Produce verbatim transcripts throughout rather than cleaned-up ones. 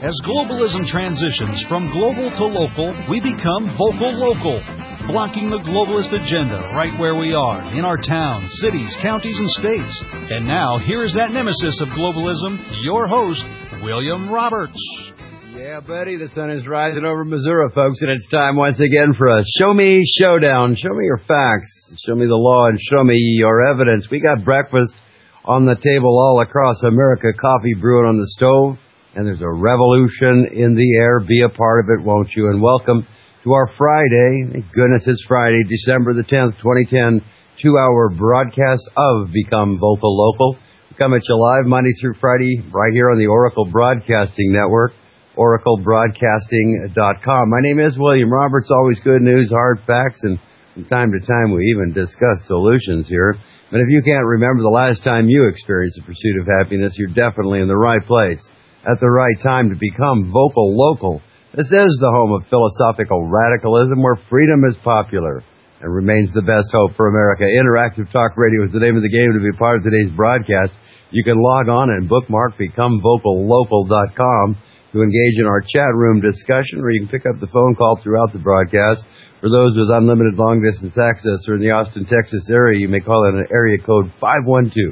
As globalism transitions from global to local, we become vocal local, blocking the globalist agenda right where we are, in our towns, cities, counties, and states. And now, here is that nemesis of globalism, your host, William Roberts. Yeah, buddy, the sun is rising over Missouri, folks, and it's time once again for a Show Me Showdown. Show me your facts, show me the law, and show me your evidence. We got breakfast on the table all across America, coffee brewing on the stove, and there's a revolution in the air. Be a part of it, won't you? And welcome to our Friday. Thank goodness it's Friday, December the tenth, twenty ten, two-hour broadcast of Become Vocal Local. We come at you live Monday through Friday right here on the Oracle Broadcasting Network, oracle broadcasting dot com. My name is William Roberts. Always good news, hard facts, and from time to time we even discuss solutions here. But if you can't remember the last time you experienced the pursuit of happiness, you're definitely in the right place at the right time to become vocal local. This is the home of philosophical radicalism where freedom is popular and remains the best hope for America. Interactive Talk Radio is the name of the game. To be part of today's broadcast, you can log on and bookmark become vocal local dot com to engage in our chat room discussion, or you can pick up the phone call throughout the broadcast. For those with unlimited long-distance access or in the Austin, Texas area, you may call in an area code five one two,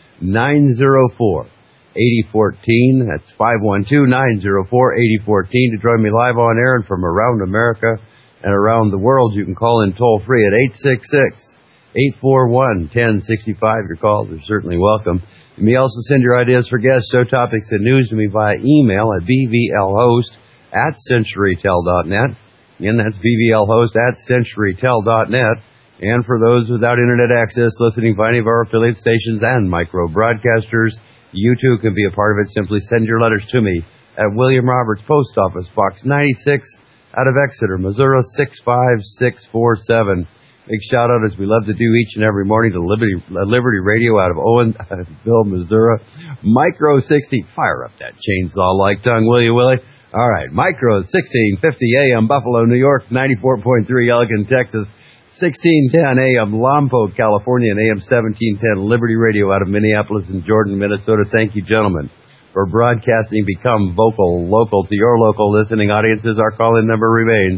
nine zero four, eight zero one four. That's five one two, nine zero four, eight zero one four to join me live on air, and from around America and around the world, you can call in toll-free at eight six six, eight four one, one zero six five. Your calls are certainly welcome. You may also send your ideas for guests, show topics, and news to me via email at b v l host at century tel dot net. Again, that's b v l host at century tel dot net. And for those without internet access listening via any of our affiliate stations and micro broadcasters, you too can be a part of it. Simply send your letters to me at William Roberts, Post Office Box ninety-six, out of Exeter, Missouri six five six four seven. Big shout out, as we love to do each and every morning, to Liberty, Liberty Radio out of Owensville, Missouri. Micro sixty, fire up that chainsaw-like tongue, will you, Willie? All right, Micro sixteen fifty A M, Buffalo, New York, ninety-four point three Elgin, Texas, sixteen ten A M, Lompoc, California, and A M seventeen ten Liberty Radio out of Minneapolis and Jordan, Minnesota. Thank you, gentlemen, for broadcasting Become Vocal Local to your local listening audiences. Our call-in number remains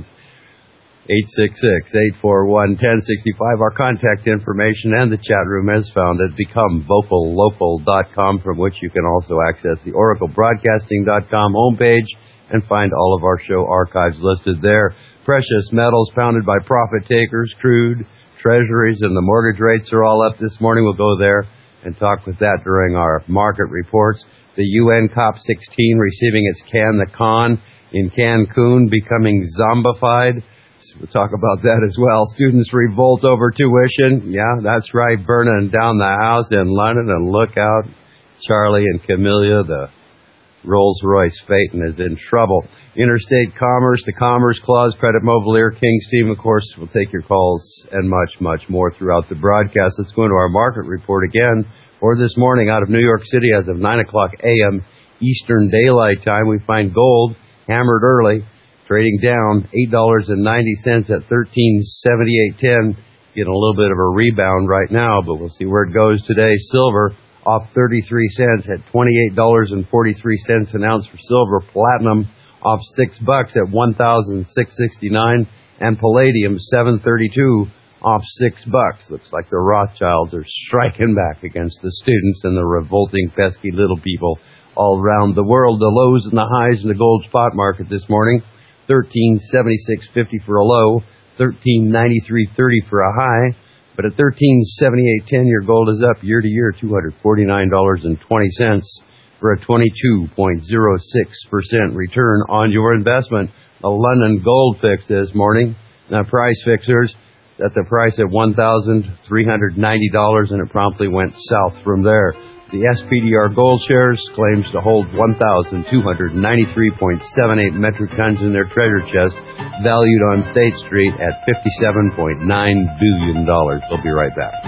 eight six six, eight four one, one zero six five. Our contact information and the chat room is found at become vocal local dot com, from which you can also access the oracle broadcasting dot com homepage and find all of our show archives listed there. Precious metals pounded by profit takers, crude, treasuries, and the mortgage rates are all up this morning. We'll go there and talk with that during our market reports. The U N COP sixteen receiving its Can the Con in Cancun becoming zombified. We'll talk about that as well. Students revolt over tuition. Yeah, that's right, burning down the house in London. And look out, Charlie and Camilla, the Rolls-Royce Phaeton, is in trouble. Interstate commerce, the Commerce Clause, Credit Mobilier, King's Team, of course. We'll take your calls and much, much more throughout the broadcast. Let's go into our market report again for this morning out of New York City as of nine o'clock A M Eastern Daylight Time. We find gold hammered early, trading down eight dollars and ninety cents at thirteen seventy-eight ten. Getting a little bit of a rebound right now, but we'll see where it goes today. Silver off thirty-three cents at twenty-eight dollars and forty-three cents an ounce for silver. Platinum off six bucks at one thousand six hundred sixty-nine, and palladium seven thirty-two off six bucks. Looks like the Rothschilds are striking back against the students and the revolting, pesky little people all around the world. The lows and the highs in the gold spot market this morning: thirteen seventy-six fifty for a low, thirteen ninety-three thirty for a high. But at thirteen seventy-eight ten, your gold is up year to year two hundred forty-nine dollars and twenty cents for a twenty-two point zero six percent return on your investment. The London Gold Fix this morning. Now, price fixers at the price at one thousand three hundred ninety dollars, and it promptly went south from there. The S P D R Gold Shares claims to hold one thousand two hundred ninety-three point seven eight metric tons in their treasure chest, valued on State Street at fifty-seven point nine billion dollars. We'll be right back.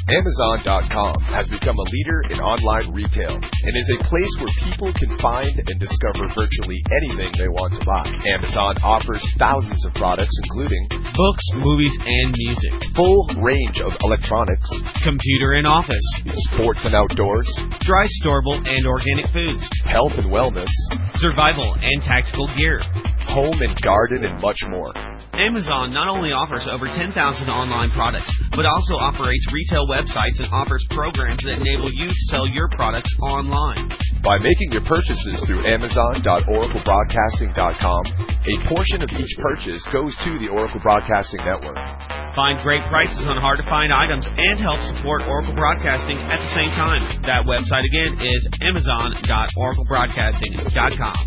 Amazon dot com has become a leader in online retail and is a place where people can find and discover virtually anything they want to buy. Amazon offers thousands of products including books, movies, and music, full range of electronics, computer and office, sports and outdoors, dry storable and organic foods, health and wellness, survival and tactical gear, home and garden, and much more. Amazon not only offers over ten thousand online products, but also operates retail websites and offers programs that enable you to sell your products online. By making your purchases through Amazon dot Oracle Broadcasting dot com, a portion of each purchase goes to the Oracle Broadcasting Network. Find great prices on hard-to-find items and help support Oracle Broadcasting at the same time. That website again is Amazon dot Oracle Broadcasting dot com.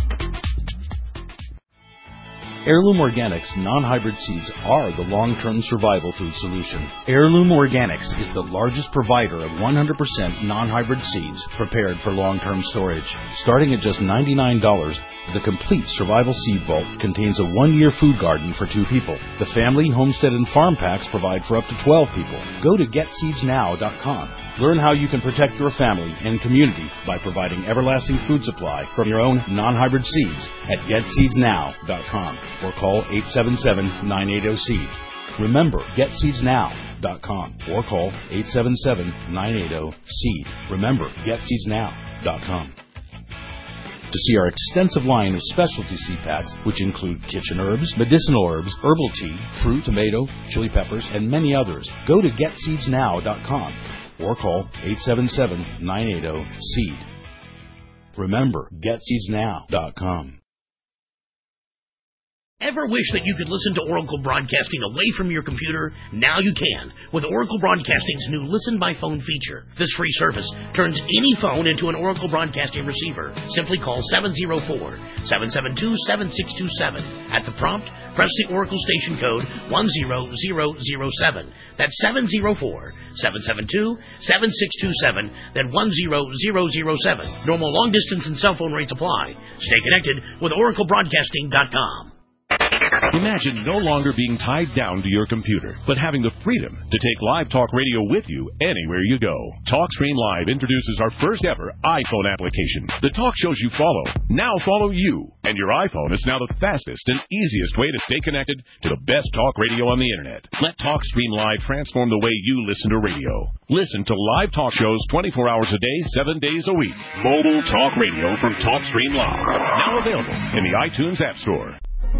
Heirloom Organics non-hybrid seeds are the long-term survival food solution. Heirloom Organics is the largest provider of one hundred percent non-hybrid seeds prepared for long-term storage. Starting at just ninety-nine dollars, the complete survival seed vault contains a one-year food garden for two people. The family, homestead, and farm packs provide for up to twelve people. Go to get seeds now dot com. Learn how you can protect your family and community by providing everlasting food supply from your own non-hybrid seeds at get seeds now dot com or call eight seven seven, nine eight zero, seed. Remember, get seeds now dot com or call eight seven seven, nine eight zero, seed. Remember, get seeds now dot com. To see our extensive line of specialty seed packs, which include kitchen herbs, medicinal herbs, herbal tea, fruit, tomato, chili peppers, and many others, go to get seeds now dot com or call eight seven seven, nine eight zero, seed. Remember, get seeds now dot com. Ever wish that you could listen to Oracle Broadcasting away from your computer? Now you can with Oracle Broadcasting's new Listen by Phone feature. This free service turns any phone into an Oracle Broadcasting receiver. Simply call seven zero four, seven seven two, seven six two seven. At the prompt, press the Oracle station code one zero zero zero seven. That's seven zero four, seven seven two, seven six two seven, then one zero zero zero seven. Normal long distance and cell phone rates apply. Stay connected with Oracle Broadcasting dot com. Imagine no longer being tied down to your computer, but having the freedom to take Live Talk Radio with you anywhere you go. TalkStream Live introduces our first ever iPhone application. The talk shows you follow now follow you, and your iPhone is now the fastest and easiest way to stay connected to the best talk radio on the internet. Let TalkStream Live transform the way you listen to radio. Listen to live talk shows twenty-four hours a day, seven days a week. Mobile talk radio from TalkStream Live. Now available in the iTunes App Store.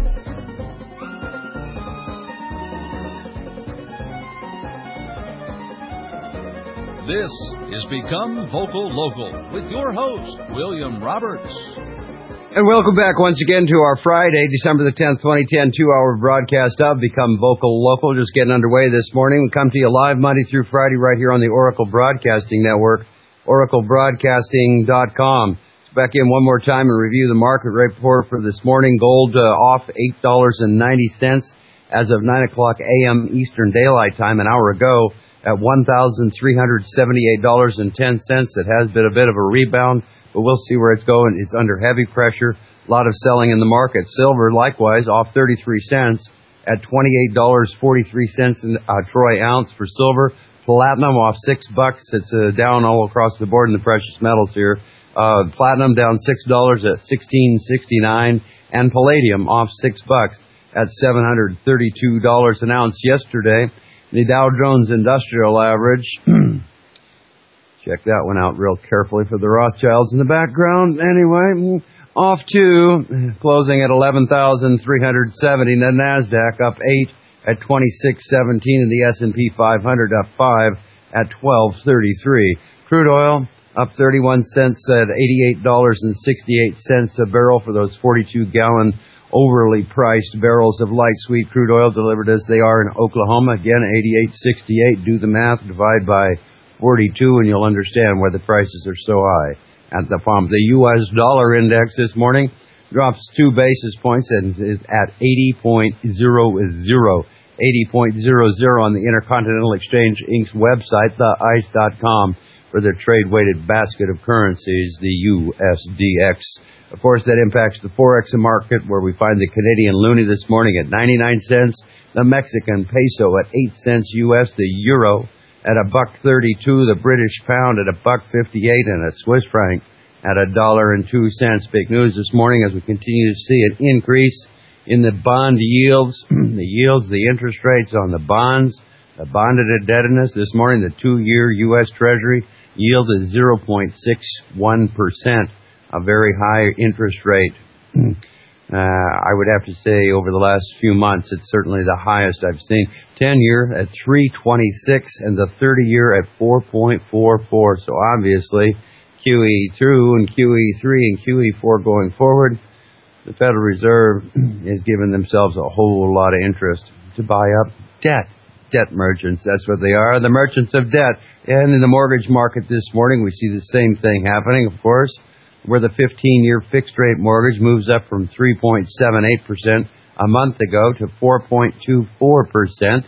This is Become Vocal Local with your host, William Roberts. And welcome back once again to our Friday, December the tenth, twenty ten, two-hour broadcast of Become Vocal Local. Just getting underway this morning. We come to you live Monday through Friday right here on the Oracle Broadcasting Network, Oracle Broadcasting dot com. Back in one more time and review the market report for this morning. Gold uh, off eight dollars and ninety cents as of nine o'clock a.m. Eastern Daylight Time an hour ago at one thousand three hundred seventy-eight dollars and ten cents. It has been a bit of a rebound, but we'll see where it's going. It's under heavy pressure. A lot of selling in the market. Silver, likewise, off thirty-three cents at twenty-eight dollars and forty-three cents a uh, troy ounce for silver. Platinum off six bucks. It's uh, down all across the board in the precious metals here. Uh, platinum down six dollars at sixteen sixty-nine, and palladium off six bucks at seven hundred thirty-two dollars an ounce yesterday. The Dow Jones Industrial Average, check that one out real carefully for the Rothschilds in the background. Anyway, off to closing at eleven thousand three hundred seventy. The NASDAQ up eight at twenty-six seventeen, and the S and P five hundred up five at twelve thirty-three. Crude oil up thirty-one cents at eighty-eight dollars and sixty-eight cents a barrel for those forty-two gallon overly priced barrels of light sweet crude oil delivered as they are in Oklahoma. Again, eighty-eight sixty-eight. Do the math, divide by forty-two, and you'll understand why the prices are so high at the pump. The U S dollar index this morning drops two basis points and is at eighty point zero zero. eighty point zero zero on the Intercontinental Exchange Incorporated's website, the ice dot com, for their trade-weighted basket of currencies, the U S D X. Of course, that impacts the Forex market, where we find the Canadian loonie this morning at ninety-nine cents, the Mexican peso at eight cents U S, the euro at a buck thirty-two, the British pound at a buck fifty-eight, and a Swiss franc at a dollar and two cents. Big news this morning as we continue to see an increase in the bond yields, the yields, the interest rates on the bonds, the bonded indebtedness. This morning, the two-year U S Treasury yield is zero point six one percent, a very high interest rate. Uh, I would have to say over the last few months, it's certainly the highest I've seen. ten-year at three twenty-six and the thirty-year at four point four four. So obviously, Q E two and Q E three and Q E four going forward, the Federal Reserve is giving themselves a whole lot of interest to buy up debt. Debt merchants, that's what they are, the merchants of debt. And in the mortgage market this morning, we see the same thing happening, of course, where the fifteen-year fixed-rate mortgage moves up from three point seven eight percent a month ago to four point two four percent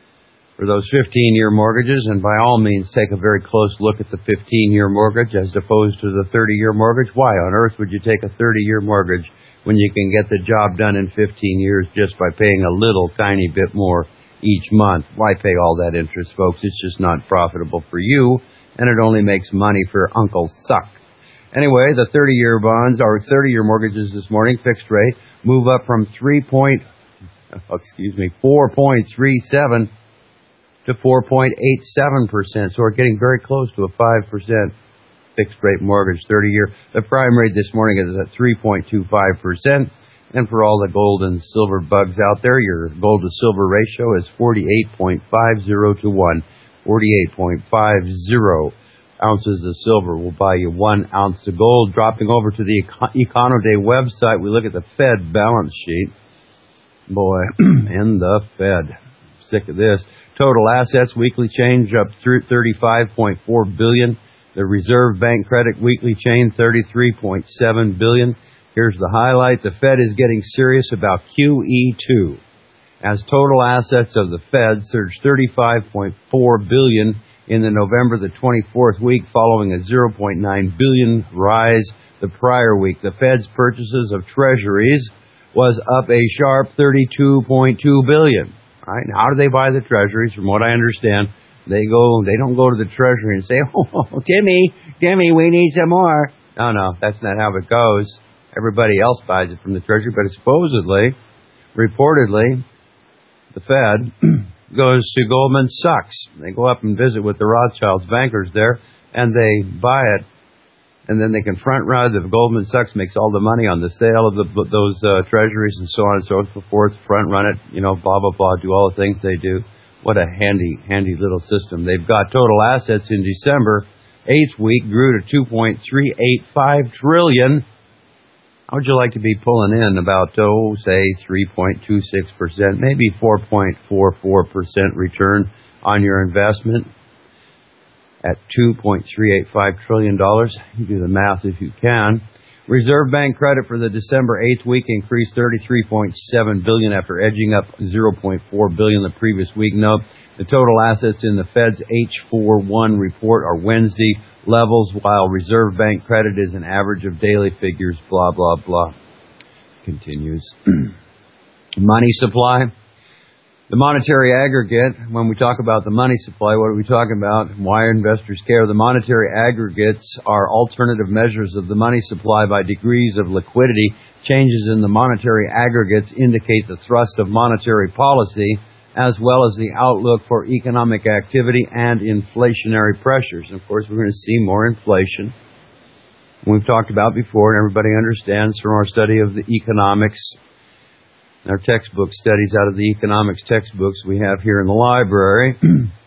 for those fifteen-year mortgages. And by all means, take a very close look at the fifteen-year mortgage as opposed to the thirty-year mortgage. Why on earth would you take a thirty-year mortgage when you can get the job done in fifteen years just by paying a little tiny bit more each month? Why pay all that interest, folks? It's just not profitable for you, and it only makes money for Uncle Suck. Anyway, the thirty-year bonds, or thirty-year mortgages this morning, fixed rate, move up from three point, oh, excuse me, four point three seven to four point eight seven percent. So we're getting very close to a five percent fixed rate mortgage, thirty-year. The prime rate this morning is at three point two five percent. And for all the gold and silver bugs out there, your gold to silver ratio is forty-eight point five zero to one. forty-eight point five zero ounces of silver will buy you one ounce of gold. Dropping over to the Econoday website, we look at the Fed balance sheet. Boy, and the Fed. Sick of this. Total assets, weekly change up through thirty-five point four billion dollars. The Reserve Bank credit weekly change, thirty-three point seven billion dollars. Here's the highlight. The Fed is getting serious about Q E two, as total assets of the Fed surged thirty-five point four billion dollars in the November the twenty-fourth week, following a zero point nine billion dollars rise the prior week. The Fed's purchases of treasuries was up a sharp thirty-two point two billion dollars. All right, now how do they buy the treasuries? From what I understand, they go. They don't go to the Treasury and say, "Oh, Timmy, Timmy, we need some more." No, no, that's not how it goes. Everybody else buys it from the Treasury, but supposedly, reportedly, the Fed goes to Goldman Sachs. They go up and visit with the Rothschilds bankers there, and they buy it, and then they can front run. The Goldman Sachs makes all the money on the sale of the, those uh, treasuries and so on and so forth. Front run it, you know, blah blah blah. Do all the things they do. What a handy, handy little system. They've got total assets in December, eighth week, grew to two point three eight five trillion dollars. How would you like to be pulling in about, oh, say, three point two six percent, maybe four point four four percent return on your investment at two point three eight five trillion dollars? You do the math if you can. Reserve Bank credit for the December eighth week increased thirty-three point seven billion dollars after edging up zero point four billion dollars the previous week. Note, the total assets in the Fed's H four one report are Wednesday levels, while Reserve Bank credit is an average of daily figures, blah, blah, blah. Continues. Money supply. The monetary aggregate, when we talk about the money supply, what are we talking about? Why investors care? The monetary aggregates are alternative measures of the money supply by degrees of liquidity. Changes in the monetary aggregates indicate the thrust of monetary policy, as well as the outlook for economic activity and inflationary pressures. Of course, we're going to see more inflation. We've talked about before, and everybody understands from our study of the economics, our textbook studies out of the economics textbooks we have here in the library,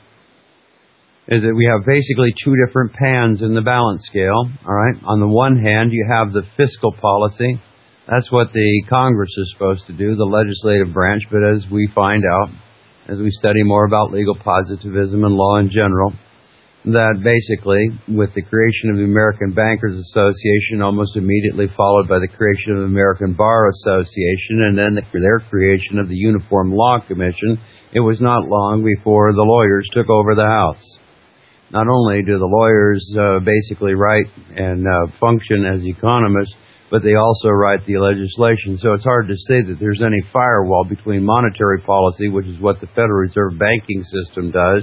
is that we have basically two different pans in the balance scale. All right. On the one hand, you have the fiscal policy. That's what the Congress is supposed to do, the legislative branch. But as we find out, as we study more about legal positivism and law in general, that basically, with the creation of the American Bankers Association, almost immediately followed by the creation of the American Bar Association, and then the, their creation of the Uniform Law Commission, it was not long before the lawyers took over the House. Not only do the lawyers uh, basically write and uh, function as economists, but they also write the legislation. So it's hard to say that there's any firewall between monetary policy, which is what the Federal Reserve banking system does,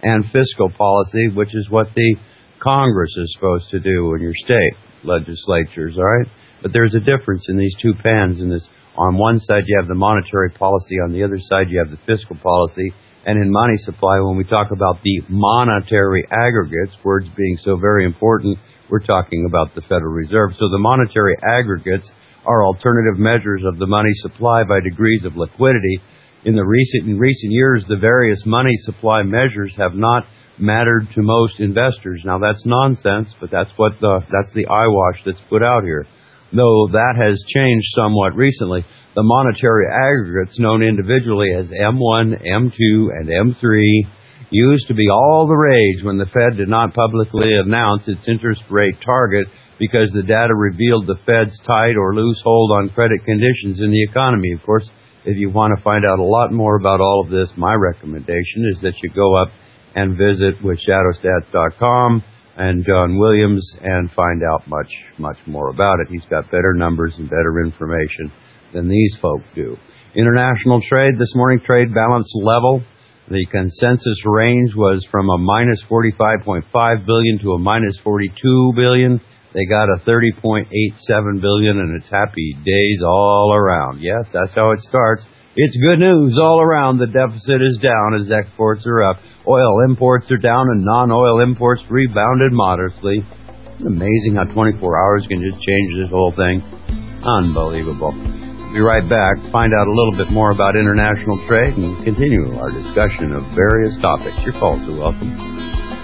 and fiscal policy, which is what the Congress is supposed to do in your state legislatures, all right? But there's a difference in these two pans. In this, on one side you have the monetary policy, on the other side you have the fiscal policy. And in money supply, when we talk about the monetary aggregates, words being so very important, we're talking about the Federal Reserve. So the monetary aggregates are alternative measures of the money supply by degrees of liquidity. In the recent in recent years, the various money supply measures have not mattered to most investors. Now that's nonsense, but that's what the that's the eyewash that's put out here. Though that has changed somewhat recently. The monetary aggregates, known individually as M one, M two, and M three, used to be all the rage when the Fed did not publicly announce its interest rate target because the data revealed the Fed's tight or loose hold on credit conditions in the economy. Of course, if you want to find out a lot more about all of this, my recommendation is that you go up and visit with shadow stats dot com and John Williams and find out much, much more about it. He's got better numbers and better information than these folk do. International trade this morning, trade balance level. The consensus range was from a minus forty-five point five billion dollars to a minus forty-two billion dollars. They got a thirty point eight seven billion dollars, and it's happy days all around. Yes, that's how it starts. It's good news all around. The deficit is down as exports are up. Oil imports are down and non-oil imports rebounded modestly. It's amazing how twenty-four hours can just change this whole thing. Unbelievable. We'll be right back, find out a little bit more about international trade, and continue our discussion of various topics. Your calls are welcome.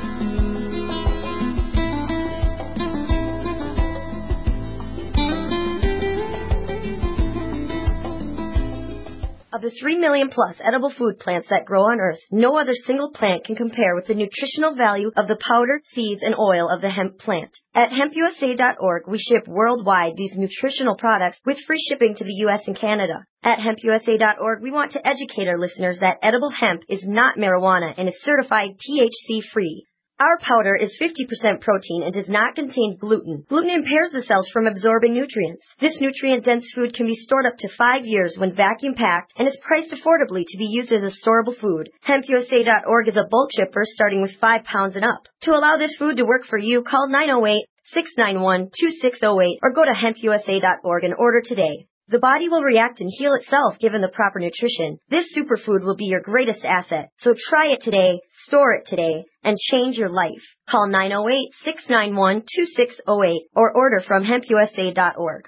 Of the three million plus edible food plants that grow on Earth, no other single plant can compare with the nutritional value of the powder, seeds, and oil of the hemp plant. At hemp U S A dot org, we ship worldwide these nutritional products with free shipping to the U S and Canada. At hemp U S A dot org, we want to educate our listeners that edible hemp is not marijuana and is certified T H C-free. Our powder is fifty percent protein and does not contain gluten. Gluten impairs the cells from absorbing nutrients. This nutrient-dense food can be stored up to five years when vacuum-packed and is priced affordably to be used as a storable food. hemp U S A dot org is a bulk shipper starting with five pounds and up. To allow this food to work for you, call nine oh eight, six nine one, two six oh eight or go to hemp U S A dot org and order today. The body will react and heal itself given the proper nutrition. This superfood will be your greatest asset. So try it today, store it today, and change your life. Call nine oh eight, six nine one, two six oh eight or order from hemp U S A dot org.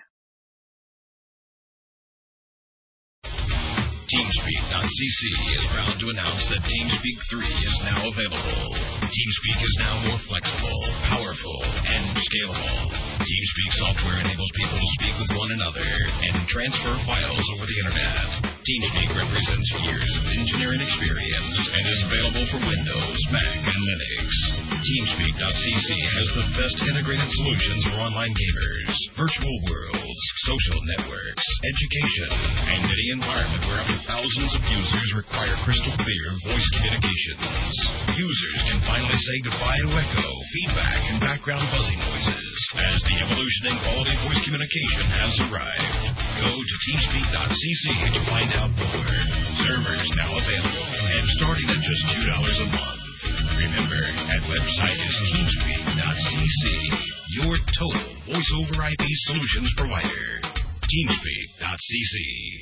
TeamSpeak dot c c is proud to announce that TeamSpeak three is now available. TeamSpeak is now more flexible, powerful, and scalable. TeamSpeak software enables people to speak with one another and transfer files over the internet. TeamSpeak represents years of engineering experience and is available for Windows, Mac, and Linux. TeamSpeak dot c c has the best integrated solutions for online gamers, virtual worlds, social networks, education, and any environment where up to thousands of users require crystal clear voice communications. Users can finally say goodbye to echo, feedback, and background buzzing noises as the evolution in quality voice communication has arrived. Go to TeamSpeak dot c c to find out more. Servers now available and starting at just two dollars a month. Remember, that website is TeamSpeak dot c c, your total voice over I P solutions provider. TeamSpeak dot c c.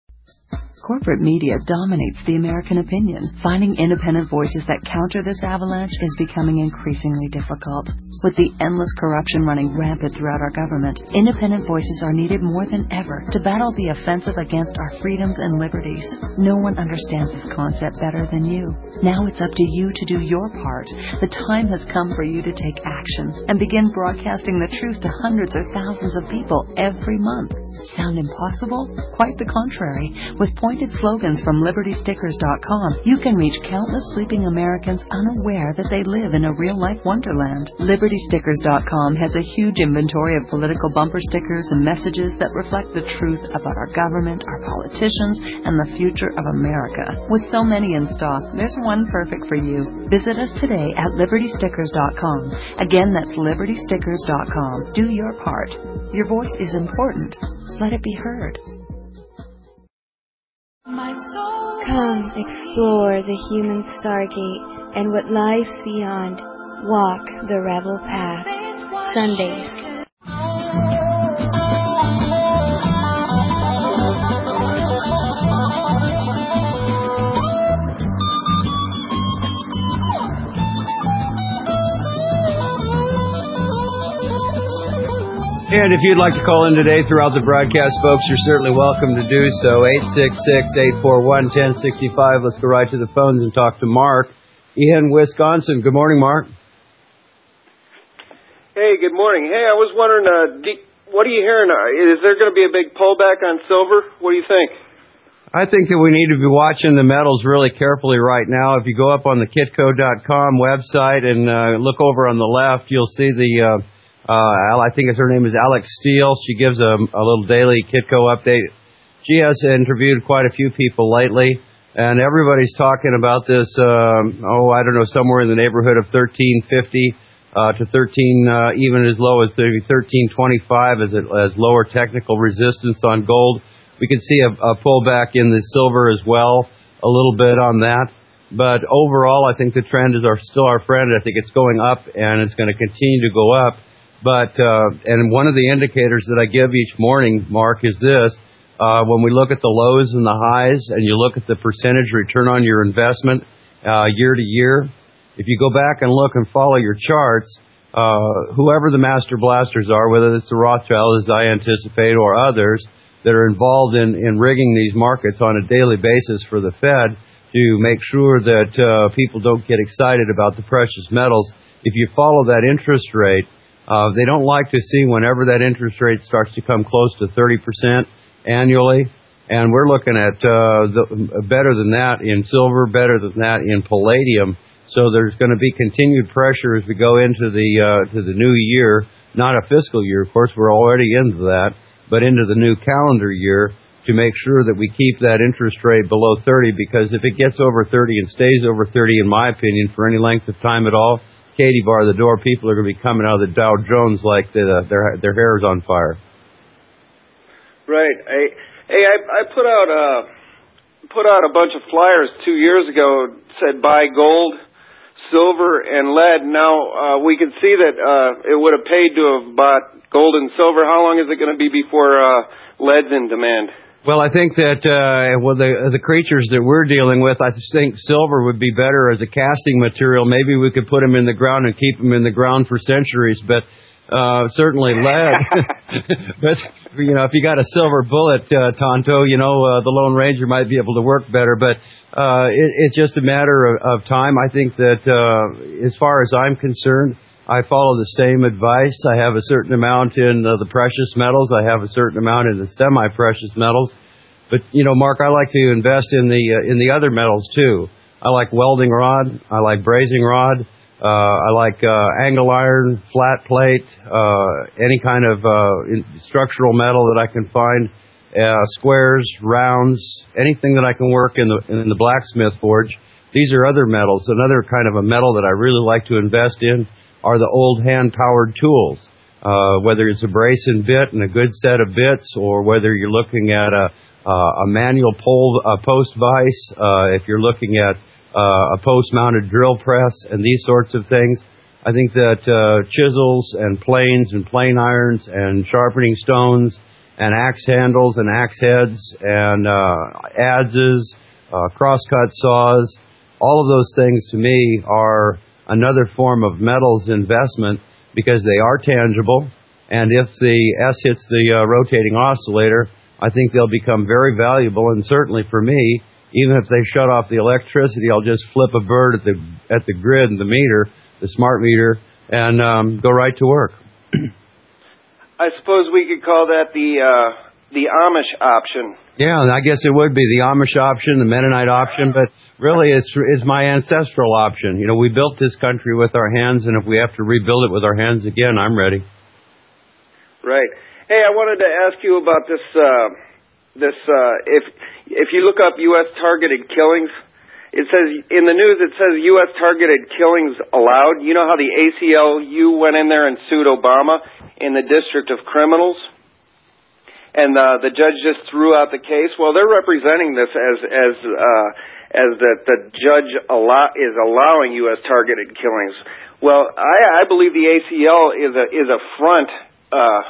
Corporate media dominates the American opinion. Finding independent voices that counter this avalanche is becoming increasingly difficult. With the endless corruption running rampant throughout our government, independent voices are needed more than ever to battle the offensive against our freedoms and liberties. No one understands this concept better than you. Now it's up to you to do your part. The time has come for you to take action and begin broadcasting the truth to hundreds or thousands of people every month. Sound impossible? Quite the contrary. With pointed slogans from Liberty Stickers dot com, you can reach countless sleeping Americans unaware that they live in a real-life wonderland. Liberty Stickers dot com has a huge inventory of political bumper stickers and messages that reflect the truth about our government, our politicians, and the future of America. With so many in stock, there's one perfect for you. Visit us today at Liberty Stickers dot com. Again, that's Liberty Stickers dot com. Do your part. Your voice is important. Let it be heard. Come explore the human stargate and what lies beyond. Walk the rebel path. Sundays. And if you'd like to call in today throughout the broadcast, folks, you're certainly welcome to do so. eight six six, eight four one, one oh six five. Let's go right to the phones and talk to Mark in Wisconsin. Good morning, Mark. Hey, good morning. Hey, I was wondering, uh, do, what are you hearing? Uh, is there going to be a big pullback on silver? What do you think? I think that we need to be watching the metals really carefully right now. If you go up on the kitco dot com website and uh, look over on the left, you'll see the... Uh, Uh, I think her name is Alex Steele. She gives a, a little daily Kitco update. She has interviewed quite a few people lately, and everybody's talking about this, um, oh, I don't know, somewhere in the neighborhood of thirteen fifty uh, to thirteen, uh, even as low as maybe thirteen twenty-five as, it, as lower technical resistance on gold. We could see a, a pullback in the silver as well, a little bit on that. But overall, I think the trend is our, still our friend. I think it's going up, and it's going to continue to go up. But, uh, and one of the indicators that I give each morning, Mark, is this. Uh, when we look at the lows and the highs and you look at the percentage return on your investment, uh, year to year, if you go back and look and follow your charts, uh, whoever the master blasters are, whether it's the Rothschild, as I anticipate, or others that are involved in, in rigging these markets on a daily basis for the Fed to make sure that, uh, people don't get excited about the precious metals. If you follow that interest rate, Uh, they don't like to see whenever that interest rate starts to come close to thirty percent annually. And we're looking at uh, the, better than that in silver, better than that in palladium. So there's going to be continued pressure as we go into the uh, to the new year, not a fiscal year, of course, we're already into that, but into the new calendar year to make sure that we keep that interest rate below thirty, because if it gets over thirty and stays over thirty, in my opinion, for any length of time at all, Katie bar the door, people are going to be coming out of the Dow Jones like the, uh, their their hair is on fire. Right. I, hey, I, I put out a put out a bunch of flyers two years ago. Said buy gold, silver, and lead. Now uh, we can see that uh, it would have paid to have bought gold and silver. How long is it going to be before uh, lead's in demand? Well, I think that uh, well, the the creatures that we're dealing with, I think silver would be better as a casting material. Maybe we could put them in the ground and keep them in the ground for centuries, but uh, certainly lead. But you know, if you got a silver bullet, uh, Tonto, you know, uh, the Lone Ranger might be able to work better. But uh, it, it's just a matter of, of time. I think that uh, as far as I'm concerned, I follow the same advice. I have a certain amount in uh, the precious metals. I have a certain amount in the semi-precious metals. But, you know, Mark, I like to invest in the uh, in the other metals, too. I like welding rod. I like brazing rod. Uh, I like uh, angle iron, flat plate, uh, any kind of uh, structural metal that I can find, uh, squares, rounds, anything that I can work in the in the blacksmith forge. These are other metals. Another kind of a metal that I really like to invest in are the old hand-powered tools, uh, whether it's a brace and bit and a good set of bits, or whether you're looking at a, uh, a manual pole, a post vise, uh, if you're looking at uh, a post-mounted drill press and these sorts of things. I think that uh, chisels and planes and plane irons and sharpening stones and axe handles and axe heads and uh, adzes, uh, crosscut saws, all of those things to me are another form of metals investment because they are tangible, and if the S hits the uh, rotating oscillator, I think they'll become very valuable. And certainly for me, even if they shut off the electricity, I'll just flip a bird at the at the grid and the meter, the smart meter, and um, go right to work. I suppose we could call that the uh, the Amish option. Yeah, I guess it would be the Amish option, the Mennonite option, but really it's, it's my ancestral option. You know, we built this country with our hands, and if we have to rebuild it with our hands again, I'm ready. Right. Hey, I wanted to ask you about this, uh, this, uh, if, if you look up U S targeted killings, it says, in the news it says U S targeted killings allowed. You know how the A C L U went in there and sued Obama in the District of Criminals? and uh, the judge just threw out the case. Well, they're representing this as as uh, as that the judge allow, is allowing U S targeted killings. Well, I, I believe the A C L is a is a front uh,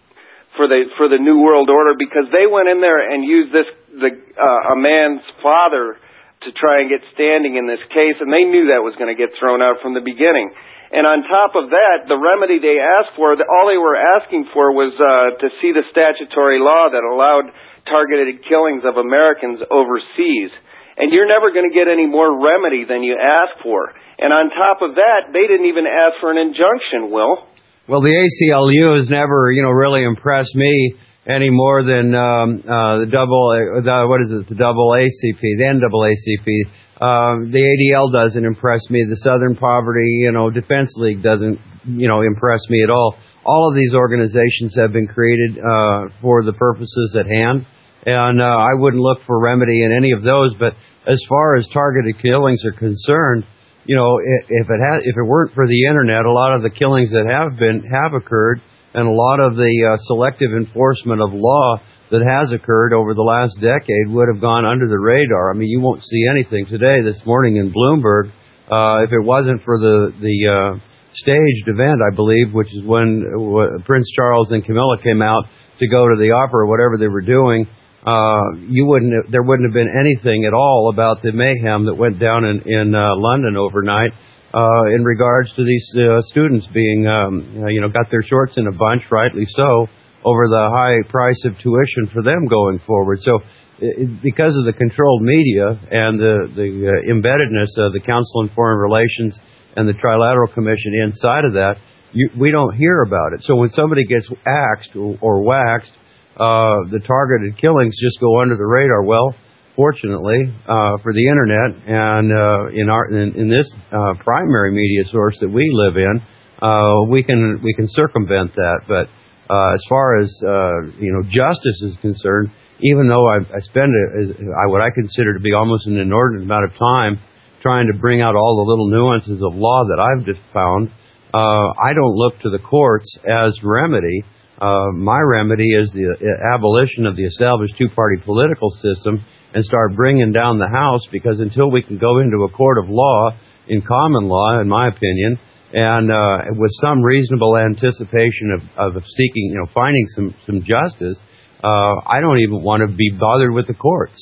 for the for the New World Order, because they went in there and used this the uh, a man's father to try and get standing in this case, and they knew that was going to get thrown out from the beginning. And on top of that, the remedy they asked for, all they were asking for was uh, to see the statutory law that allowed targeted killings of Americans overseas. And you're never going to get any more remedy than you ask for. And on top of that, they didn't even ask for an injunction, Will. Well, the A C L U has never, you know, really impressed me any more than um, uh, the double, uh, the, what is it, the double A C P, the N double A C P. Um, the A D L doesn't impress me. The Southern Poverty, you know, Defense League doesn't, you know, impress me at all. All of these organizations have been created uh, for the purposes at hand, and uh, I wouldn't look for remedy in any of those. But as far as targeted killings are concerned, you know, if it had, if it weren't for the internet, a lot of the killings that have been have occurred, and a lot of the uh, selective enforcement of law that has occurred over the last decade would have gone under the radar. I mean, you won't see anything today, this morning in Bloomberg, uh, if it wasn't for the, the uh, staged event, I believe, which is when uh, Prince Charles and Camilla came out to go to the opera, or whatever they were doing. Uh, you wouldn't have, there wouldn't have been anything at all about the mayhem that went down in, in uh, London overnight. Uh, in regards to these uh, students being, um, you know, got their shorts in a bunch, rightly so, over the high price of tuition for them going forward. So it, because of the controlled media and the, the uh, embeddedness of the Council on Foreign Relations and the Trilateral Commission inside of that, you, we don't hear about it. So when somebody gets axed or, or waxed, uh, the targeted killings just go under the radar. Well, fortunately, uh, for the internet and, uh, in our, in, in this, uh, primary media source that we live in, uh, we can, we can circumvent that. But, uh, as far as, uh, you know, justice is concerned, even though I, I spend a, I, what I consider to be almost an inordinate amount of time trying to bring out all the little nuances of law that I've just found, uh, I don't look to the courts as remedy. Uh, my remedy is the abolition of the established two-party political system, and start bringing down the House, because until we can go into a court of law, in common law, in my opinion, and uh, with some reasonable anticipation of, of seeking, you know, finding some, some justice, uh, I don't even want to be bothered with the courts.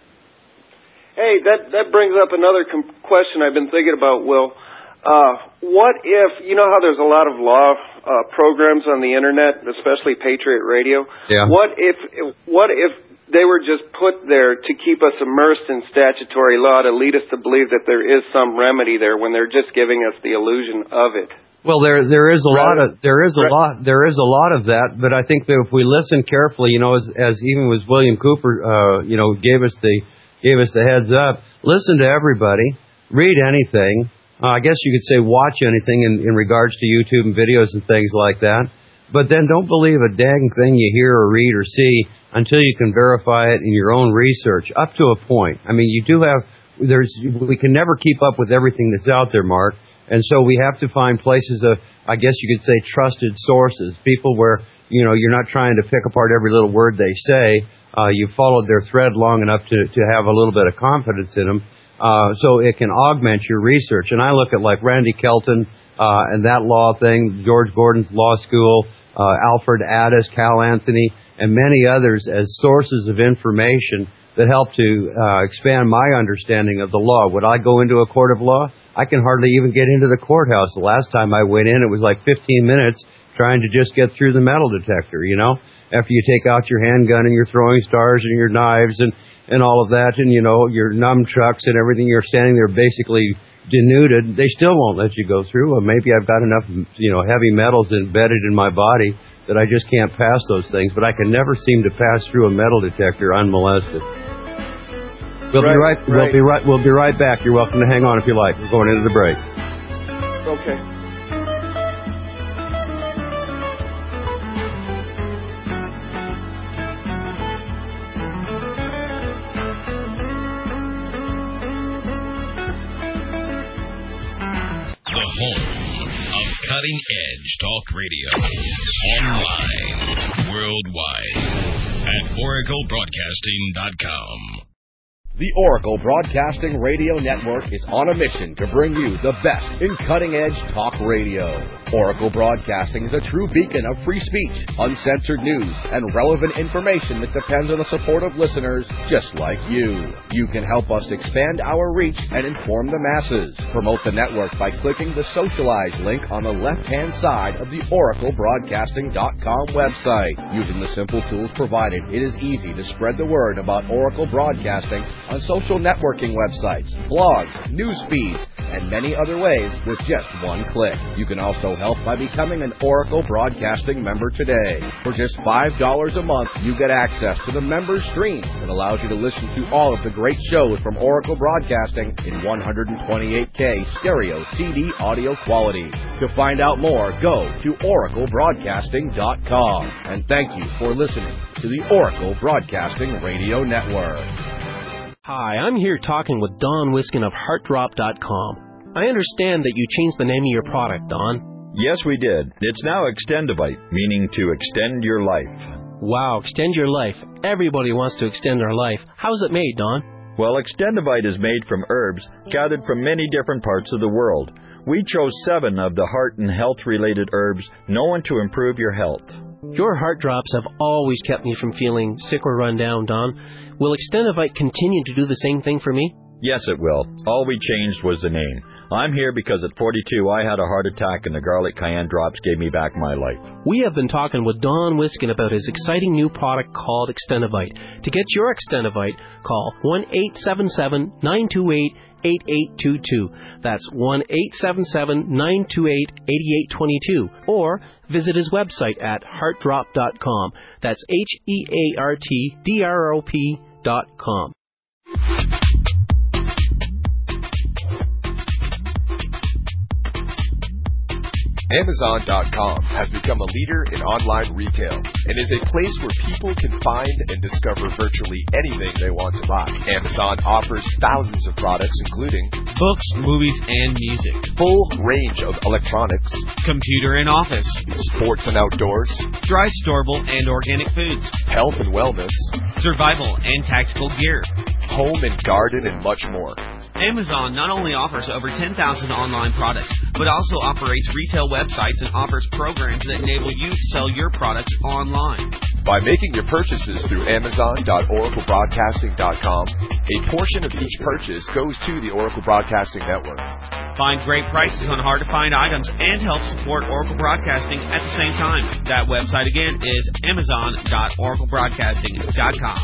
Hey, that, that brings up another com- question I've been thinking about, Will. Uh, what if, you know how there's a lot of law uh, programs on the internet, especially Patriot Radio? Yeah. What if, what if they were just put there to keep us immersed in statutory law, to lead us to believe that there is some remedy there when they're just giving us the illusion of it? Well, there there is a right. lot of there is a right. lot there is a lot of that, but I think that if we listen carefully, you know, as as even as William Cooper, uh, you know, gave us the gave us the heads up, listen to everybody, read anything. Uh, I guess you could say watch anything in, in regards to YouTube and videos and things like that. But then don't believe a dang thing you hear or read or see until you can verify it in your own research, up to a point. I mean, you do have, there's, we can never keep up with everything that's out there, Mark. And so we have to find places of, I guess you could say, trusted sources, people where, you know, you're not trying to pick apart every little word they say. Uh, you've followed their thread long enough to, to have a little bit of confidence in them. Uh, so it can augment your research. And I look at like Randy Kelton, uh, and that law thing, George Gordon's law school, uh, Alfred Addis, Cal Anthony, and many others as sources of information that help to uh, expand my understanding of the law. Would I go into a court of law? I can hardly even get into the courthouse. The last time I went in, it was like fifteen minutes trying to just get through the metal detector, you know, after you take out your handgun and your throwing stars and your knives and, and all of that, and, you know, your nunchucks and everything, you're standing there basically denuded. They still won't let you go through. Well, maybe I've got enough, you know, heavy metals embedded in my body that I just can't pass those things, but I can never seem to pass through a metal detector unmolested. We'll right, be right, right. we'll be right, we'll be right back. You're welcome to hang on if you like. We're going into the break. Okay. The home of cutting edge talk radio. Online, worldwide. at oracle broadcasting dot com. The Oracle Broadcasting Radio Network is on a mission to bring you the best in cutting-edge talk radio. Oracle Broadcasting is a true beacon of free speech, uncensored news, and relevant information that depends on the support of listeners just like you. You can help us expand our reach and inform the masses. Promote the network by clicking the Socialize link on the left-hand side of the oracle broadcasting dot com website. Using the simple tools provided, it is easy to spread the word about Oracle Broadcasting on social networking websites, blogs, news feeds, and many other ways with just one click. You can also help by becoming an Oracle Broadcasting member today. For just five dollars a month, you get access to the member stream that allows you to listen to all of the great shows from Oracle Broadcasting in one twenty-eight K stereo C D audio quality. To find out more, go to oracle broadcasting dot com. And thank you for listening to the Oracle Broadcasting Radio Network. Hi, I'm here talking with Don Wiskin of heart drop dot com. I understand that you changed the name of your product, Don. Yes, we did. It's now Extendivite, meaning to extend your life. Wow, extend your life. Everybody wants to extend their life. How's it made, Don? Well, Extendivite is made from herbs gathered from many different parts of the world. We chose seven of the heart and health-related herbs known to improve your health. Your heart drops have always kept me from feeling sick or run down, Don. Will Extendivite continue to do the same thing for me? Yes, it will. All we changed was the name. I'm here because at forty-two I had a heart attack and the garlic cayenne drops gave me back my life. We have been talking with Don Wiskin about his exciting new product called Extendivite. To get your Extendivite, call one eight seven seven, nine two eight, eight eight two two. That's one eight seven seven, nine two eight, eight eight two two. Or visit his website at heart drop dot com. That's H E A R T D R O P dot com. Amazon dot com has become a leader in online retail and is a place where people can find and discover virtually anything they want to buy. Amazon offers thousands of products including books, movies, and music, full range of electronics, computer and office, sports and outdoors, dry, storable, and organic foods, health and wellness, survival and tactical gear, home and garden, and much more. Amazon not only offers over ten thousand online products, but also operates retail websites and offers programs that enable you to sell your products online. By making your purchases through Amazon dot oracle broadcasting dot com, a portion of each purchase goes to the Oracle Broadcasting Network. Find great prices on hard-to-find items and help support Oracle Broadcasting at the same time. That website again is Amazon dot oracle broadcasting dot com.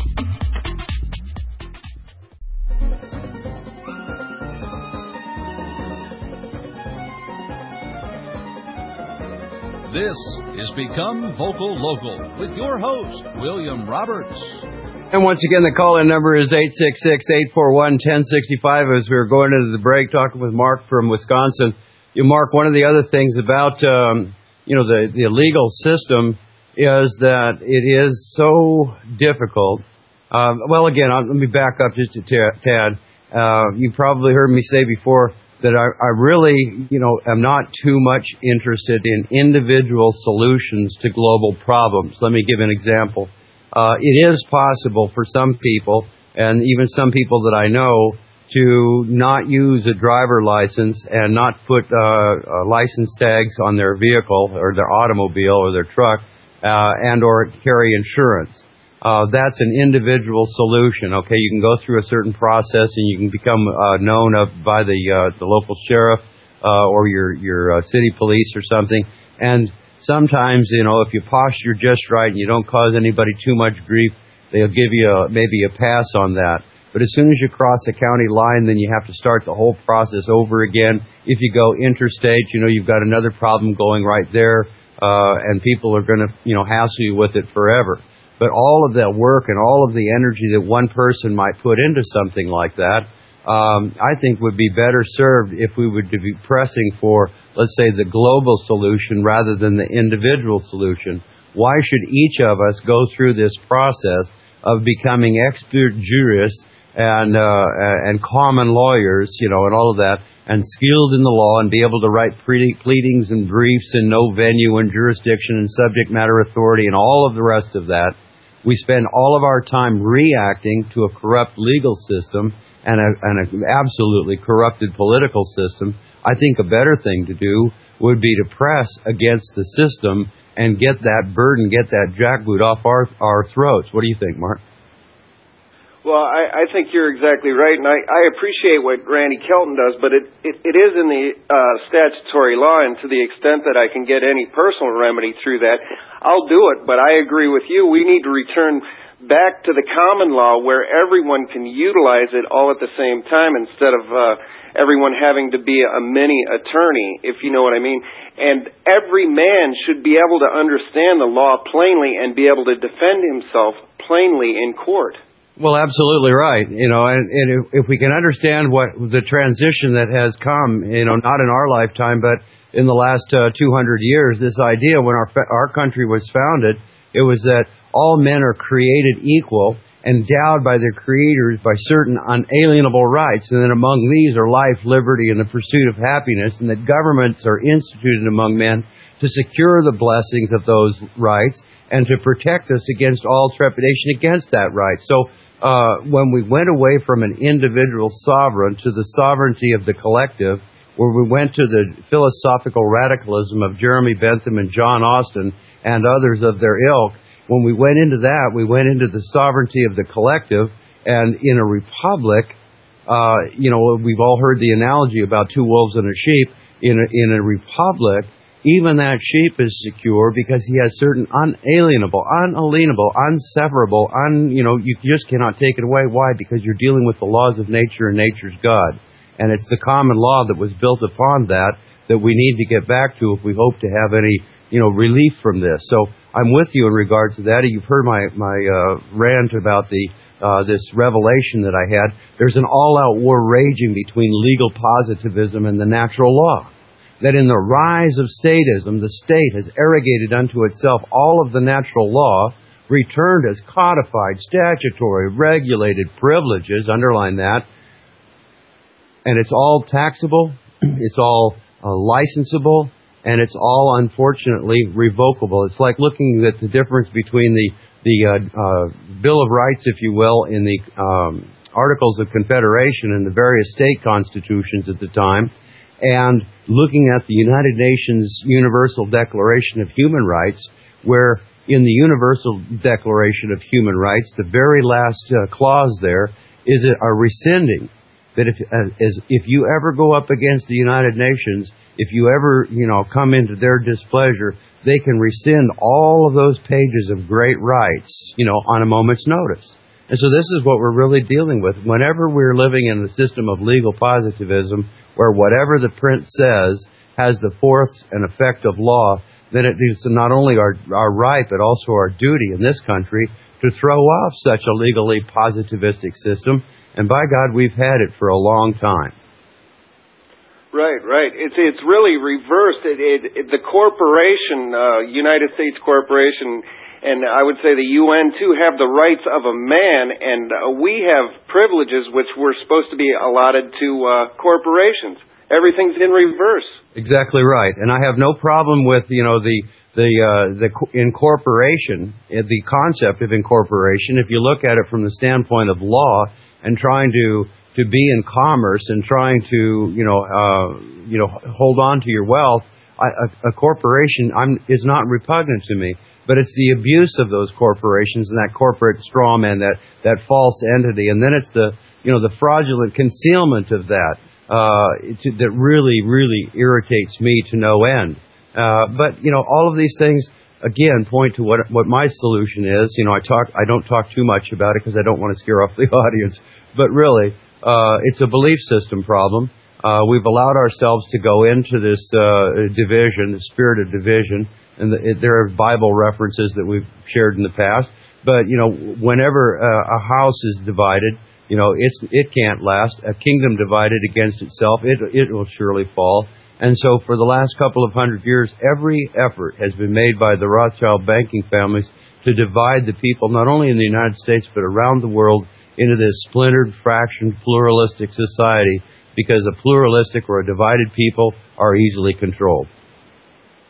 This is Become Vocal Local with your host, William Roberts. And once again, the call-in number is eight six six, eight four one, one zero six five. As we were going into the break, talking with Mark from Wisconsin. You, Mark, one of the other things about, um, you know, the, the legal system is that it is so difficult. Um, well, again, I'll, let me back up just a tad. Uh, you probably heard me say before that I, I really, you know, am not too much interested in individual solutions to global problems. Let me give an example. Uh, it is possible for some people, and even some people that I know, to not use a driver license and not put uh, uh, license tags on their vehicle or their automobile or their truck, uh, and or carry insurance. Uh, that's an individual solution. Okay, you can go through a certain process and you can become uh, known of by the uh, the local sheriff uh, or your your uh, city police or something. And sometimes, you know, if you posture just right and you don't cause anybody too much grief, they'll give you a, maybe a pass on that. But as soon as you cross the county line, then you have to start the whole process over again. If you go interstate, you know, you've got another problem going right there, uh, and people are going to, you know, hassle you with it forever. But all of that work and all of the energy that one person might put into something like that, um, I think would be better served if we would be pressing for, let's say, the global solution rather than the individual solution. Why should each of us go through this process of becoming expert jurists and uh, and common lawyers, you know, and all of that, and skilled in the law and be able to write pleadings and briefs and know venue and jurisdiction and subject matter authority and all of the rest of that? we spend all of our time reacting to a corrupt legal system and a, and an absolutely corrupted political system. I think a better thing to do would be to press against the system and get that burden, get that jackboot off our our throats. What do you think, Mark? Well, I, I think you're exactly right, and I, I appreciate what Randy Kelton does, but it, it, it is in the uh, statutory law, and to the extent that I can get any personal remedy through that, I'll do it. But I agree with you. We need to return back to the common law where everyone can utilize it all at the same time instead of uh, everyone having to be a mini attorney, if you know what I mean. And every man should be able to understand the law plainly and be able to defend himself plainly in court. Well, absolutely right. You know, and, and if, if we can understand what the transition that has come, you know, not in our lifetime, but in the last uh, two hundred years, this idea when our our country was founded, it was that all men are created equal, endowed by their creators by certain unalienable rights, and then among these are life, liberty, and the pursuit of happiness, and that governments are instituted among men to secure the blessings of those rights and to protect us against all trepidation against that right. So uh, when we went away from an individual sovereign to the sovereignty of the collective, where we went to the philosophical radicalism of Jeremy Bentham and John Austin and others of their ilk, when we went into that, we went into the sovereignty of the collective, and in a republic, uh, you know, we've all heard the analogy about two wolves and a sheep. In a, in a republic, even that sheep is secure because he has certain unalienable, unalienable, unseverable, un, you know, you just cannot take it away. Why? Because you're dealing with the laws of nature and nature's God. And it's the common law that was built upon that that we need to get back to if we hope to have any, you know, relief from this. So I'm with you in regards to that. You've heard my, my uh, rant about the uh, this revelation that I had. There's an all-out war raging between legal positivism and the natural law. That in the rise of statism, the state has arrogated unto itself all of the natural law, returned as codified, statutory, regulated privileges, underline that, and it's all taxable, it's all uh, licensable, and it's all, unfortunately, revocable. It's like looking at the difference between the, the uh, uh, Bill of Rights, if you will, in the um, Articles of Confederation and the various state constitutions at the time, and looking at the United Nations Universal Declaration of Human Rights, where in the Universal Declaration of Human Rights, the very last uh, clause there is a, a rescinding. That if uh, as, if you ever go up against the United Nations, if you ever, you know, come into their displeasure, they can rescind all of those pages of great rights, you know, on a moment's notice. And so this is what we're really dealing with. Whenever we're living in the system of legal positivism, where whatever the print says has the force and effect of law, then it is not only our, our right, but also our duty in this country to throw off such a legally positivistic system. And by God, we've had it for a long time. Right, right. It's it's really reversed. It, it, it, the corporation, uh, United States corporation, and I would say the U N too, have the rights of a man, and uh, we have privileges which were supposed to be allotted to uh, corporations. Everything's in reverse. Exactly right. And I have no problem with, you know, the the uh, the incorporation, the concept of incorporation. If you look at it from the standpoint of law and trying to to be in commerce and trying to, you know, uh, you know, hold on to your wealth, I, a, a corporation I'm, is not repugnant to me. But it's the abuse of those corporations and that corporate straw man, that, that false entity. And then it's the, you know, the fraudulent concealment of that uh, to, that really, really irritates me to no end. Uh, but, you know, all of these things, again, point to what what my solution is. You know, I talk, I don't talk too much about it because I don't want to scare off the audience. But really, uh, it's a belief system problem. Uh, we've allowed ourselves to go into this uh, division, the spirit of division. And the, it, there are Bible references that we've shared in the past. But, you know, whenever uh, a house is divided, you know, it's, it can't last. A kingdom divided against itself, it, it will surely fall. And so for the last couple of hundred years, every effort has been made by the Rothschild banking families to divide the people, not only in the United States, but around the world, into this splintered, fractioned, pluralistic society, because a pluralistic or a divided people are easily controlled.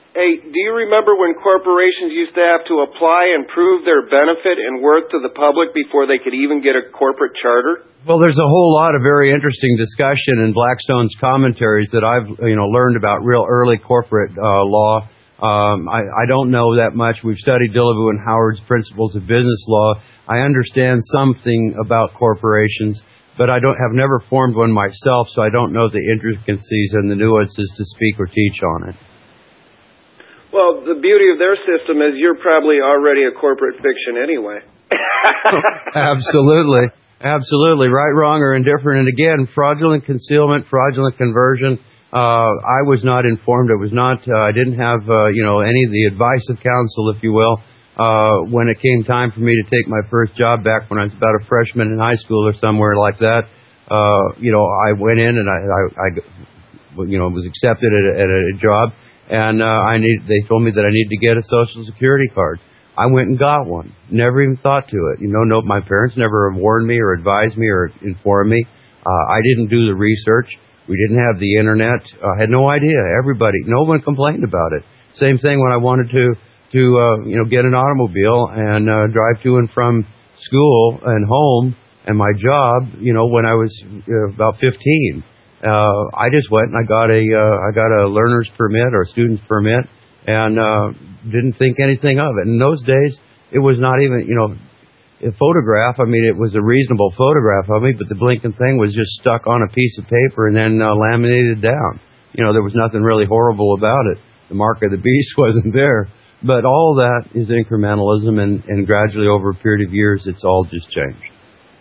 Hey, do you remember when corporations used to have to apply and prove their benefit and worth to the public before they could even get a corporate charter? Well, there's a whole lot of very interesting discussion in Blackstone's commentaries that I've, you know, learned about real early corporate uh, law. Um, I, I don't know that much. We've studied Dillevu and Howard's Principles of Business Law. I understand something about corporations, but I don't have never formed one myself, so I don't know the intricacies and the nuances to speak or teach on it. Well, the beauty of their system is you're probably already a corporate fiction anyway. Absolutely. Absolutely. Right, wrong, or indifferent. And again, fraudulent concealment, fraudulent conversion. Uh, I was not informed. It was not, uh, I didn't have, uh, you know, any of the advice of counsel, if you will, uh, when it came time for me to take my first job back when I was about a freshman in high school or somewhere like that. Uh, you know, I went in and I, I, I you know, was accepted at a, at a job, and, uh, I need, they told me that I needed to get a Social Security card. I went and got one. Never even thought to it. You know, no, my parents never warned me or advised me or informed me. Uh, I didn't do the research. We didn't have the internet. I had no idea. Everybody, no one complained about it. Same thing when I wanted to, to, uh, you know, get an automobile and, uh, drive to and from school and home and my job, you know, when I was uh, about fifteen. Uh, I just went and I got a, uh, I got a learner's permit or a student's permit and, uh, didn't think anything of it. In those days, it was not even, you know, a photograph. I mean, it was a reasonable photograph of me, but the blinking thing was just stuck on a piece of paper and then uh, laminated down. You know, there was nothing really horrible about it. The mark of the beast wasn't there. But all that is incrementalism, and, and gradually over a period of years, it's all just changed.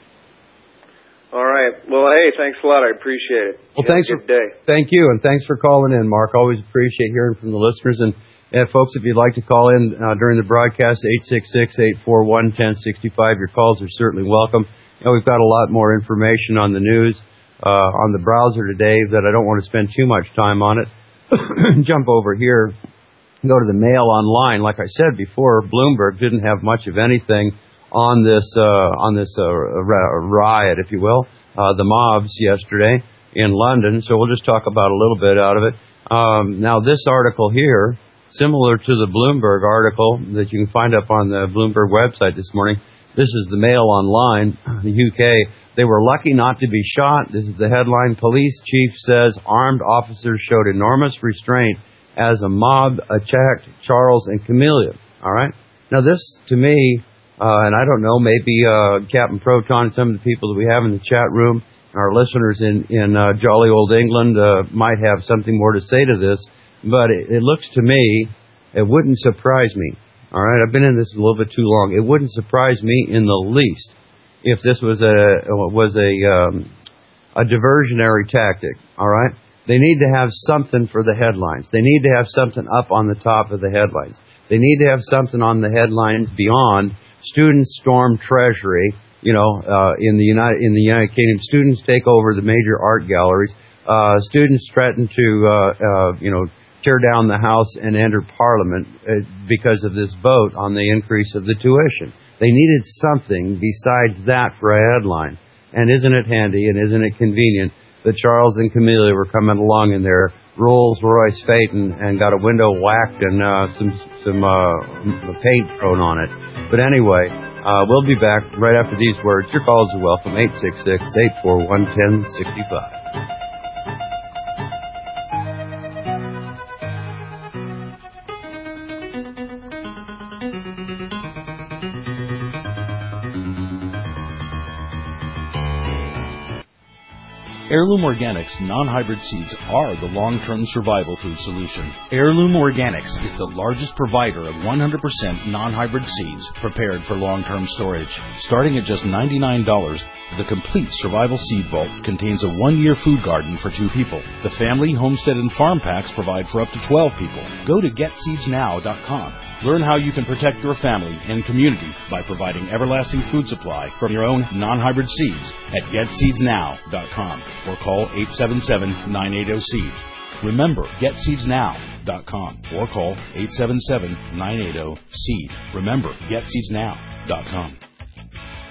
All right. Well, hey, thanks a lot. I appreciate it. Well, you thanks have a good for, day. Thank you, and thanks for calling in, Mark. Always appreciate hearing from the listeners. And Uh, folks, if you'd like to call in uh, during the broadcast, eight six six, eight four one, one zero six five. Your calls are certainly welcome. You know, we've got a lot more information on the news uh, on the browser today that I don't want to spend too much time on it. Jump over here, go to the Mail Online. Like I said before, Bloomberg didn't have much of anything on this uh, on this uh, riot, if you will, uh, the mobs yesterday in London. So we'll just talk about a little bit out of it. Um, now, this article here, similar to the Bloomberg article that you can find up on the Bloomberg website this morning. This is the Mail Online, the U K. They were lucky not to be shot. This is the headline. Police chief says armed officers showed enormous restraint as a mob attacked Charles and Camilla. All right. Now this, to me, uh, and I don't know, maybe uh, Captain Proton and some of the people that we have in the chat room, our listeners in, in uh, jolly old England uh, might have something more to say to this. But it, it looks to me, it wouldn't surprise me. All right, I've been in this a little bit too long. It wouldn't surprise me in the least if this was a was a um, a diversionary tactic. All right, they need to have something for the headlines. They need to have something up on the top of the headlines. They need to have something on the headlines beyond students storm Treasury. You know, uh, in the United in the United Kingdom, students take over the major art galleries. Uh, students threaten to, uh, uh, you know, tear down the House and enter Parliament uh, because of this vote on the increase of the tuition. They needed something besides that for a headline. And isn't it handy and isn't it convenient that Charles and Camilla were coming along in their Rolls Royce Phaeton and got a window whacked and uh, some some uh, paint thrown on it. But anyway, uh, we'll be back right after these words. Your calls are welcome, eight six six, eight four one, one zero six five. Heirloom Organics non-hybrid seeds are the long-term survival food solution. Heirloom Organics is the largest provider of one hundred percent non-hybrid seeds prepared for long-term storage. Starting at just ninety-nine dollars, the complete survival seed vault contains a one-year food garden for two people. The family, homestead, and farm packs provide for up to twelve people. Go to get seeds now dot com. Learn how you can protect your family and community by providing everlasting food supply from your own non-hybrid seeds at get seeds now dot com. Or call eight seven seven, nine eight zero, seeds. Remember, get seeds now dot com or call eight seven seven, nine eight zero, seed. Remember, get seeds now dot com.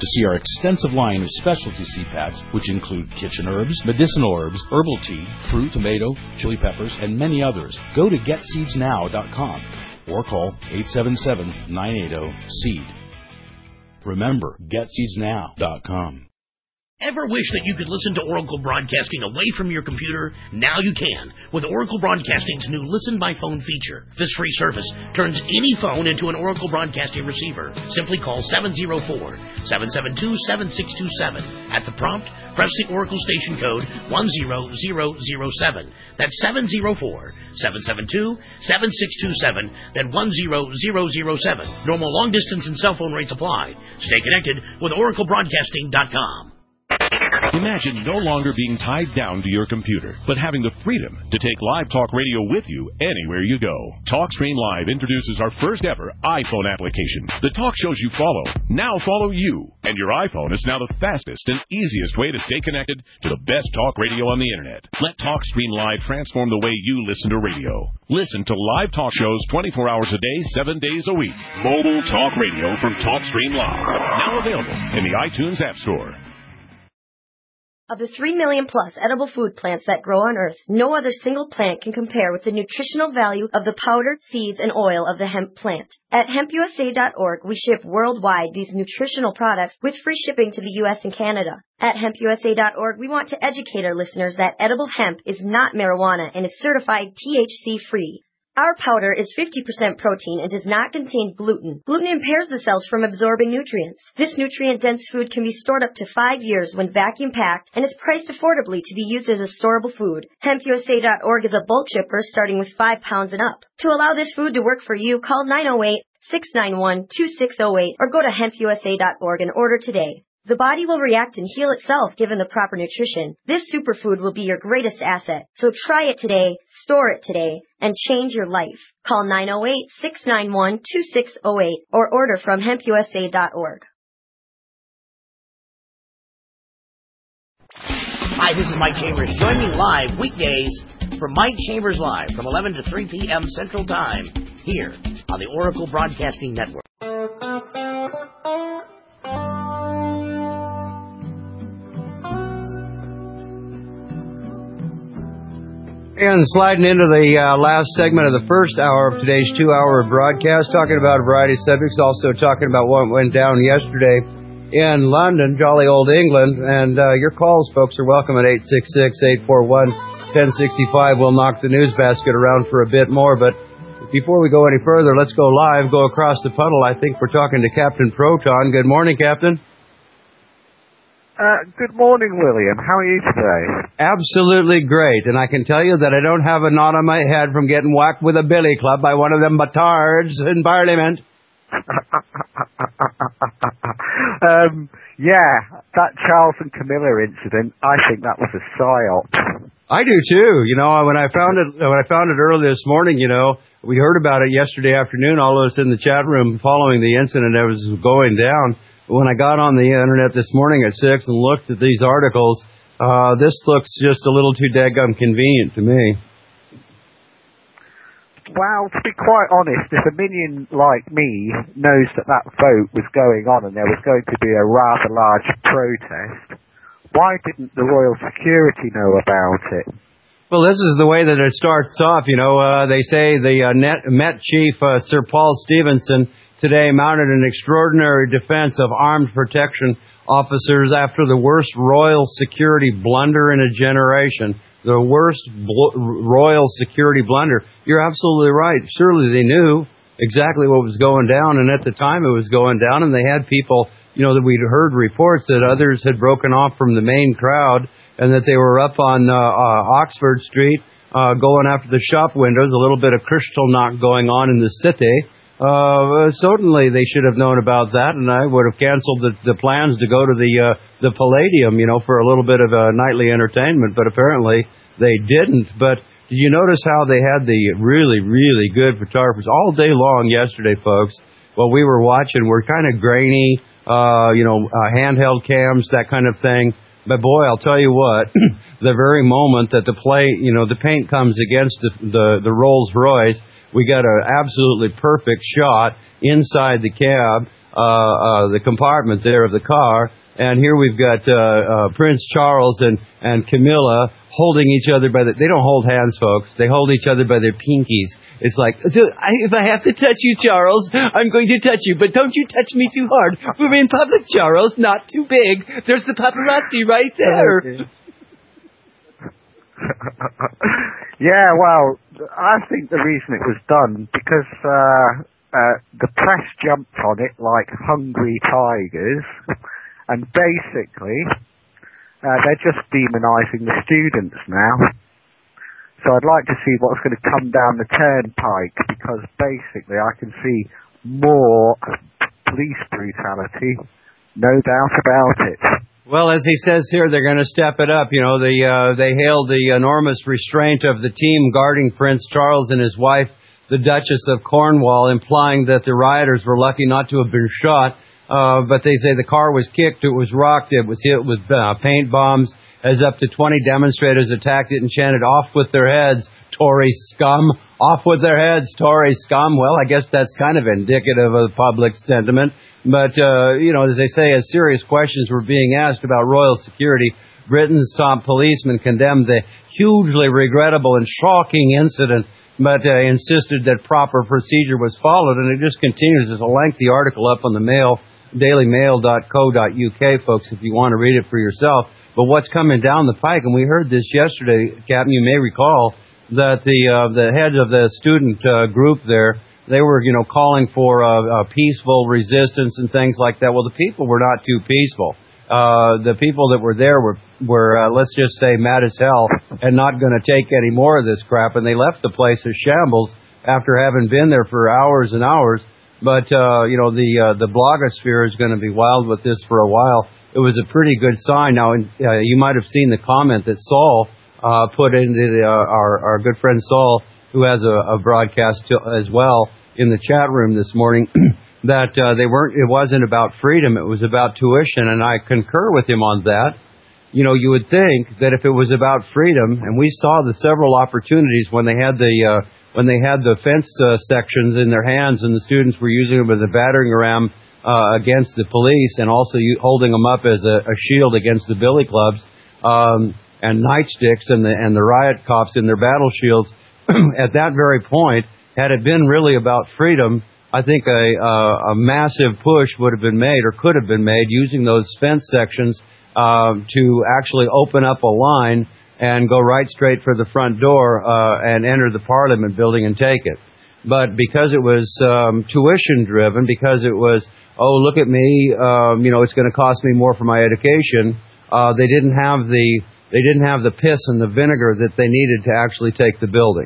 to see our extensive line of specialty seed packs, which include kitchen herbs, medicinal herbs, herbal tea, fruit, tomato, chili peppers, and many others. Go to get seeds now dot com or call eight seven seven, nine eight zero, seed. Remember, get seeds now dot com. Ever wish that you could listen to Oracle Broadcasting away from your computer? Now you can with Oracle Broadcasting's new Listen by Phone feature. This free service turns any phone into an Oracle Broadcasting receiver. Simply call seven zero four, seven seven two, seven six two seven. At the prompt, press the Oracle station code one zero zero zero seven. That's seven zero four, seven seven two, seven six two seven, then one zero zero zero seven. Normal long distance and cell phone rates apply. Stay connected with Oracle Broadcasting dot com. Imagine no longer being tied down to your computer, but having the freedom to take Live Talk Radio with you anywhere you go. TalkStream Live introduces our first ever iPhone application. The talk shows you follow now follow you, and your iPhone is now the fastest and easiest way to stay connected to the best talk radio on the internet. Let TalkStream Live transform the way you listen to radio. Listen to live talk shows twenty-four hours a day, seven days a week. Mobile talk radio from TalkStream Live. Now available in the iTunes App Store. Of the three million plus edible food plants that grow on Earth, no other single plant can compare with the nutritional value of the powder, seeds, and oil of the hemp plant. At hemp U S A dot org, we ship worldwide these nutritional products with free shipping to the U S and Canada. At hemp U S A dot org, we want to educate our listeners that edible hemp is not marijuana and is certified T H C-free. Our powder is fifty percent protein and does not contain gluten. Gluten impairs the cells from absorbing nutrients. This nutrient-dense food can be stored up to five years when vacuum-packed and is priced affordably to be used as a storable food. hemp U S A dot org is a bulk shipper starting with five pounds and up. To allow this food to work for you, call nine oh eight, six nine one, two six oh eight or go to hemp U S A dot org and order today. The body will react and heal itself given the proper nutrition. This superfood will be your greatest asset. So try it today, store it today, and change your life. Call nine oh eight, six nine one, two six oh eight or order from hemp U S A dot org. Hi, this is Mike Chambers. Join me live weekdays for Mike Chambers Live from eleven to three p.m. Central Time here on the Oracle Broadcasting Network. And sliding into the uh, last segment of the first hour of today's two-hour broadcast, talking about a variety of subjects, also talking about what went down yesterday in London, jolly old England. And uh, your calls, folks, are welcome at eight six six, eight four one, one oh six five. We'll knock the news basket around for a bit more. But before we go any further, let's go live, go across the puddle. I think we're talking to Captain Proton. Good morning, Captain. Uh, good morning, William. How are you today? Absolutely great. And I can tell you that I don't have a knot on my head from getting whacked with a billy club by one of them batards in Parliament. um, yeah, that Charles and Camilla incident, I think that was a psyop. I do too. You know, when I found it, when I found it early this morning, you know, we heard about it yesterday afternoon, all of us in the chat room following the incident that was going down. When I got on the internet this morning at six and looked at these articles, uh, this looks just a little too daggum convenient to me. Well, to be quite honest, if a minion like me knows that that vote was going on and there was going to be a rather large protest, why didn't the Royal Security know about it? Well, this is the way that it starts off. You know, uh, they say the uh, Net, Met Chief, uh, Sir Paul Stevenson, today mounted an extraordinary defense of armed protection officers after the worst royal security blunder in a generation. The worst bl- royal security blunder. You're absolutely right. Surely they knew exactly what was going down, and at the time it was going down, and they had people, you know, that we'd heard reports that others had broken off from the main crowd and that they were up on uh, uh, Oxford Street uh, going after the shop windows, a little bit of crystal knock going on in the city. Uh, certainly they should have known about that, and I would have canceled the, the plans to go to the uh, the Palladium, you know, for a little bit of uh, nightly entertainment, but apparently they didn't. But did you notice how they had the really, really good photographers all day long yesterday, folks? While we were watching, we're kind of grainy, uh, you know, uh, handheld cams, that kind of thing. But boy, I'll tell you what, the very moment that the play, you know, the paint comes against the the, the Rolls Royce, we got an absolutely perfect shot inside the cab uh, uh, the compartment there of the car. And here we've got uh, uh, Prince Charles and, and Camilla holding each other by the... They don't hold hands, folks. They hold each other by their pinkies. It's like, if I have to touch you, Charles, I'm going to touch you, but don't you touch me too hard. We're in public, Charles, not too big. There's the paparazzi right there. Okay. Yeah, well, I think the reason it was done, because uh, uh, the press jumped on it like hungry tigers, and basically uh, they're just demonising the students now. So I'd like to see what's going to come down the turnpike, because basically I can see more police brutality, no doubt about it. Well, as he says here, they're going to step it up. You know, the, uh, they hailed the enormous restraint of the team guarding Prince Charles and his wife, the Duchess of Cornwall, implying that the rioters were lucky not to have been shot. Uh, but they say the car was kicked, it was rocked, it was hit with uh, paint bombs, as up to twenty demonstrators attacked it and chanted, "Off with their heads, Tory scum! Off with their heads, Tory scum!" Well, I guess that's kind of indicative of the public sentiment. But, uh, you know, as they say, as serious questions were being asked about royal security, Britain's top policeman condemned the hugely regrettable and shocking incident, but uh, insisted that proper procedure was followed. And it just continues. There's a lengthy article up on the Mail, daily mail dot co dot U K, folks, if you want to read it for yourself. But what's coming down the pike, and we heard this yesterday, Captain, you may recall, that the uh, the head of the student uh, group there, they were, you know, calling for uh, uh, peaceful resistance and things like that. Well, the people were not too peaceful. Uh, the people that were there were, were uh, let's just say, mad as hell and not going to take any more of this crap. And they left the place as shambles after having been there for hours and hours. But, uh, you know, the uh, the blogosphere is going to be wild with this for a while. It was a pretty good sign. Now, uh, you might have seen the comment that Saul uh, put into the, uh, our, our good friend Saul, who has a, a broadcast to, as well, in the chat room this morning, that uh, they weren't. It wasn't about freedom. It was about tuition, and I concur with him on that. You know, you would think that if it was about freedom, and we saw the several opportunities when they had the uh, when they had the fence uh, sections in their hands, and the students were using them as a battering ram uh, against the police, and also u- holding them up as a, a shield against the billy clubs um, and nightsticks, and the and the riot cops in their battle shields. At that very point, had it been really about freedom, I think a, uh, a massive push would have been made, or could have been made, using those fence sections uh, to actually open up a line and go right straight for the front door uh, and enter the Parliament building and take it. But because it was um, tuition-driven, because it was, oh, look at me, um, you know, it's going to cost me more for my education, uh, they didn't have the they didn't have the piss and the vinegar that they needed to actually take the building.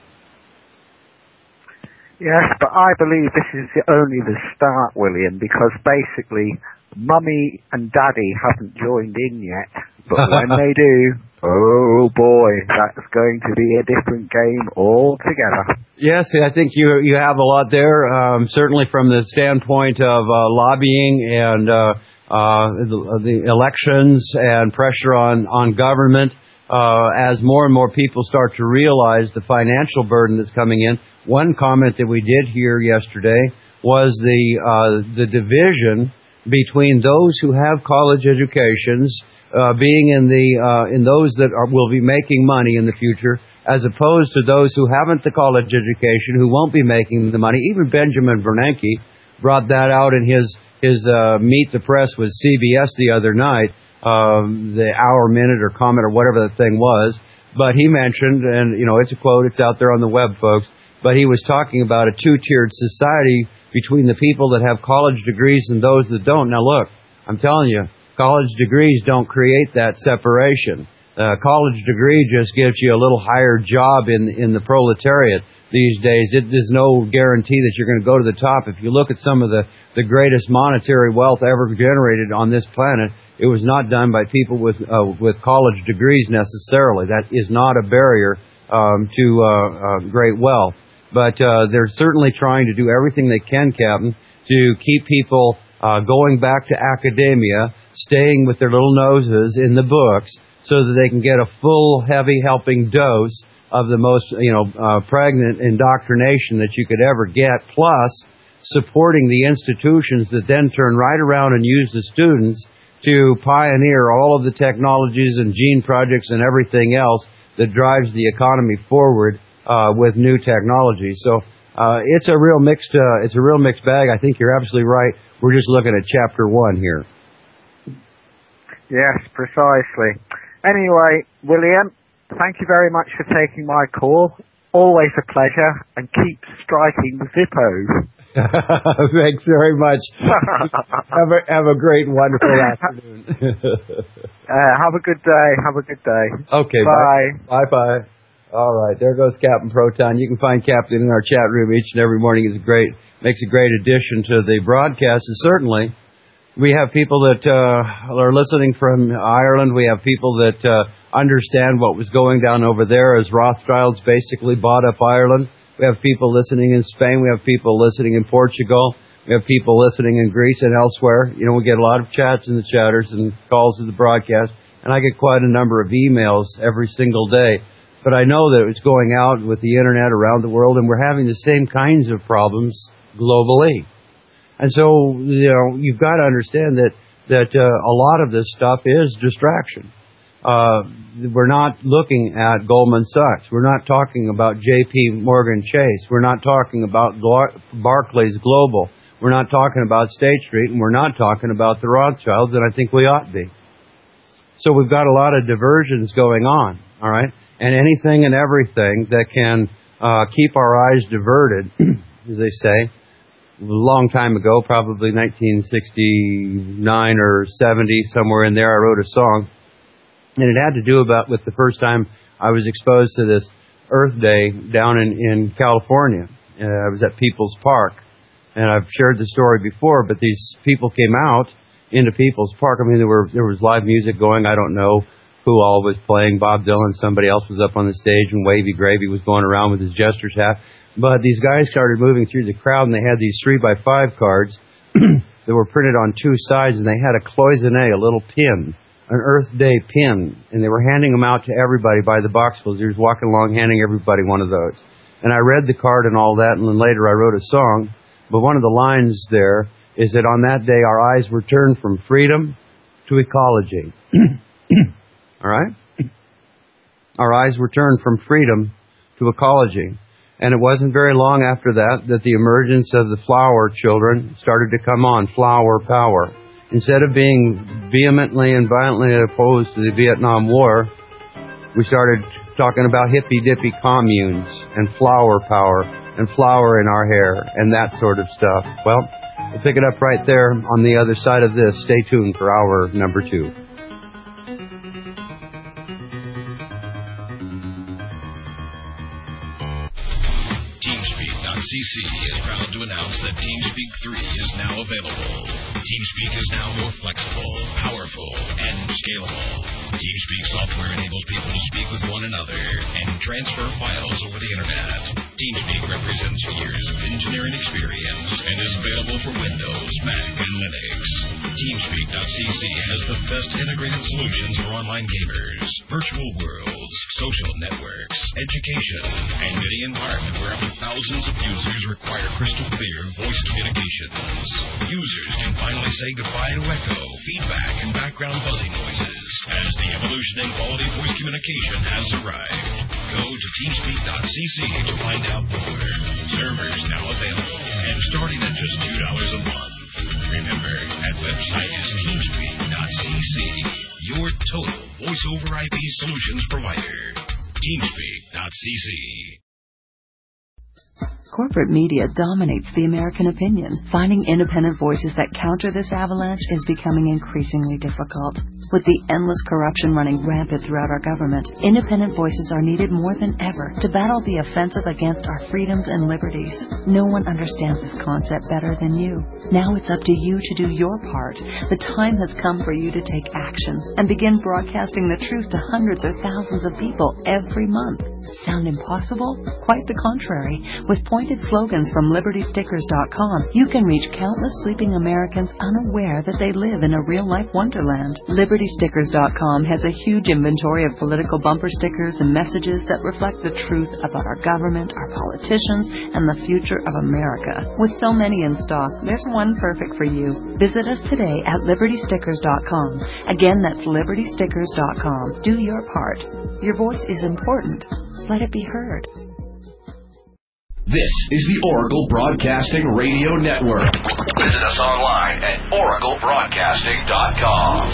Yes, but I believe this is only the start, William, because basically Mummy and Daddy haven't joined in yet. But when they do, oh boy, that's going to be a different game altogether. Yes, I think you you have a lot there, um, certainly from the standpoint of uh, lobbying and uh, uh, the, the elections and pressure on, on government. Uh, as more and more people start to realize the financial burden that's coming in. One comment that we did hear yesterday was the uh, the division between those who have college educations, uh, being in the uh, in those that are, will be making money in the future, as opposed to those who haven't the college education, who won't be making the money. Even Benjamin Bernanke brought that out in his his uh, Meet the Press with C B S the other night. Um, the hour, minute, or comment, or whatever the thing was. But he mentioned, and, you know, it's a quote, it's out there on the web, folks, but he was talking about a two-tiered society between the people that have college degrees and those that don't. Now, look, I'm telling you, college degrees don't create that separation. A college degree just gives you a little higher job in, in the proletariat these days. It, there's no guarantee that you're going to go to the top. If you look at some of the, the greatest monetary wealth ever generated on this planet, it was not done by people with uh, with college degrees necessarily. That is not a barrier um, to uh, uh, great wealth. But uh, they're certainly trying to do everything they can, Captain, to keep people uh, going back to academia, staying with their little noses in the books, so that they can get a full, heavy helping dose of the most, you know, uh, pregnant indoctrination that you could ever get, plus supporting the institutions that then turn right around and use the students to pioneer all of the technologies and gene projects and everything else that drives the economy forward uh, with new technology. So uh, it's a real mixed uh, it's a real mixed bag. I think you're absolutely right. We're just looking at chapter one here. Yes, precisely. Anyway, William, thank you very much for taking my call. Always a pleasure, and keep striking Zippo. Thanks very much. have, a, have a great, wonderful afternoon. uh, have a good day. Have a good day. Okay, bye. Bye bye. All right, there goes Captain Proton. You can find Captain in our chat room each and every morning. Is a great, makes a great addition to the broadcast. And certainly, we have people that uh, are listening from Ireland. We have people that uh, understand what was going down over there as Rothschilds basically bought up Ireland. We have people listening in Spain. We have people listening in Portugal. We have people listening in Greece and elsewhere. You know, we get a lot of chats in the chatters and calls to the broadcast, and I get quite a number of emails every single day. But I know that it's going out with the Internet around the world, and we're having the same kinds of problems globally. And so, you know, you've got to understand that, that uh, a lot of this stuff is distraction. Uh, we're not looking at Goldman Sachs. We're not talking about J P Morgan Chase. We're not talking about Barclays Global. We're not talking about State Street, and we're not talking about the Rothschilds, and I think we ought to be. So we've got a lot of diversions going on, all right? And anything and everything that can uh, keep our eyes diverted, as they say. A long time ago, probably nineteen sixty-nine or seventy, somewhere in there, I wrote a song. And it had to do about with the first time I was exposed to this Earth Day down in, in California. Uh, I was at People's Park. And I've shared the story before, but these people came out into People's Park. I mean, there were there was live music going. I don't know who all was playing. Bob Dylan, somebody else was up on the stage, and Wavy Gravy was going around with his jester's hat. But these guys started moving through the crowd, and they had these three by five cards that were printed on two sides, and they had a cloisonne, a little pin, an Earth Day pin, and they were handing them out to everybody by the boxfuls. They were walking along handing everybody one of those. And I read the card and all that, and then later I wrote a song. But one of the lines there is that on that day our eyes were turned from freedom to ecology. All right? Our eyes were turned from freedom to ecology. And it wasn't very long after that that the emergence of the flower children started to come on, flower power. Instead of being vehemently and violently opposed to the Vietnam War, we started talking about hippy-dippy communes and flower power and flower in our hair and that sort of stuff. Well, we'll pick it up right there on the other side of this. Stay tuned for hour number two. C C is proud to announce that TeamSpeak three is now available. TeamSpeak is now more flexible, powerful, and scalable. TeamSpeak software enables people to speak with one another and transfer files over the Internet. TeamSpeak represents years of engineering experience and is available for Windows, Mac, and Linux. TeamSpeak dot C C has the best integrated solutions for online gamers, virtual worlds, social networks, education, and any environment where up to thousands of users require crystal clear voice communications. Users can finally say goodbye to echo, feedback, and background buzzing noises as the evolution in quality voice communication has arrived. Go to TeamSpeak dot C C to find out more. Servers now available and starting at just two dollars a month. Remember, that website is TeamSpeak dot C C, your total voice over I P solutions provider. TeamSpeak dot C C. Corporate media dominates the American opinion. Finding independent voices that counter this avalanche is becoming increasingly difficult. With the endless corruption running rampant throughout our government, independent voices are needed more than ever to battle the offensive against our freedoms and liberties. No one understands this concept better than you. Now it's up to you to do your part. The time has come for you to take action and begin broadcasting the truth to hundreds or thousands of people every month. Sound impossible? Quite the contrary. With pointed slogans from Liberty Stickers dot com, you can reach countless sleeping Americans unaware that they live in a real-life wonderland. Liberty Liberty Stickers dot com has a huge inventory of political bumper stickers and messages that reflect the truth about our government, our politicians, and the future of America. With so many in stock, there's one perfect for you. Visit us today at Liberty Stickers dot com. Again, that's Liberty Stickers dot com. Do your part. Your voice is important. Let it be heard. This is the Oracle Broadcasting Radio Network. Visit us online at Oracle Broadcasting dot com.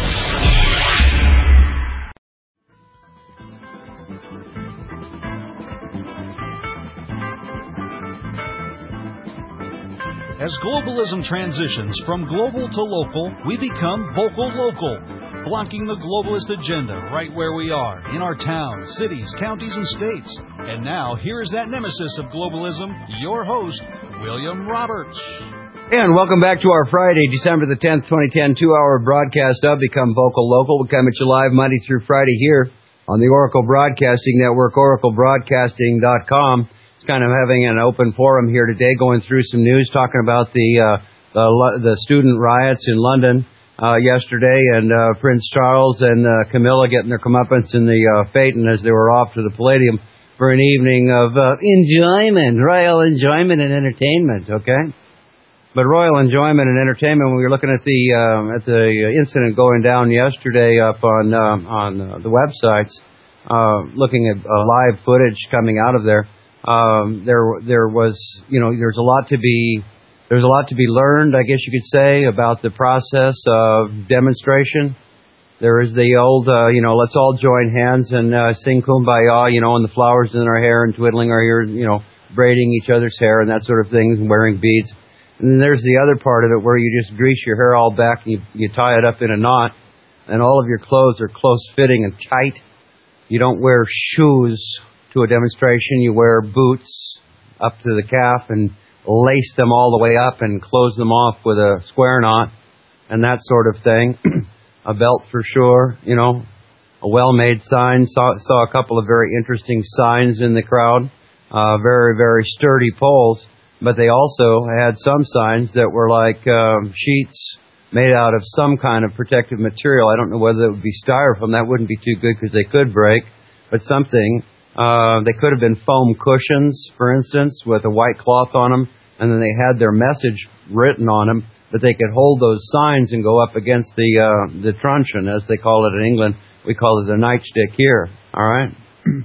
As globalism transitions from global to local, we become vocal local, blocking the globalist agenda right where we are, in our towns, cities, counties, and states. And now, here is that nemesis of globalism, your host, William Roberts. And welcome back to our Friday, December the tenth, twenty ten, two-hour broadcast of Become Vocal Local. We come at you live Monday through Friday here on the Oracle Broadcasting Network, Oracle Broadcasting dot com. It's kind of having an open forum here today, going through some news, talking about the uh, the, the student riots in London uh, yesterday, and uh, Prince Charles and uh, Camilla getting their comeuppance in the uh, Phaeton as they were off to the Palladium for an evening of uh, enjoyment, royal enjoyment and entertainment, okay? But royal enjoyment and entertainment, when we were looking at the uh, at the incident going down yesterday up on uh, on uh, the websites, uh, looking at uh, live footage coming out of there, um, there there was, you know, there's a lot to be there's a lot to be learned, I guess you could say, about the process of demonstration. There is the old, uh, you know, let's all join hands and uh, sing Kumbaya, you know, and the flowers in our hair and twiddling our hair, you know, braiding each other's hair and that sort of thing, and wearing beads. And then there's the other part of it where you just grease your hair all back and you, you tie it up in a knot, and all of your clothes are close-fitting and tight. You don't wear shoes to a demonstration. You wear boots up to the calf and lace them all the way up and close them off with a square knot and that sort of thing. A belt for sure, you know, a well-made sign. Saw, saw a couple of very interesting signs in the crowd, uh, very, very sturdy poles. But they also had some signs that were like um, sheets made out of some kind of protective material. I don't know whether it would be styrofoam. That wouldn't be too good because they could break. But something. Uh, they could have been foam cushions, for instance, with a white cloth on them. And then they had their message written on them. That they could hold those signs and go up against the uh, the truncheon, as they call it in England. We call it the nightstick here. All right? You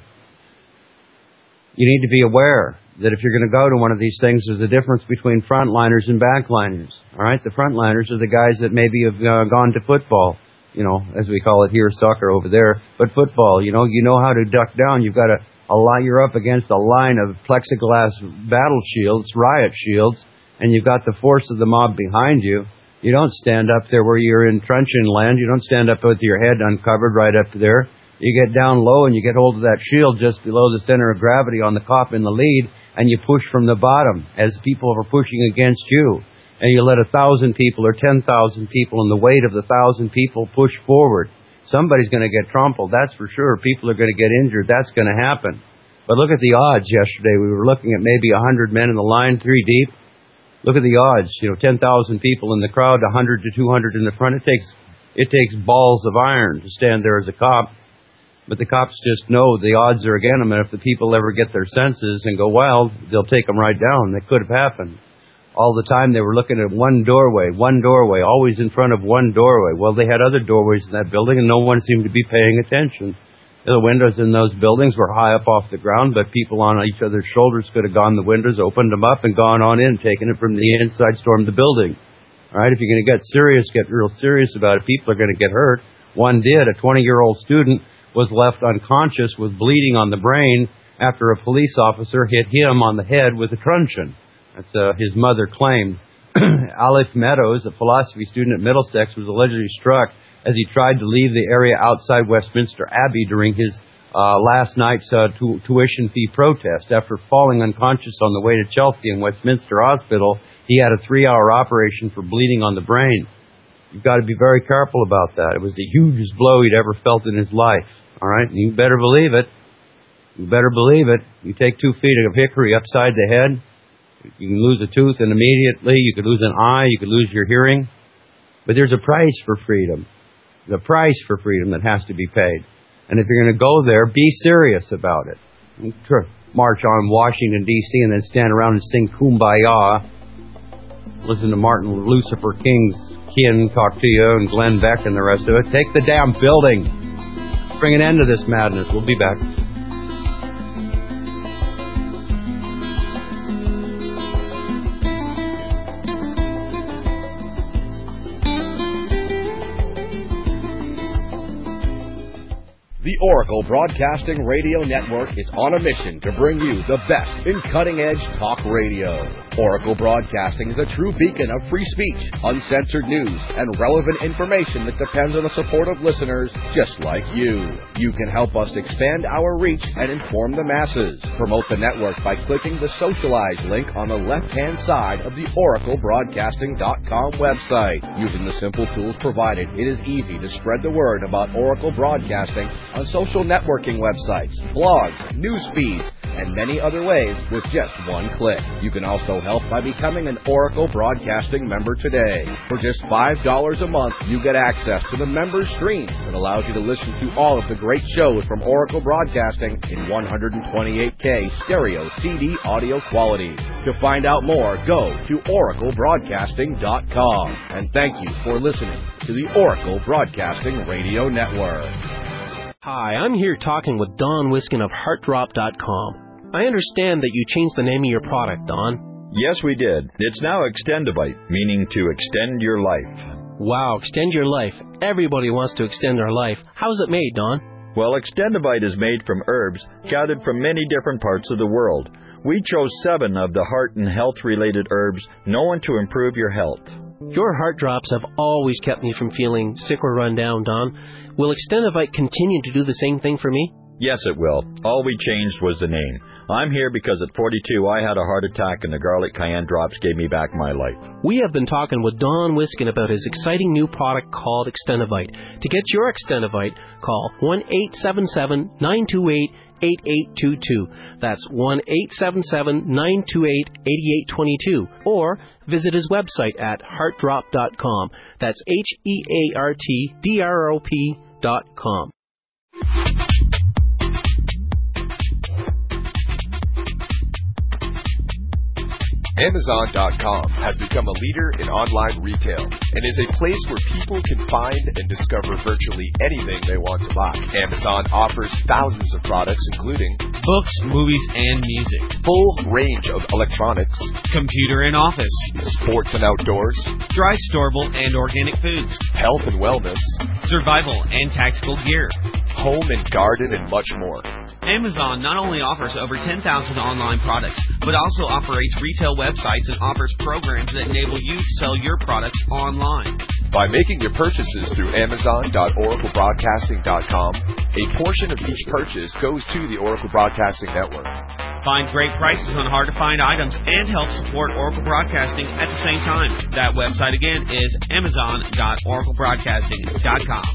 need to be aware that if you're going to go to one of these things, there's a difference between frontliners and backliners. All right? The frontliners are the guys that maybe have uh, gone to football, you know, as we call it here, soccer over there. But football, you know, you know how to duck down. You've got a, a line, you're up against a line of plexiglass battle shields, riot shields, and you've got the force of the mob behind you. You don't stand up there where you're in truncheon land. You don't stand up with your head uncovered right up there. You get down low and you get hold of that shield just below the center of gravity on the cop in the lead, and you push from the bottom as people are pushing against you. And you let a thousand people or ten thousand people and the weight of the thousand people push forward. Somebody's going to get trampled, that's for sure. People are going to get injured. That's going to happen. But look at the odds yesterday. We were looking at maybe one hundred men in the line, three deep. Look at the odds. You know, ten thousand people in the crowd, one hundred to two hundred in the front. It takes it takes balls of iron to stand there as a cop. But the cops just know the odds are against them, and if the people ever get their senses and go wild, they'll take them right down. That could have happened. All the time they were looking at one doorway, one doorway, always in front of one doorway. Well, they had other doorways in that building, and no one seemed to be paying attention. The windows in those buildings were high up off the ground, but people on each other's shoulders could have gone the windows, opened them up, and gone on in, taken it from the inside, stormed the building. All right, if you're going to get serious, get real serious about it, people are going to get hurt. One did. A twenty-year-old student was left unconscious with bleeding on the brain after a police officer hit him on the head with a truncheon. That's uh, his mother claimed. Aleph Meadows, a philosophy student at Middlesex, was allegedly struck as he tried to leave the area outside Westminster Abbey during his uh, last night's uh, tu- tuition fee protest. After falling unconscious on the way to Chelsea and Westminster Hospital, he had a three-hour operation for bleeding on the brain. You've got to be very careful about that. It was the hugest blow he'd ever felt in his life. All right? And you better believe it. You better believe it. You take two feet of hickory upside the head, you can lose a tooth and immediately. You could lose an eye. You could lose your hearing. But there's a price for freedom. the price for freedom that has to be paid. And if you're going to go there, be serious about it. March on Washington, D C, and then stand around and sing Kumbaya. Listen to Martin Lucifer King's kin talk to you, and Glenn Beck and the rest of it. Take the damn building. Bring an end to this madness. We'll be back. The Oracle Broadcasting Radio Network is on a mission to bring you the best in cutting-edge talk radio. Oracle Broadcasting is a true beacon of free speech, uncensored news, and relevant information that depends on the support of listeners just like you. You can help us expand our reach and inform the masses. Promote the network by clicking the Socialize link on the left-hand side of the oracle broadcasting dot com website. Using the simple tools provided, it is easy to spread the word about Oracle Broadcasting on social networking websites, blogs, news feeds, and many other ways with just one click. You can also help by becoming an Oracle Broadcasting member today. For just five dollars a month, you get access to the member stream that allows you to listen to all of the great shows from Oracle Broadcasting in one twenty-eight K stereo C D audio quality. To find out more, go to oracle broadcasting dot com. And thank you for listening to the Oracle Broadcasting Radio Network. Hi, I'm here talking with Don Wiskin of heart drop dot com. I understand that you changed the name of your product, Don. Yes, we did. It's now Extendivite, meaning to extend your life. Wow, extend your life. Everybody wants to extend their life. How's it made, Don? Well, Extendivite is made from herbs gathered from many different parts of the world. We chose seven of the heart and health-related herbs known to improve your health. Your heart drops have always kept me from feeling sick or run down, Don. Will Extendivite continue to do the same thing for me? Yes, it will. All we changed was the name. I'm here because at forty-two I had a heart attack and the garlic cayenne drops gave me back my life. We have been talking with Don Wiskin about his exciting new product called Extendivite. To get your Extendivite, call one eight seven seven, nine two eight, eight eight two two. That's one eight seven seven, nine two eight, eight eight two two. Or visit his website at heart drop dot com. That's H E A R T D R O P dot com. Amazon dot com has become a leader in online retail and is a place where people can find and discover virtually anything they want to buy. Amazon offers thousands of products including books, movies, and music, full range of electronics, computer and office, sports and outdoors, dry, storable, and organic foods, health and wellness, survival and tactical gear, home and garden, and much more. Amazon not only offers over ten thousand online products, but also operates retail websites and offers programs that enable you to sell your products online. By making your purchases through Amazon dot oracle broadcasting dot com, a portion of each purchase goes to the Oracle Broadcasting Network. Find great prices on hard-to-find items and help support Oracle Broadcasting at the same time. That website again is Amazon dot oracle broadcasting dot com.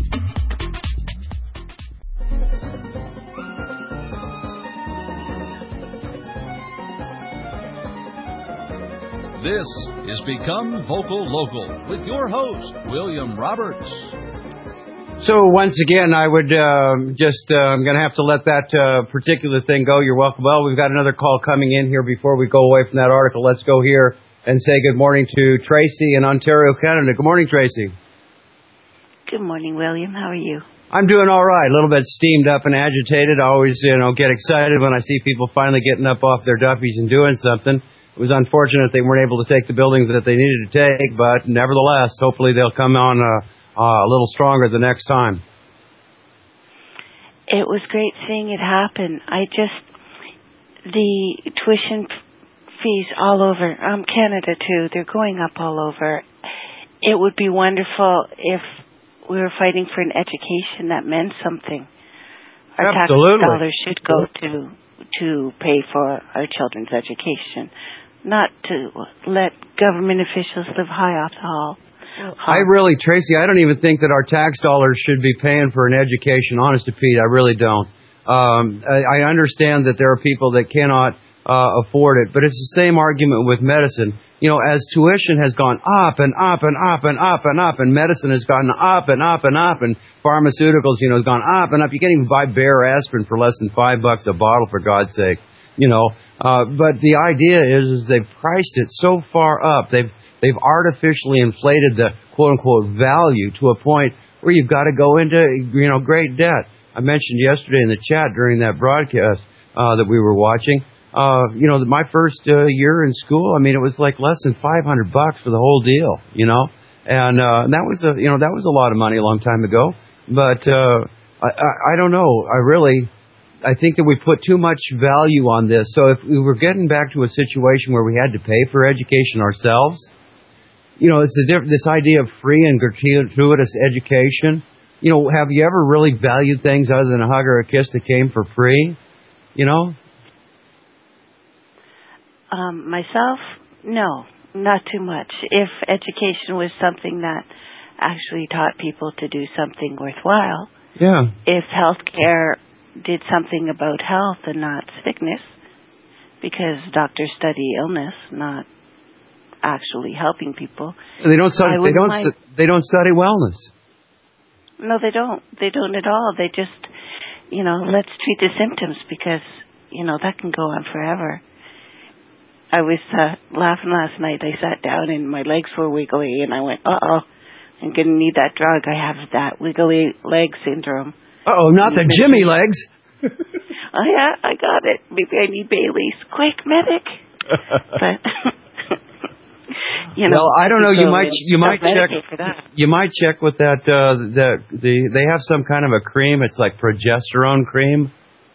This is Become Vocal Local with your host, William Roberts. So once again, I would uh, just, uh, I'm going to have to let that uh, particular thing go. You're welcome. Well, we've got another call coming in here before we go away from that article. Let's go here and say good morning to Tracy in Ontario, Canada. Good morning, Tracy. Good morning, William. How are you? I'm doing all right. A little bit steamed up and agitated. I always, you know, get excited when I see people finally getting up off their duffies and doing something. It was unfortunate they weren't able to take the buildings that they needed to take, but nevertheless, hopefully they'll come on uh, uh, a little stronger the next time. It was great seeing it happen. I just, the tuition fees all over, um, Canada too, they're going up all over. It would be wonderful if we were fighting for an education that meant something. Our Absolutely. tax dollars should go to to pay for our children's education, not to let government officials live high off the hall. I really, Tracy, I don't even think that our tax dollars should be paying for an education, honest to Pete, I really don't. Um, I, I understand that there are people that cannot uh, afford it, but it's the same argument with medicine. you know, as tuition has gone up and up and up and up and up, and medicine has gone up and up and up, and pharmaceuticals, you know, has gone up and up. You can't even buy Bayer aspirin for less than five bucks a bottle, for God's sake, you know. Uh, but the idea is, is they've priced it so far up. They've they've artificially inflated the quote unquote value to a point where you've got to go into, you know, great debt. I mentioned yesterday in the chat during that broadcast uh, that we were watching. Uh, you know, my first uh, year in school, I mean, it was like less than five hundred bucks for the whole deal, you know, and, uh, and that was a, you know, that was a lot of money a long time ago. But, uh, I, I, I don't know. I really, I think that we put too much value on this. So if we were getting back to a situation where we had to pay for education ourselves, you know, it's a diff- this idea of free and gratuitous education. You know, have you ever really valued things other than a hug or a kiss that came for free? You know? Um, myself, no, not too much. If education was something that actually taught people to do something worthwhile, yeah. If healthcare did something about health and not sickness, because doctors study illness, not actually helping people. They don't study. They don't. Mind. Stu- they don't study wellness. No, they don't. They don't at all. They just, you know, let's treat the symptoms, because you know that can go on forever. I was uh, laughing last night. I sat down and my legs were wiggly, and I went, uh-oh, I'm going to need that drug. I have that wiggly leg syndrome. Uh-oh, not the Jimmy legs. Oh, yeah, I got it. Maybe I need Bailey's. Quick, medic. But, you know. Well, I don't know. You might you might check. For that. You might check with that. Uh, that the they have some kind of a cream. It's like progesterone cream.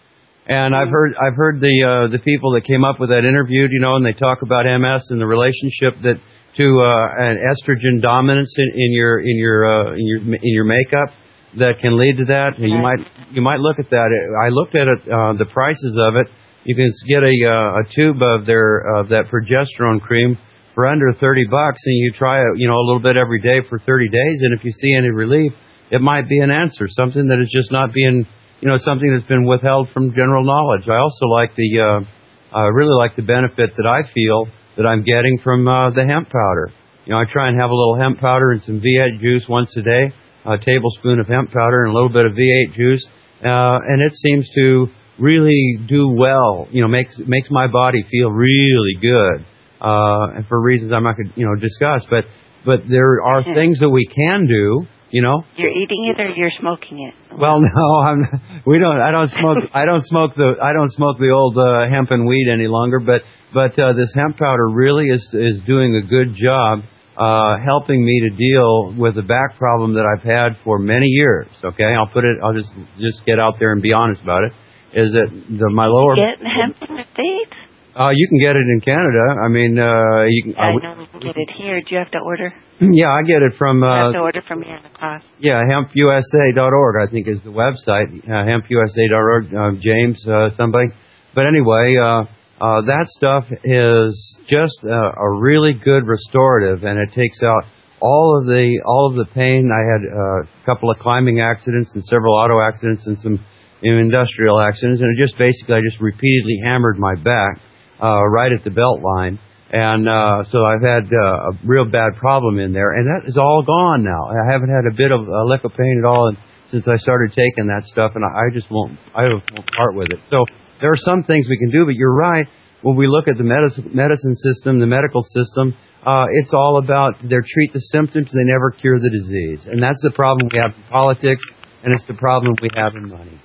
And I've heard I've heard the uh, the people that came up with that interviewed, you know, and they talk about M S and the relationship that to uh, an estrogen dominance in, in your in your uh, in your in your makeup that can lead to that. And you might you might look at that. I looked at it, uh, the prices of it. You can get a uh, a tube of their of that progesterone cream for under thirty bucks, and you try it, you know, a little bit every day for thirty days. And if you see any relief, it might be an answer, something that is just not being, you know, something that's been withheld from general knowledge. I also like the, uh, I really like the benefit that I feel that I'm getting from uh, the hemp powder. You know, I try and have a little hemp powder and some V eight juice once a day, a tablespoon of hemp powder and a little bit of V eight juice, uh, and it seems to really do well. You know, makes makes my body feel really good, uh, and for reasons I'm not going to, you know, discuss. But but there are things that we can do. You know, you're eating it or you're smoking it. Well, no, I'm. We don't. I don't smoke. I don't smoke the. I don't smoke the old uh, hemp and weed any longer. But but uh, this hemp powder really is is doing a good job uh, helping me to deal with the back problem that I've had for many years. Okay, I'll put it. I'll just just get out there and be honest about it. Is that the my lower? Get hemp in the States? Uh, you can get it in Canada. I mean, uh, you can. I uh, know we can get it here. Do you have to order? Yeah, I get it from. Uh, you have to order from here in the cost. Yeah, hemp U S A dot org, I think, is the website. Uh, hemp U S A dot org, uh, James, uh, somebody. But anyway, uh, uh, that stuff is just uh, a really good restorative, and it takes out all of the all of the pain. I had uh, a couple of climbing accidents and several auto accidents and some industrial accidents, and it just basically I just repeatedly hammered my back uh, right at the belt line. And uh, so I've had uh, a real bad problem in there, and that is all gone now. I haven't had a bit of a lick of pain at all since I started taking that stuff, and I just won't, I won't part with it. So there are some things we can do, but you're right. When we look at the medicine, medicine system, the medical system, uh, it's all about they treat the symptoms, they never cure the disease, and that's the problem we have in politics, and it's the problem we have in money.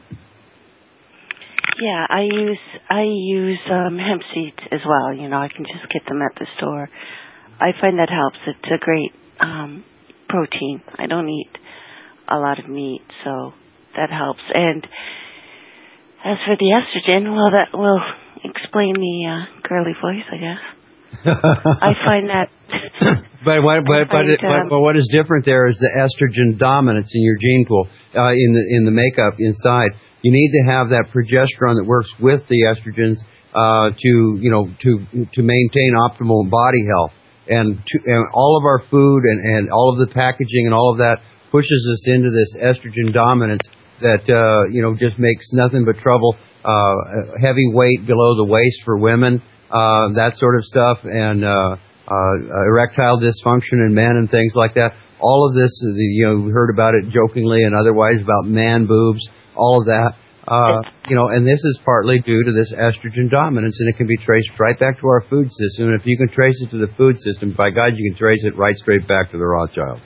Yeah, I use I use um, hemp seeds as well. You know, I can just get them at the store. I find that helps. It's a great um, protein. I don't eat a lot of meat, so that helps. And as for the estrogen, well, that will explain the uh, girly voice, I guess. I find that. But what, but, find, but, it, um, but, but what is different there is the estrogen dominance in your gene pool, uh, in the in the makeup inside. You need to have that progesterone that works with the estrogens uh, to, you know, to to maintain optimal body health. And, to, and all of our food and, and all of the packaging and all of that pushes us into this estrogen dominance that, uh, you know, just makes nothing but trouble. Uh, heavy weight below the waist for women, uh, that sort of stuff. And uh, uh, erectile dysfunction in men and things like that. All of this, you know, we heard about it jokingly and otherwise about man boobs, all of that. Uh, you know, and this is partly due to this estrogen dominance, and it can be traced right back to our food system. And if you can trace it to the food system, by God, you can trace it right straight back to the Rothschilds.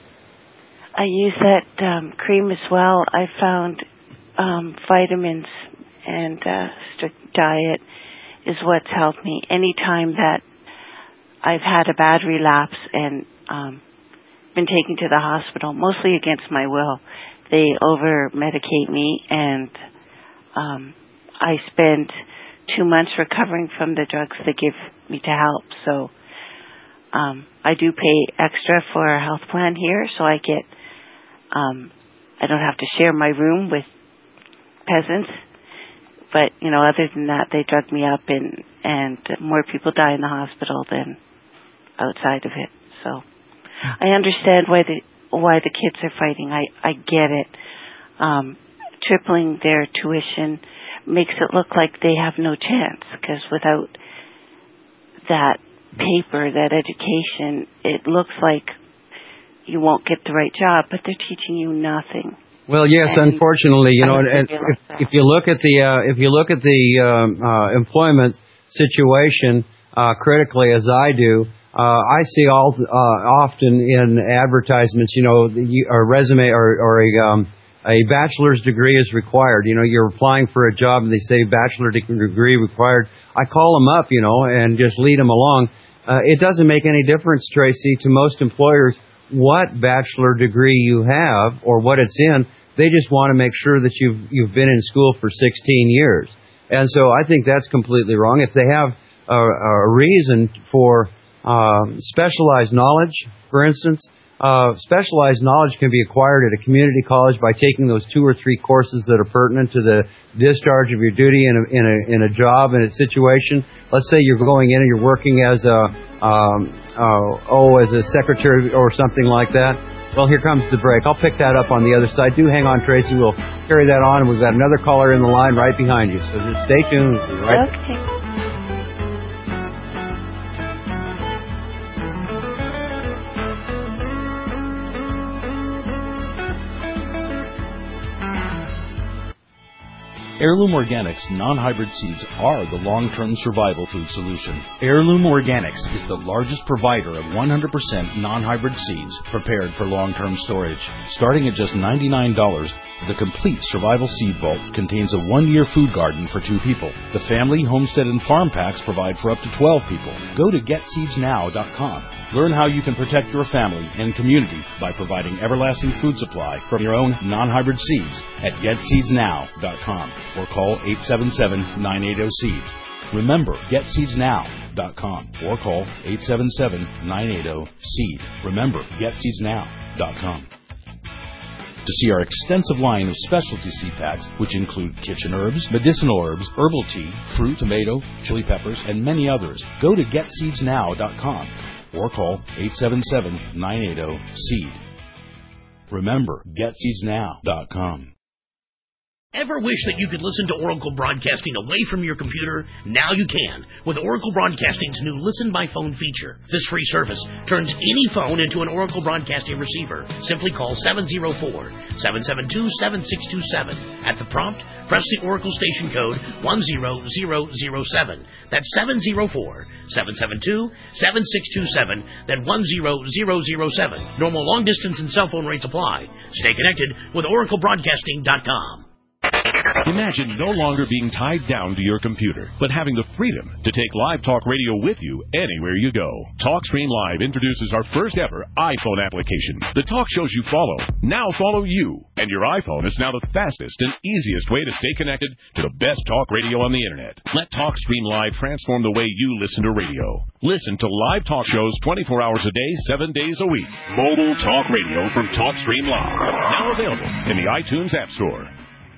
I use that um, cream as well. I found um, vitamins and uh, strict diet is what's helped me. Anytime that I've had a bad relapse and um, been taken to the hospital, mostly against my will, they over-medicate me, and um, I spend two months recovering from the drugs they give me to help. So um, I do pay extra for a health plan here, so I get, um, I don't have to share my room with peasants. But, you know, other than that, they drug me up, and, and more people die in the hospital than outside of it. So I understand why the why the kids are fighting. I, I get it. Um, tripling their tuition makes it look like they have no chance, because without that paper, that education, it looks like you won't get the right job, but they're teaching you nothing. Well, yes, and unfortunately, you know, and, and if, if you look at the uh, if you look at the um, uh, employment situation uh, critically, as I do, uh, I see all uh, often in advertisements, you know, a resume or, or a um, a bachelor's degree is required. You know, you're applying for a job and they say bachelor degree required. I call them up, you know, and just lead them along. Uh, it doesn't make any difference, Tracy, to most employers what bachelor degree you have or what it's in. They just want to make sure that you've you've been in school for sixteen years. And so I think that's completely wrong. If they have a, a reason for uh, specialized knowledge, for instance, uh, specialized knowledge can be acquired at a community college by taking those two or three courses that are pertinent to the discharge of your duty in a, in a, in a job, in a situation. Let's say you're going in and you're working as a, um, uh, oh, as a secretary or something like that. Well, here comes the break. I'll pick that up on the other side. Do hang on, Tracy. We'll carry that on, and we've got another caller in the line right behind you. So just stay tuned. We'll be right okay. back. Heirloom Organics non-hybrid seeds are the long-term survival food solution. Heirloom Organics is the largest provider of one hundred percent non-hybrid seeds prepared for long-term storage. Starting at just ninety-nine dollars, the complete survival seed vault contains a one-year food garden for two people. The family, homestead, and farm packs provide for up to twelve people. Go to get seeds now dot com. Learn how you can protect your family and community by providing everlasting food supply from your own non-hybrid seeds at get seeds now dot com. Or call eight seven seven, nine eight zero, seeds. Remember, get seeds now dot com or call eight seven seven, nine eight zero, seed. Remember, get seeds now dot com. To see our extensive line of specialty seed packs, which include kitchen herbs, medicinal herbs, herbal tea, fruit, tomato, chili peppers, and many others, go to get seeds now dot com or call eight seven seven, nine eight zero, seed. Remember, get seeds now dot com. Ever wish that you could listen to Oracle Broadcasting away from your computer? Now you can with Oracle Broadcasting's new Listen by Phone feature. This free service turns any phone into an Oracle Broadcasting receiver. Simply call seven zero four, seven seven two, seven six two seven. At the prompt, press the Oracle station code one zero zero zero seven. That's seven zero four, seven seven two, seven six two seven. Then one zero zero zero seven. Normal long distance and cell phone rates apply. Stay connected with Oracle Broadcasting dot com. Imagine no longer being tied down to your computer, but having the freedom to take Live Talk Radio with you anywhere you go. TalkStream Live introduces our first ever iPhone application. The talk shows you follow now follow you, and your iPhone is now the fastest and easiest way to stay connected to the best talk radio on the internet. Let TalkStream Live transform the way you listen to radio. Listen to live talk shows twenty-four hours a day, seven days a week. Mobile talk radio from TalkStream Live. Now available in the iTunes App Store.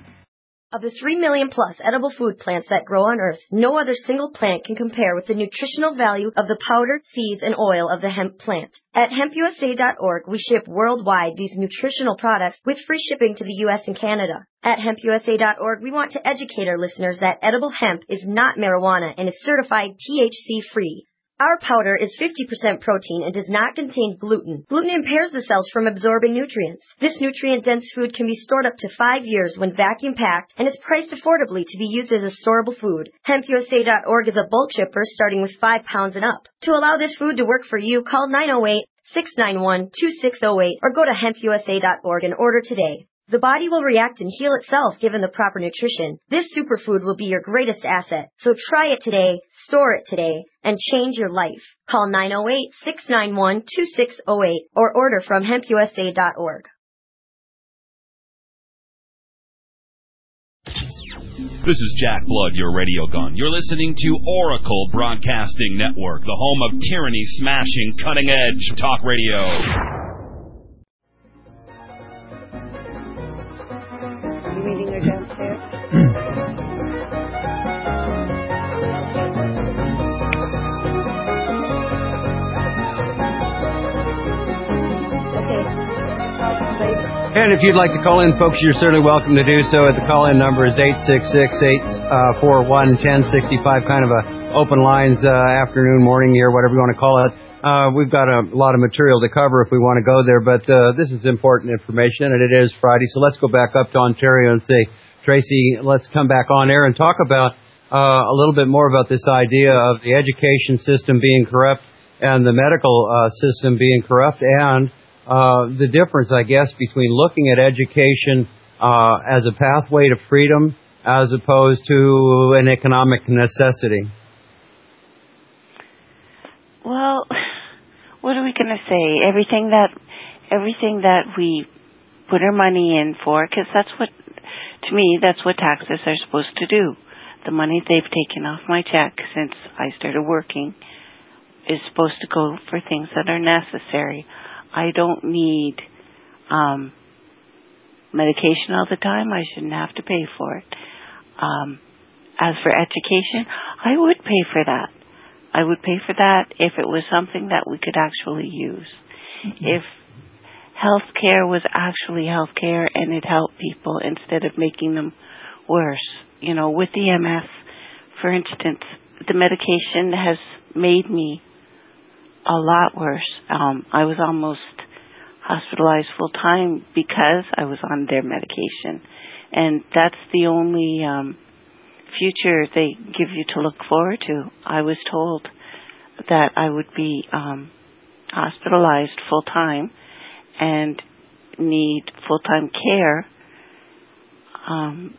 Of the three million plus edible food plants that grow on Earth, no other single plant can compare with the nutritional value of the powdered seeds and oil of the hemp plant. At hemp U S A dot org, we ship worldwide these nutritional products with free shipping to the U S and Canada. At hemp U S A dot org, we want to educate our listeners that edible hemp is not marijuana and is certified T H C free. Our powder is fifty percent protein and does not contain gluten. Gluten impairs the cells from absorbing nutrients. This nutrient-dense food can be stored up to five years when vacuum-packed and is priced affordably to be used as a storable food. hemp u s a dot org is a bulk shipper starting with five pounds and up. To allow this food to work for you, call nine oh eight, six nine one, two six oh eight or go to hemp u s a dot org and order today. The body will react and heal itself given the proper nutrition. This superfood will be your greatest asset. So try it today, store it today, and change your life. Call nine oh eight, six nine one, two six oh eight or order from hemp u s a dot org. This is Jack Blood, your radio gun. You're listening to Oracle Broadcasting Network, the home of tyranny-smashing, cutting-edge talk radio. You meeting her downstairs? And if you'd like to call in, folks, you're certainly welcome to do so. The call-in number is eight six six, eight four one, one oh six five, kind of a open lines uh, afternoon, morning here, whatever you want to call it. Uh, we've got a lot of material to cover if we want to go there, but uh, this is important information, and it is Friday, so let's go back up to Ontario and say, Tracy, let's come back on air and talk about uh, a little bit more about this idea of the education system being corrupt and the medical uh, system being corrupt, and uh, the difference, I guess, between looking at education uh, as a pathway to freedom as opposed to an economic necessity. Well, what are we going to say? Everything that, everything that we put our money in for, because that's what, to me, that's what taxes are supposed to do. The money they've taken off my check since I started working is supposed to go for things that are necessary. I don't need um, medication all the time. I shouldn't have to pay for it. Um, as for education, I would pay for that. I would pay for that if it was something that we could actually use. Mm-hmm. If health care was actually health care and it helped people instead of making them worse. You know, with the M S, for instance, the medication has made me a lot worse. Um, I was almost hospitalized full time because I was on their medication. And that's the only um future they give you to look forward to. I was told that I would be um, hospitalized full time and need full time care. Um,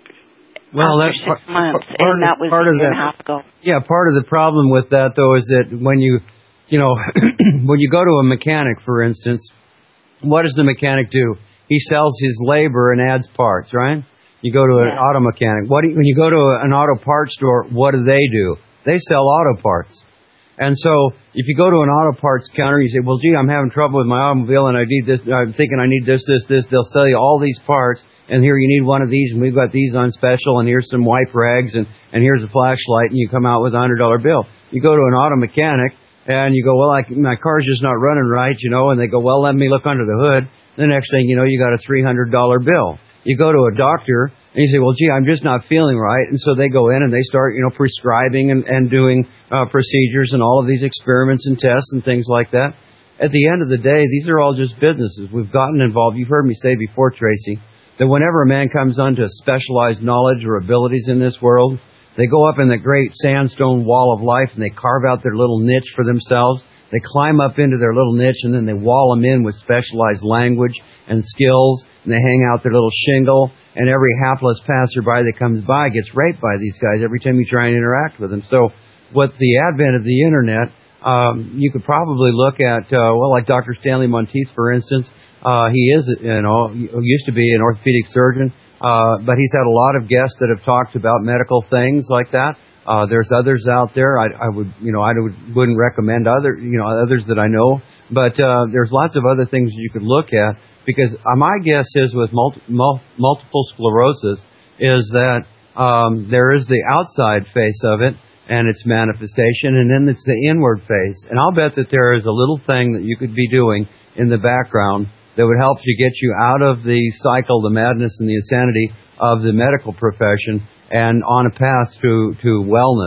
well, after that's six part, months, part and that was part a of year and that. a half ago. Yeah, part of the problem with that though is that when you, you know, when you go to a mechanic, for instance, what does the mechanic do? He sells his labor and adds parts, right? You go to an yeah. auto mechanic. What do you, when you go to an auto parts store, what do they do? They sell auto parts. And so if you go to an auto parts counter, you say, well, gee, I'm having trouble with my automobile and I need this, I'm thinking I need this, this, this. They'll sell you all these parts, and here you need one of these, and we've got these on special, and here's some wipe rags, and, and here's a flashlight, and you come out with a one hundred dollar bill. You go to an auto mechanic, and you go, well, I, my car's just not running right, you know, and they go, well, let me look under the hood. The next thing you know, you got a three hundred dollar bill. You go to a doctor, and you say, well, gee, I'm just not feeling right. And so they go in and they start, you know, prescribing and, and doing uh, procedures and all of these experiments and tests and things like that. At the end of the day, these are all just businesses. We've gotten involved. You've heard me say before, Tracy, that whenever a man comes onto specialized knowledge or abilities in this world, they go up in the great sandstone wall of life and they carve out their little niche for themselves. They climb up into their little niche and then they wall them in with specialized language and skills, and they hang out their little shingle, and every hapless passerby that comes by gets raped by these guys every time you try and interact with them. So with the advent of the Internet, um, you could probably look at, uh, well, like Doctor Stanley Monteith, for instance. Uh, he is, you know, used to be an orthopedic surgeon, uh, but he's had a lot of guests that have talked about medical things like that. Uh, there's others out there. I, I would, you know, I would, wouldn't recommend other, you know, others that I know. But uh, there's lots of other things you could look at, because uh, my guess is with multi, mul- multiple sclerosis is that um, there is the outside face of it and its manifestation, and then it's the inward face. And I'll bet that there is a little thing that you could be doing in the background that would help you get you out of the cycle, the madness and the insanity of the medical profession, and on a path to, to wellness.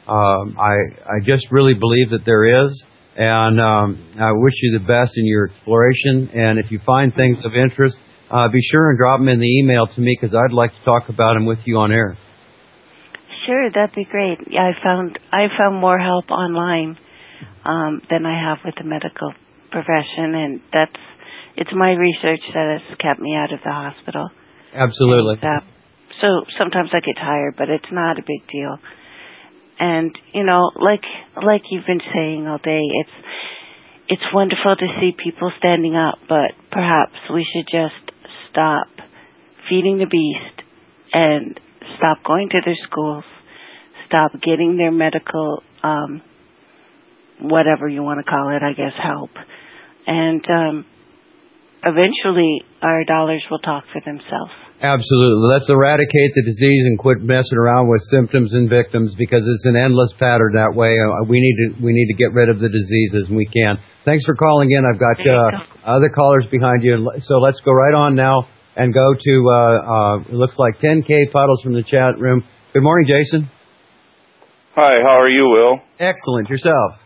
Um, I I just really believe that there is, and um, I wish you the best in your exploration. And if you find things of interest, uh, be sure and drop them in the email to me because I'd like to talk about them with you on air. Sure, that'd be great. Yeah, I found I found more help online um, than I have with the medical profession, and that's it's my research that has kept me out of the hospital. Absolutely. And, uh, so sometimes I get tired, but it's not a big deal. And you know, like like you've been saying all day, it's it's wonderful to see people standing up, but perhaps we should just stop feeding the beast and stop going to their schools, stop getting their medical, um, whatever you want to call it, I guess, help. And um, eventually our dollars will talk for themselves. Absolutely. Let's eradicate the disease and quit messing around with symptoms and victims because it's an endless pattern that way. Uh, we need to we need to get rid of the diseases, and we can. Thanks for calling in. I've got uh, other callers behind you. So let's go right on now and go to, uh, uh, it looks like ten K Puddles from the chat room. Good morning, Jason. Hi, how are you, Will? Excellent. Yourself?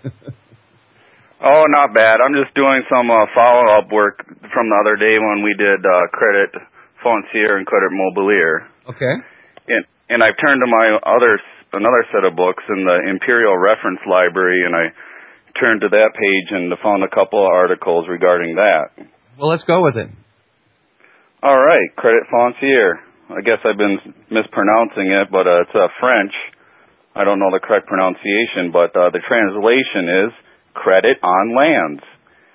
Oh, not bad. I'm just doing some uh, follow-up work from the other day when we did uh, Credit Foncier and Credit Mobilier. Okay. And, and I've turned to my other another set of books in the Imperial Reference Library, and I turned to that page and found a couple of articles regarding that. Well, let's go with it. All right, Credit Foncier. I guess I've been mispronouncing it, but uh, it's uh, French. I don't know the correct pronunciation, but uh, the translation is Credit on Lands.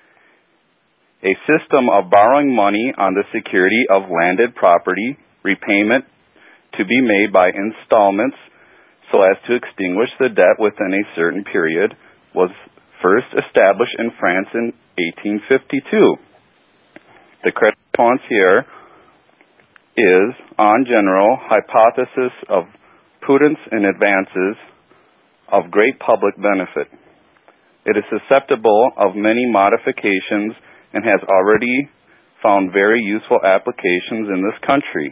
A system of borrowing money on the security of landed property, repayment to be made by installments so as to extinguish the debt within a certain period, was first established in France in eighteen fifty-two. The Credit Foncier is, on general hypothesis of prudence in advances of great public benefit. It is susceptible of many modifications and has already found very useful applications in this country.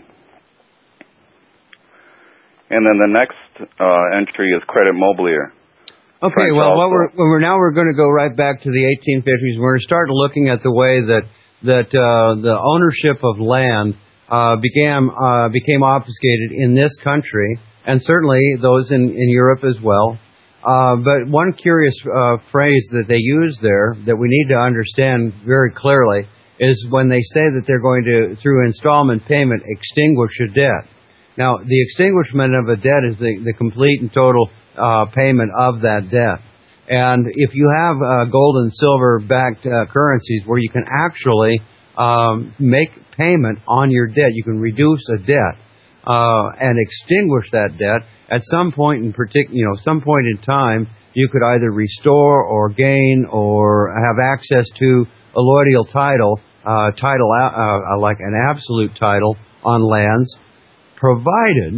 And then the next uh, entry is Credit Mobilier. Okay, French well, what also. we're, well, we're now we're going to go right back to the eighteen fifties. We're going to start looking at the way that that uh, the ownership of land uh, began uh, became obfuscated in this country, and certainly those in, in Europe as well. Uh, but one curious uh, phrase that they use there that we need to understand very clearly is when they say that they're going to, through installment payment, extinguish a debt. Now, the extinguishment of a debt is the, the complete and total uh, payment of that debt. And if you have uh, gold and silver-backed uh, currencies where you can actually um, make payment on your debt, you can reduce a debt uh, and extinguish that debt. At some point in partic- you know, some point in time, you could either restore or gain or have access to a allodial title, uh, title uh, uh, like an absolute title on lands, provided.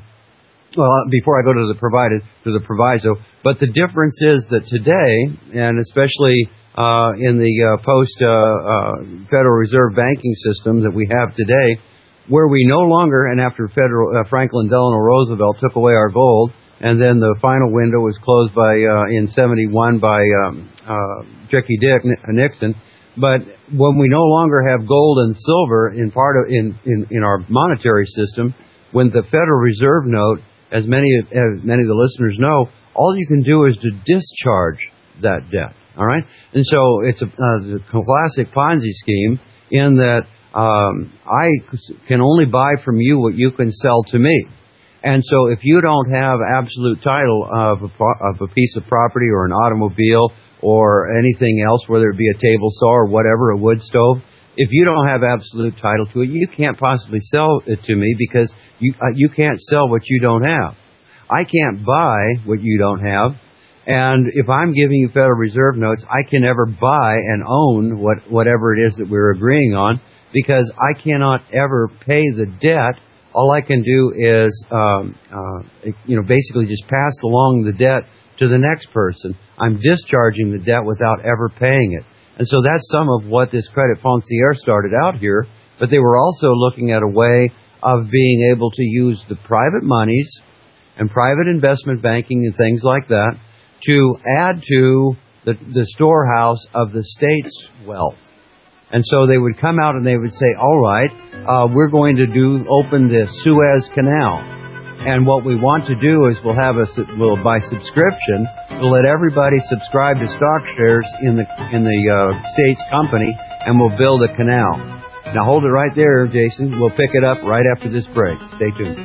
Well, before I go to the provided to the proviso, but the difference is that today, and especially uh, in the uh, post uh, uh, Federal Reserve banking system that we have today, where we no longer, and after Federal uh, Franklin Delano Roosevelt took away our gold, and then the final window was closed by uh, in seventy-one by um, uh, Jackie Dick Nixon. But when we no longer have gold and silver in part of in, in, in our monetary system, when the Federal Reserve note, as many as many of the listeners know, all you can do is to discharge that debt. All right, and so it's a, uh, a classic Ponzi scheme in that. Um, I can only buy from you what you can sell to me. And so if you don't have absolute title of a, of a piece of property or an automobile or anything else, whether it be a table saw or whatever, a wood stove, if you don't have absolute title to it, you can't possibly sell it to me because you, uh, you can't sell what you don't have. I can't buy what you don't have. And if I'm giving you Federal Reserve notes, I can never buy and own what, whatever it is that we're agreeing on, because I cannot ever pay the debt. All I can do is, um, uh, you know, basically just pass along the debt to the next person. I'm discharging the debt without ever paying it. And so that's some of what this Credit Foncier started out here. But they were also looking at a way of being able to use the private monies and private investment banking and things like that to add to the, the storehouse of the state's wealth. And so they would come out and they would say, all right, uh, we're going to do open the Suez Canal. And what we want to do is we'll have a, we'll by subscription, we'll let everybody subscribe to stock shares in the, in the uh, state's company, and we'll build a canal. Now hold it right there, Jason. We'll pick it up right after this break. Stay tuned.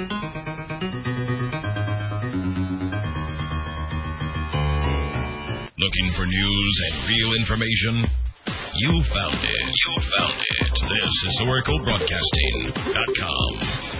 Looking for news and real information? You found it. You found it. This is Oracle Broadcasting dot com.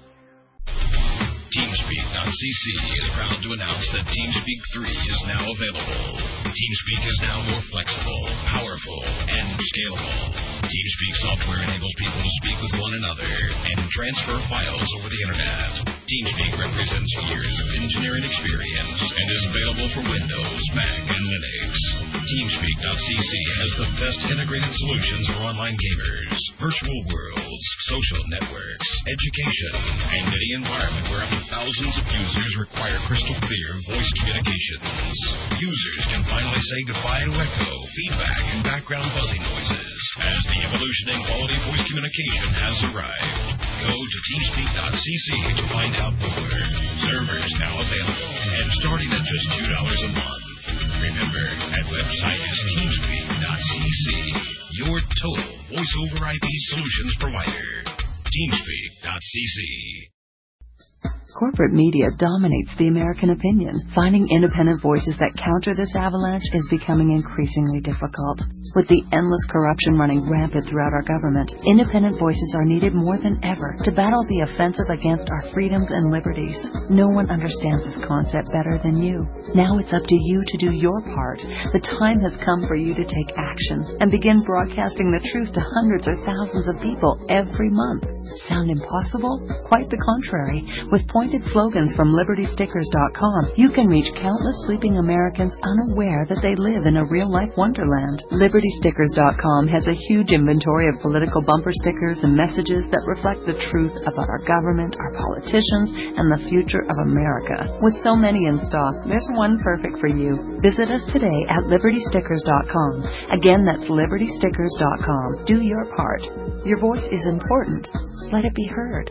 TeamSpeak dot c c is proud to announce that TeamSpeak three is now available. TeamSpeak is now more flexible, powerful, and scalable. TeamSpeak software enables people to speak with one another and transfer files over the internet. TeamSpeak represents years of engineering experience and is available for Windows, Mac, and Linux. TeamSpeak dot c c has the best integrated solutions for online gamers, virtual worlds, social networks, education, and any environment where up to thousands of users require crystal clear voice communications. Users can finally say goodbye to echo, feedback, and background buzzing noises as the evolution in quality voice communication has arrived. Go to TeamSpeak dot c c to find out more. Servers now available and starting at just two dollars a month. Remember, that website is TeamSpeak dot c c, your total voice over I P solutions provider. TeamSpeak dot c c. Corporate media dominates the American opinion. Finding independent voices that counter this avalanche is becoming increasingly difficult. With the endless corruption running rampant throughout our government, independent voices are needed more than ever to battle the offensive against our freedoms and liberties. No one understands this concept better than you. Now it's up to you to do your part. The time has come for you to take action and begin broadcasting the truth to hundreds or thousands of people every month. Sound impossible? Quite the contrary. With pointed slogans from Liberty Stickers dot com, you can reach countless sleeping Americans unaware that they live in a real-life wonderland. Liberty Stickers dot com has a huge inventory of political bumper stickers and messages that reflect the truth about our government, our politicians, and the future of America. With so many in stock, there's one perfect for you. Visit us today at Liberty Stickers dot com. Again, that's Liberty Stickers dot com. Do your part. Your voice is important. Let it be heard.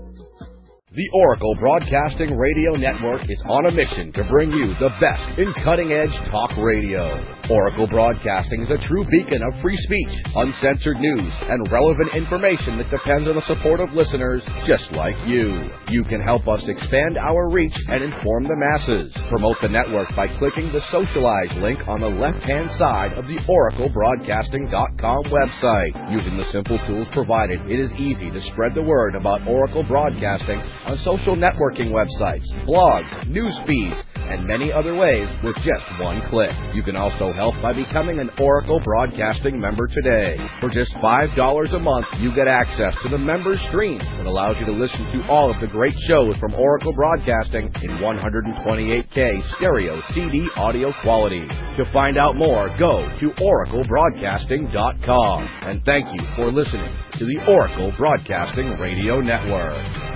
The Oracle Broadcasting Radio Network is on a mission to bring you the best in cutting-edge talk radio. Oracle Broadcasting is a true beacon of free speech, uncensored news, and relevant information that depends on the support of listeners just like you. You can help us expand our reach and inform the masses. Promote the network by clicking the Socialize link on the left-hand side of the Oracle Broadcasting dot com website. Using the simple tools provided, it is easy to spread the word about Oracle Broadcasting on social networking websites, blogs, news feeds, and many other ways with just one click. You can also help by becoming an Oracle Broadcasting member today. For just five dollars a month, you get access to the member stream that allows you to listen to all of the great shows from Oracle Broadcasting in one twenty-eight K stereo C D audio quality. To find out more, go to Oracle Broadcasting dot com. And thank you for listening to the Oracle Broadcasting Radio Network.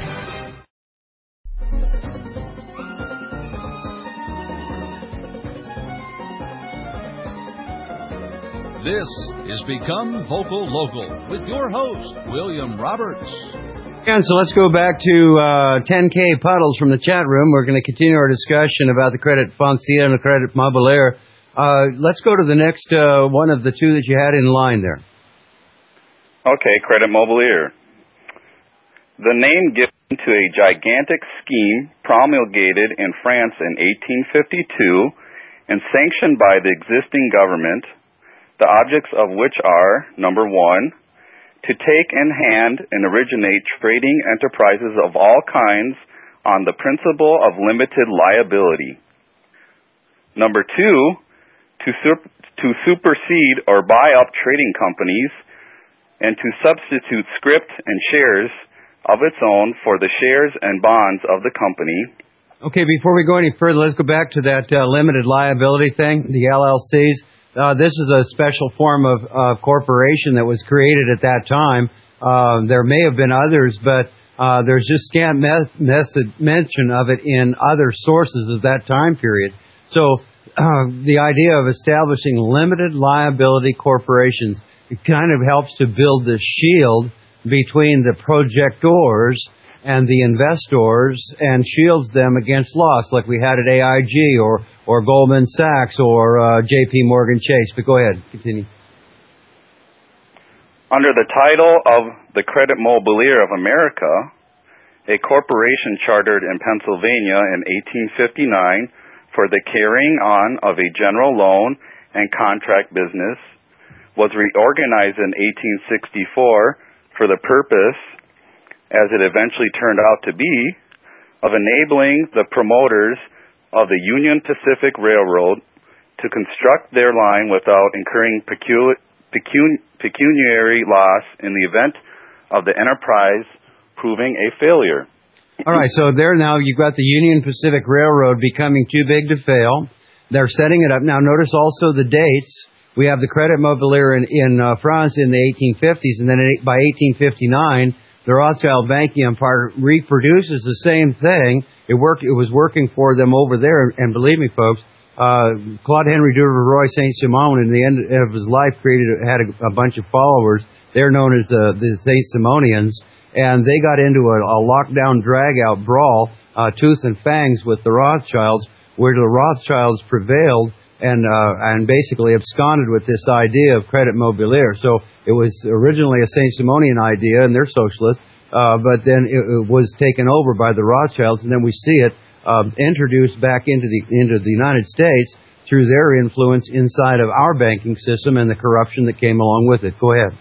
This is Become Vocal Local with your host, William Roberts. And so let's go back to uh, ten K Puddles from the chat room. We're going to continue our discussion about the Credit Foncia and the Credit Mobilier. Uh, let's go to the next uh, one of the two that you had in line there. Okay, Credit Mobilier. The name given to a gigantic scheme promulgated in France in eighteen fifty-two and sanctioned by the existing government, the objects of which are, number one, to take in hand and originate trading enterprises of all kinds on the principle of limited liability. Number two, to, sur- to supersede or buy up trading companies and to substitute scrip and shares of its own for the shares and bonds of the company. Okay, before we go any further, let's go back to that uh, limited liability thing, the L L Cs. Uh, this is a special form of uh, corporation that was created at that time. Uh, there may have been others, but Uh, there's just scant mes- message, mention of it in other sources of that time period. So uh, the idea of establishing limited liability corporations, it kind of helps to build this shield between the projectors and the investors and shields them against loss, like we had at A I G or, or Goldman Sachs or uh, J P Morgan Chase. But go ahead, continue. Under the title of the Credit Mobilier of America, a corporation chartered in Pennsylvania in eighteen fifty-nine for the carrying on of a general loan and contract business was reorganized in eighteen sixty-four for the purpose, as it eventually turned out to be, of enabling the promoters of the Union Pacific Railroad to construct their line without incurring pecu- pecun- pecuniary loss in the event of the enterprise proving a failure. All right, so there now you've got the Union Pacific Railroad becoming too big to fail. They're setting it up. Now notice also the dates. We have the Credit Mobilier in, in uh, France in the eighteen fifties, and then in, by eighteen fifty-nine, the Rothschild banking empire reproduces the same thing. It worked. It was working for them over there, and believe me, folks, uh, Claude Henry Duverroy Saint-Simon, in the end of his life, created had a, a bunch of followers. They're known as the, the Saint-Simonians, and they got into a, a lockdown, drag-out brawl, uh, tooth and fangs with the Rothschilds, where the Rothschilds prevailed and uh, and basically absconded with this idea of Credit Mobilier. So it was originally a Saint-Simonian idea, and they're socialists, uh, but then it, it was taken over by the Rothschilds, and then we see it uh, introduced back into the into the United States through their influence inside of our banking system and the corruption that came along with it. Go ahead.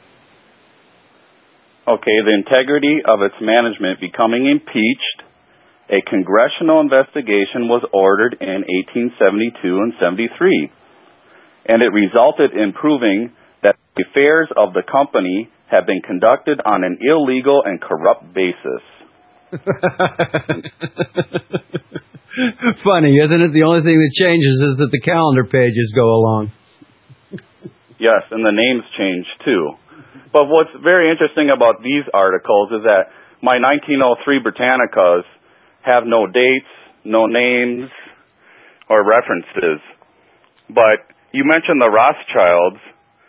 Okay, the integrity of its management becoming impeached, a congressional investigation was ordered in eighteen seventy-two and seventy-three, and it resulted in proving that the affairs of the company have been conducted on an illegal and corrupt basis. Funny, isn't it? The only thing that changes is that the calendar pages go along. Yes, and the names change too. But what's very interesting about these articles is that my nineteen oh three Britannicas have no dates, no names, or references. But you mentioned the Rothschilds,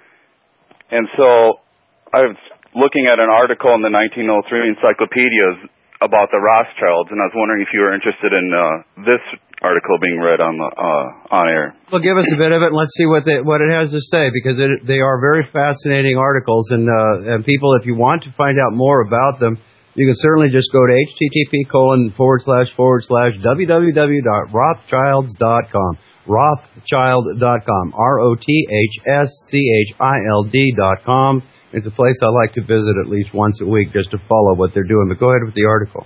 and so I was looking at an article in the nineteen oh three encyclopedias about the Rothschilds, and I was wondering if you were interested in uh, this article being read on the uh, on air. Well, give us a bit of it, and let's see what they, what it has to say, because it, they are very fascinating articles, and uh, and people, if you want to find out more about them, you can certainly just go to http colon forward slash forward slash www dot rothschilds dot com. Rothschild dot com. R O T H S C H I L D dot com. It's a place I like to visit at least once a week just to follow what they're doing. But go ahead with the article.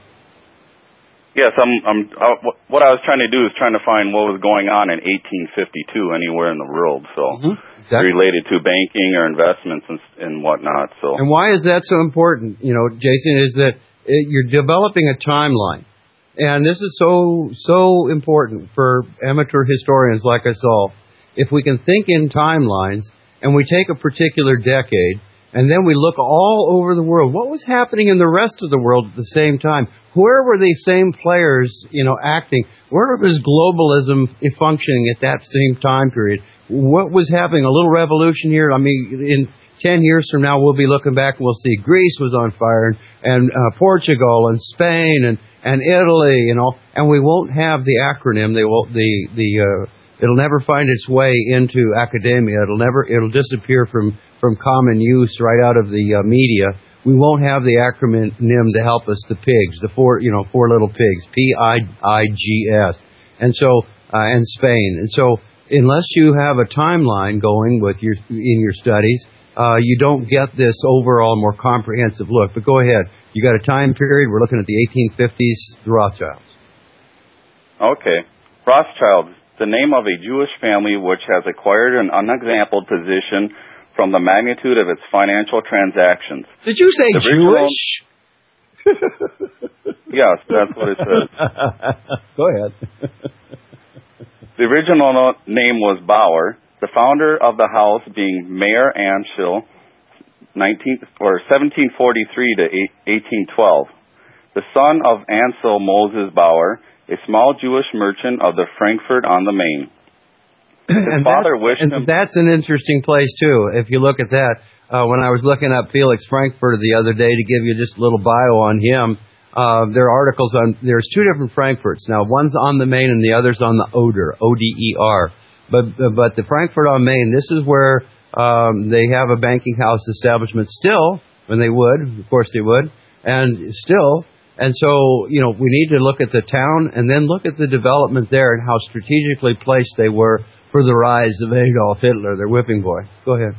Yes, I'm. I'm uh, what I was trying to do is trying to find what was going on in eighteen fifty-two anywhere in the world. So mm-hmm. exactly. Related to banking or investments and, and whatnot. So. And why is that so important? You know, Jason, is that it, you're developing a timeline, and this is so so important for amateur historians like us all. If we can think in timelines, and we take a particular decade, and then we look all over the world, what was happening in the rest of the world at the same time? Where were these same players, you know, acting? Where was globalism functioning at that same time period? What was happening? A little revolution here. I mean, in ten years from now, we'll be looking back and we'll see Greece was on fire, and, and uh, Portugal and Spain and, and Italy, you know, and we won't have the acronym. They will, the, the, uh, it'll never find its way into academia. It'll never, it'll disappear from, from common use right out of the uh, media. We won't have the acronym to help us, the pigs, the four, you know, four little pigs, P I I G S, and so, uh, and Spain. And so, unless you have a timeline going with your, in your studies, uh, you don't get this overall more comprehensive look. But go ahead. You got a time period. We're looking at the eighteen fifties, the Rothschilds. Okay. Rothschilds, the name of a Jewish family which has acquired an unexampled position from the magnitude of its financial transactions. Did you say original... Jewish? Yes, that's what it says. Go ahead. The original name was Bauer, the founder of the house being Mayer Amschel, nineteen or seventeen forty-three to eighteen twelve. the son of Ansel Moses Bauer, a small Jewish merchant of the Frankfurt on the Main. His and father that's, wished and him... that's an interesting place, too, if you look at that. Uh, when I was looking up Felix Frankfurter the other day to give you just a little bio on him, uh, there are articles on, there's two different Frankfurts. Now, one's on the Main and the other's on the Oder, O D E R. But, but the Frankfurt on Main, this is where um, they have a banking house establishment still, when they would, of course they would, and still... And so, you know, we need to look at the town and then look at the development there and how strategically placed they were for the rise of Adolf Hitler, their whipping boy. Go ahead.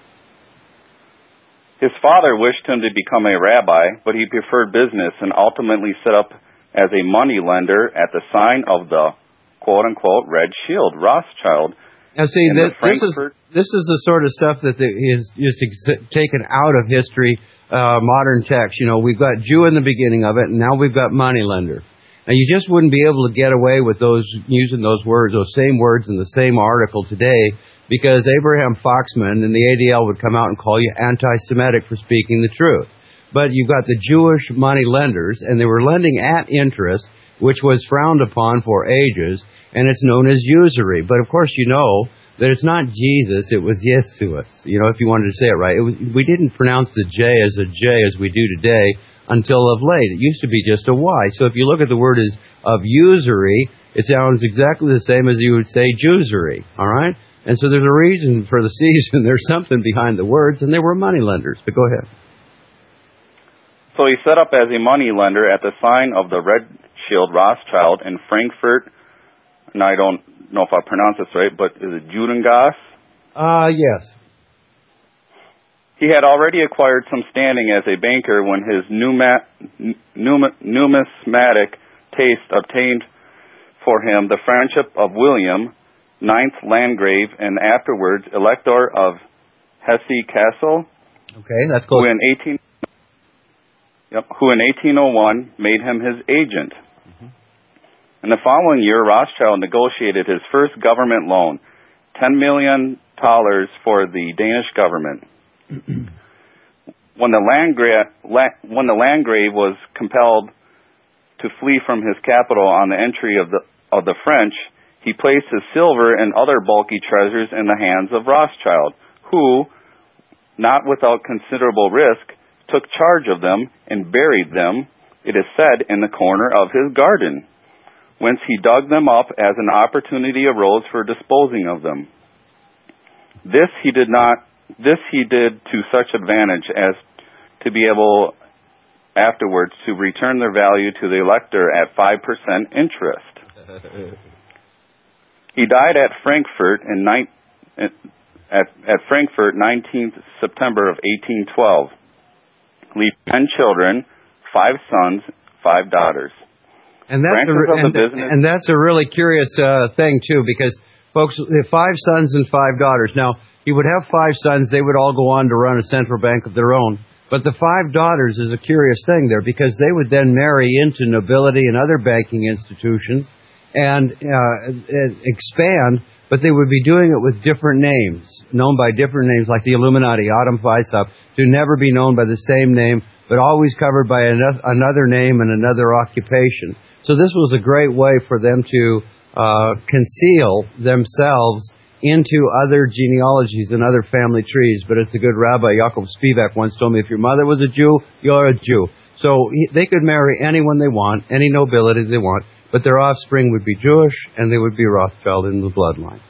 His father wished him to become a rabbi, but he preferred business and ultimately set up as a money lender at the sign of the quote-unquote Red Shield, Rothschild. Now, see, this, this, is, Frankfurt... this is the sort of stuff that is just ex- taken out of history. Uh, modern text, you know, we've got Jew in the beginning of it, and now we've got moneylender. Now, you just wouldn't be able to get away with those using those words, those same words in the same article today, because Abraham Foxman and the A D L would come out and call you anti-Semitic for speaking the truth. But you've got the Jewish moneylenders, and they were lending at interest, which was frowned upon for ages, and it's known as usury. But, of course, you know that it's not Jesus, it was Yesuus, you know, if you wanted to say it right. It was, we didn't pronounce the J as a J as we do today until of late. It used to be just a Y. So if you look at the word as of usury, it sounds exactly the same as you would say Jewsery, all right? And so there's a reason for the season. There's something behind the words, and they were money lenders. But go ahead. So he set up as a money lender at the sign of the Red Shield Rothschild in Frankfurt, and I don't know if I pronounce this right, but is it Judengasse? Uh, yes. He had already acquired some standing as a banker when his numa- numa- numismatic taste obtained for him the friendship of William, ninth Landgrave, and afterwards Elector of Hesse-Kassel. Okay, that's close. Who in eighteen, yep, who in eighteen oh one made him his agent. In the following year, Rothschild negotiated his first government loan, ten million dollars for the Danish government. When the Landgrave, when the Landgrave was compelled to flee from his capital on the entry of the of the French, he placed his silver and other bulky treasures in the hands of Rothschild, who, not without considerable risk, took charge of them and buried them, it is said, in the corner of his garden, whence he dug them up as an opportunity arose for disposing of them. This he did not. This he did to such advantage as to be able afterwards to return their value to the elector at five percent interest. He died at Frankfurt in ni- at, at Frankfurt nineteenth September of eighteen twelve, leaving ten children, five sons, five daughters. And that's, a, and, and that's a really curious uh, thing, too, because, folks, five sons and five daughters. Now, he would have five sons. They would all go on to run a central bank of their own. But the five daughters is a curious thing there, because they would then marry into nobility and other banking institutions and uh, expand, but they would be doing it with different names, known by different names, like the Illuminati, Adam Weishaupt, to never be known by the same name, but always covered by another name and another occupation. So this was a great way for them to uh, conceal themselves into other genealogies and other family trees. But as the good Rabbi Jacob Spivak once told me, if your mother was a Jew, you're a Jew. So he, they could marry anyone they want, any nobility they want, but their offspring would be Jewish and they would be Rothschild in the bloodline.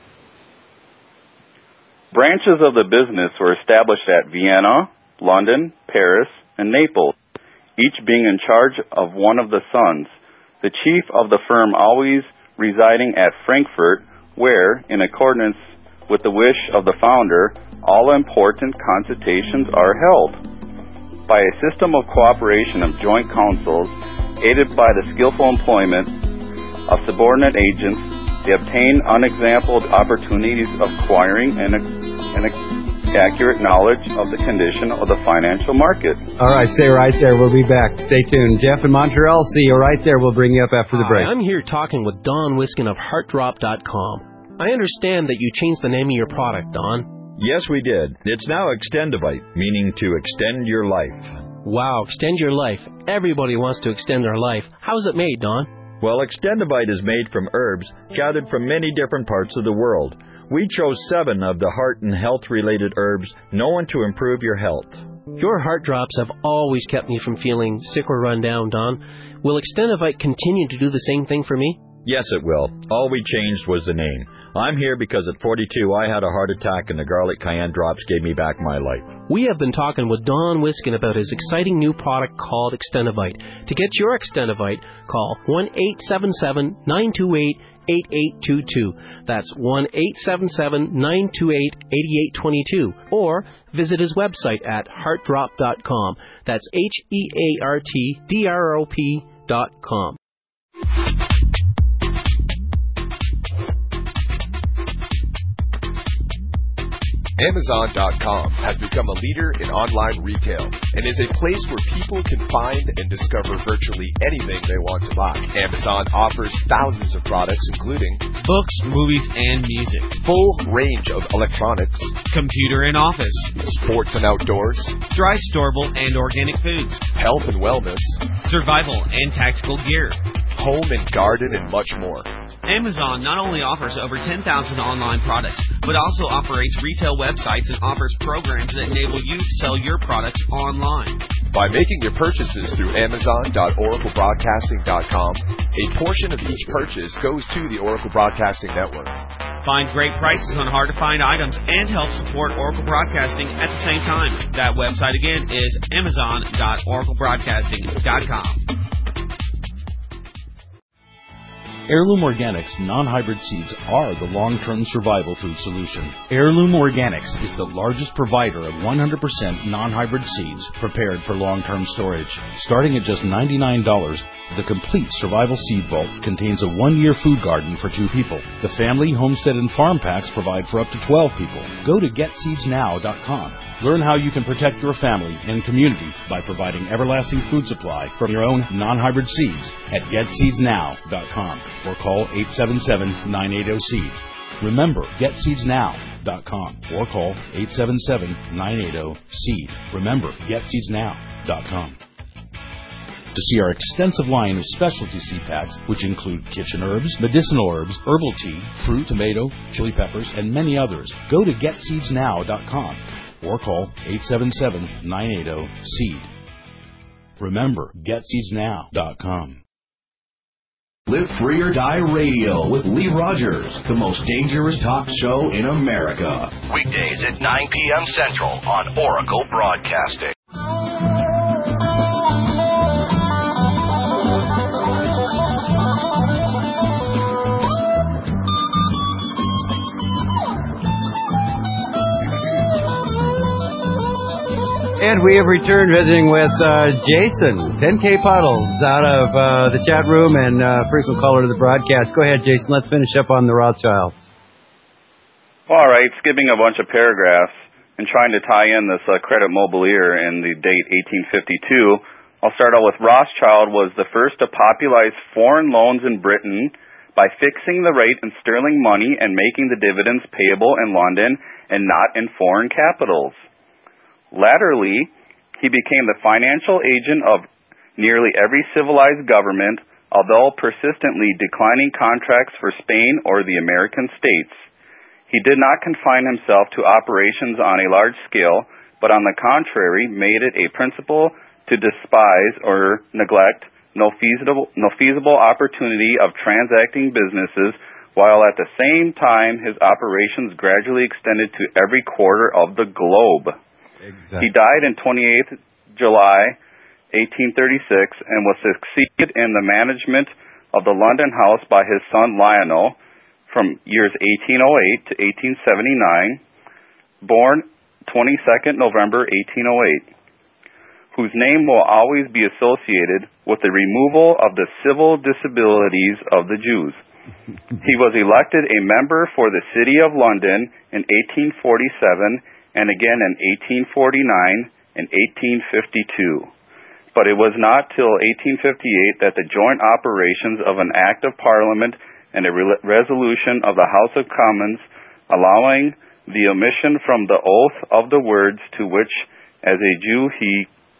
Branches of the business were established at Vienna, London, Paris, and Naples, each being in charge of one of the sons, the chief of the firm always residing at Frankfurt, where, in accordance with the wish of the founder, all important consultations are held. By a system of cooperation of joint councils, aided by the skillful employment of subordinate agents, they obtain unexampled opportunities of acquiring an, an accurate knowledge of the condition of the financial market. All right, stay right there. We'll be back. Stay tuned. Jeff in Montreal, see you right there. We'll bring you up after the break. Hi, I'm here talking with Don Wiskin of heart drop dot com. I understand that you changed the name of your product, Don. Yes, we did. It's now Extendivite, meaning to extend your life. Wow, extend your life. Everybody wants to extend their life. How is it made, Don? Well, Extendivite is made from herbs gathered from many different parts of the world. We chose seven of the heart and health-related herbs known to improve your health. Your heart drops have always kept me from feeling sick or run down, Don. Will Extendivite continue to do the same thing for me? Yes, it will. All we changed was the name. I'm here because at forty-two I had a heart attack and the garlic cayenne drops gave me back my life. We have been talking with Don Wiskin about his exciting new product called Extendivite. To get your Extendivite, call one eight seven seven, nine two eight, eight eight two two. That's one eight seven seven, nine two eight, eight eight two two. Or visit his website at heart drop dot com. That's H E A R T D R O P dot com. Amazon dot com has become a leader in online retail and is a place where people can find and discover virtually anything they want to buy. Amazon offers thousands of products including books, movies, and music, full range of electronics, computer and office, sports and outdoors, dry storable and organic foods, health and wellness, survival and tactical gear, home and garden, and much more. Amazon not only offers over ten thousand online products, but also operates retail websites and offers programs that enable you to sell your products online. By making your purchases through Amazon dot Oracle Broadcasting dot com, a portion of each purchase goes to the Oracle Broadcasting Network. Find great prices on hard-to-find items and help support Oracle Broadcasting at the same time. That website again is Amazon dot Oracle Broadcasting dot com. Heirloom Organics non-hybrid seeds are the long-term survival food solution. Heirloom Organics is the largest provider of one hundred percent non-hybrid seeds prepared for long-term storage. Starting at just ninety-nine dollars, the complete survival seed vault contains a one-year food garden for two people. The family, homestead, and farm packs provide for up to twelve people. Go to get seeds now dot com. Learn how you can protect your family and community by providing everlasting food supply from your own non-hybrid seeds at get seeds now dot com. Or call eight seven seven, nine eight zero, seed. Remember, get seeds now dot com or call eight seven seven, nine eight zero, seed. Remember, get seeds now dot com. To see our extensive line of specialty seed packs, which include kitchen herbs, medicinal herbs, herbal tea, fruit, tomato, chili peppers, and many others, go to get seeds now dot com or call eight seven seven, nine eight zero, seed. Remember, get seeds now dot com. Live Free or Die Radio with Lee Rogers, the most dangerous talk show in America. Weekdays at nine p.m. Central on Oracle Broadcasting. And we have returned visiting with uh, Jason, ten K Puddles, out of uh, the chat room and uh, frequent caller to the broadcast. Go ahead, Jason. Let's finish up on the Rothschilds. All right, skipping a bunch of paragraphs and trying to tie in this uh, credit mobilier and the date eighteen fifty-two, I'll start out with Rothschild was the first to popularize foreign loans in Britain by fixing the rate in sterling money and making the dividends payable in London and not in foreign capitals. Latterly, he became the financial agent of nearly every civilized government, although persistently declining contracts for Spain or the American states. He did not confine himself to operations on a large scale, but on the contrary, made it a principle to despise or neglect no feasible, no feasible opportunity of transacting businesses, while at the same time his operations gradually extended to every quarter of the globe. Exactly. He died on the twenty-eighth of July, eighteen thirty-six, and was succeeded in the management of the London House by his son Lionel from years eighteen oh eight to eighteen seventy-nine, born twenty-second of November eighteen oh eight, whose name will always be associated with the removal of the civil disabilities of the Jews. He was elected a member for the City of London in eighteen forty-seven and again in eighteen forty-nine and eighteen fifty-two. But it was not till eighteen fifty-eight that the joint operations of an Act of Parliament and a re- resolution of the House of Commons allowing the omission from the oath of the words to which as a Jew he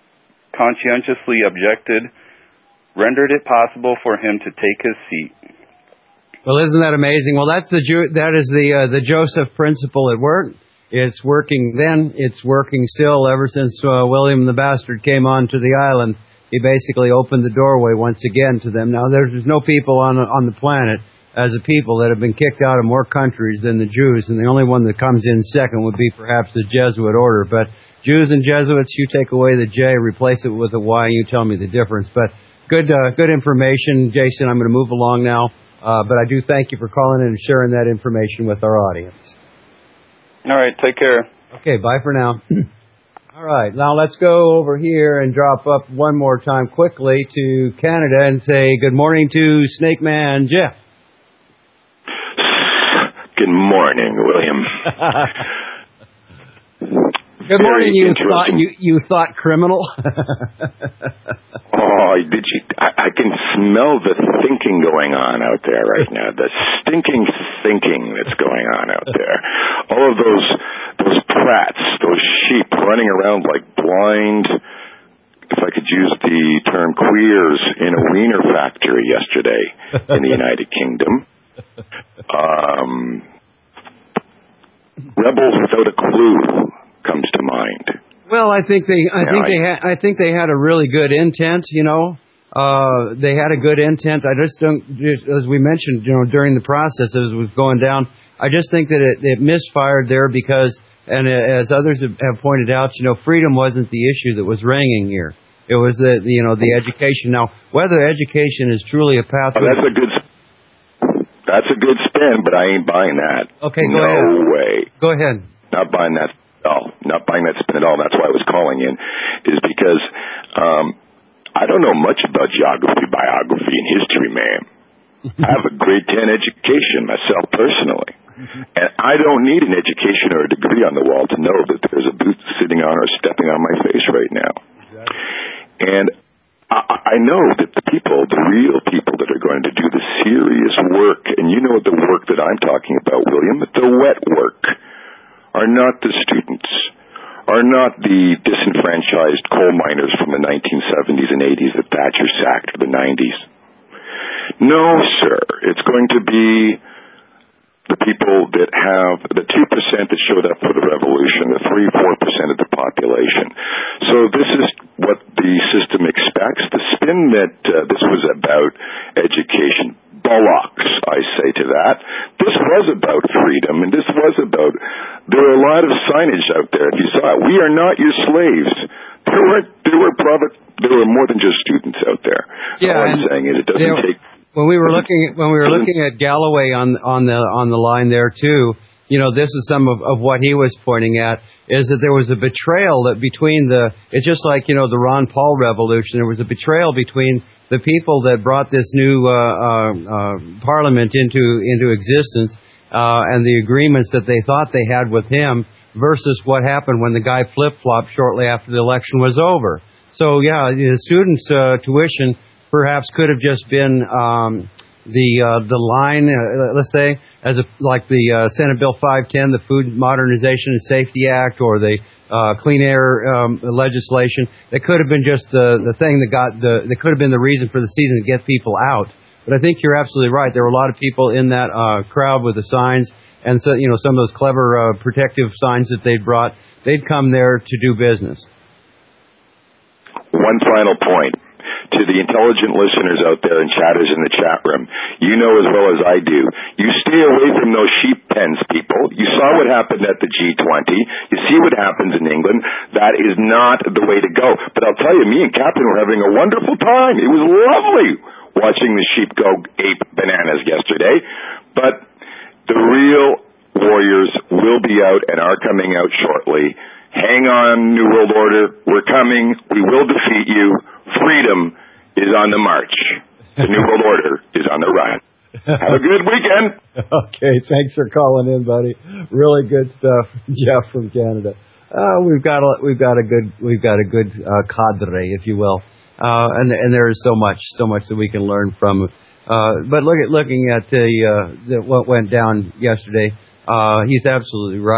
conscientiously objected, rendered it possible for him to take his seat. Well, isn't that amazing? Well, that's the Ju- that is the uh, the Joseph principle at work. It's working then. It's working still ever since uh, William the Bastard came onto the island. He basically opened the doorway once again to them. Now, there's, there's no people on on the planet as a people that have been kicked out of more countries than the Jews, and the only one that comes in second would be perhaps the Jesuit order. But Jews and Jesuits, you take away the J, replace it with a Y, and you tell me the difference. But good uh, good information, Jason. I'm going to move along now, uh, but I do thank you for calling in and sharing that information with our audience. All right, take care. Okay, bye for now. All right, now let's go over here and drop up one more time quickly to Canada and say good morning to Snake Man Jeff. Good morning, William. Good morning, you thought you you thought criminal. Oh, did you? I, I can smell the thinking going on out there right now. The stinking thinking that's going on out there. All of those those prats, those sheep running around like blind, if I could use the term, queers in a wiener factory yesterday in the United Kingdom. Um, rebels without a clue comes to mind. Well, I think they, I yeah, think I, they, ha- I think they had a really good intent. You know, uh, they had a good intent. I just don't, just, as we mentioned, you know, during the process as it was going down, I just think that it, it misfired there because, and as others have, have pointed out, you know, freedom wasn't the issue that was ringing here. It was the, the you know, the education. Now, whether education is truly a pathway. Oh, that's a good. That's a good spin, but I ain't buying that. Okay, go no ahead. No way. Go ahead. Not buying that at all. Not buying that spin at all. That's why I was calling in, is because um, I don't know much about geography, biography, and history, ma'am. I have a grade ten education myself personally, and I don't need an education or a degree on the wall to know that there's a boot sitting on or stepping on my face right now. Exactly. And I know that the people, the real people that are going to do the serious work, and you know the work that I'm talking about, William, the wet work, are not the students, are not the disenfranchised coal miners from the nineteen seventies and eighties that Thatcher sacked for the nineties. No, sir. It's going to be the people that have the two percent that showed up for the revolution, the three, four percent of the population. So this is what the system expects. The spin that uh, this was about education, bollocks, I say to that. This was about freedom, and this was about, there were a lot of signage out there. If you saw it, we are not your slaves. There were, there were, private, there were more than just students out there. Yeah, All I'm saying is it doesn't you know, take... When we were looking at, when we were looking at Galloway on on the on the line there too, you know, this is some of, of what he was pointing at, is that there was a betrayal that between the, it's just like, you know, the Ron Paul revolution, there was a betrayal between the people that brought this new uh, uh, uh, parliament into into existence uh, and the agreements that they thought they had with him versus what happened when the guy flip-flopped shortly after the election was over. So yeah, the students' uh, tuition perhaps could have just been um, the uh, the line, uh, let's say, as a, like the uh, Senate Bill five ten, the Food Modernization and Safety Act, or the uh, Clean Air um, legislation. That could have been just the the thing that got the that could have been the reason for the season to get people out. But I think you're absolutely right. There were a lot of people in that uh, crowd with the signs, and so you know some of those clever uh, protective signs that they'd brought. They'd come there to do business. One final point. To the intelligent listeners out there and chatters in the chat room, you know as well as I do, you stay away from those sheep pens, people. You saw what happened at the G twenty. You see what happens in England. That is not the way to go. But I'll tell you, me and Captain were having a wonderful time. It was lovely watching the sheep go ape bananas yesterday. But the real warriors will be out and are coming out shortly. Hang on, New World Order. We're coming. We will defeat you. Freedom is on the march. The New World Order is on the run. Have a good weekend. Okay, thanks for calling in, buddy. Really good stuff, Jeff from Canada. Uh, we've got a we've got a good we've got a good uh, cadre, if you will, uh, and and there is so much so much that we can learn from. Uh, but look at looking at the, uh, the what went down yesterday. Uh, he's absolutely right.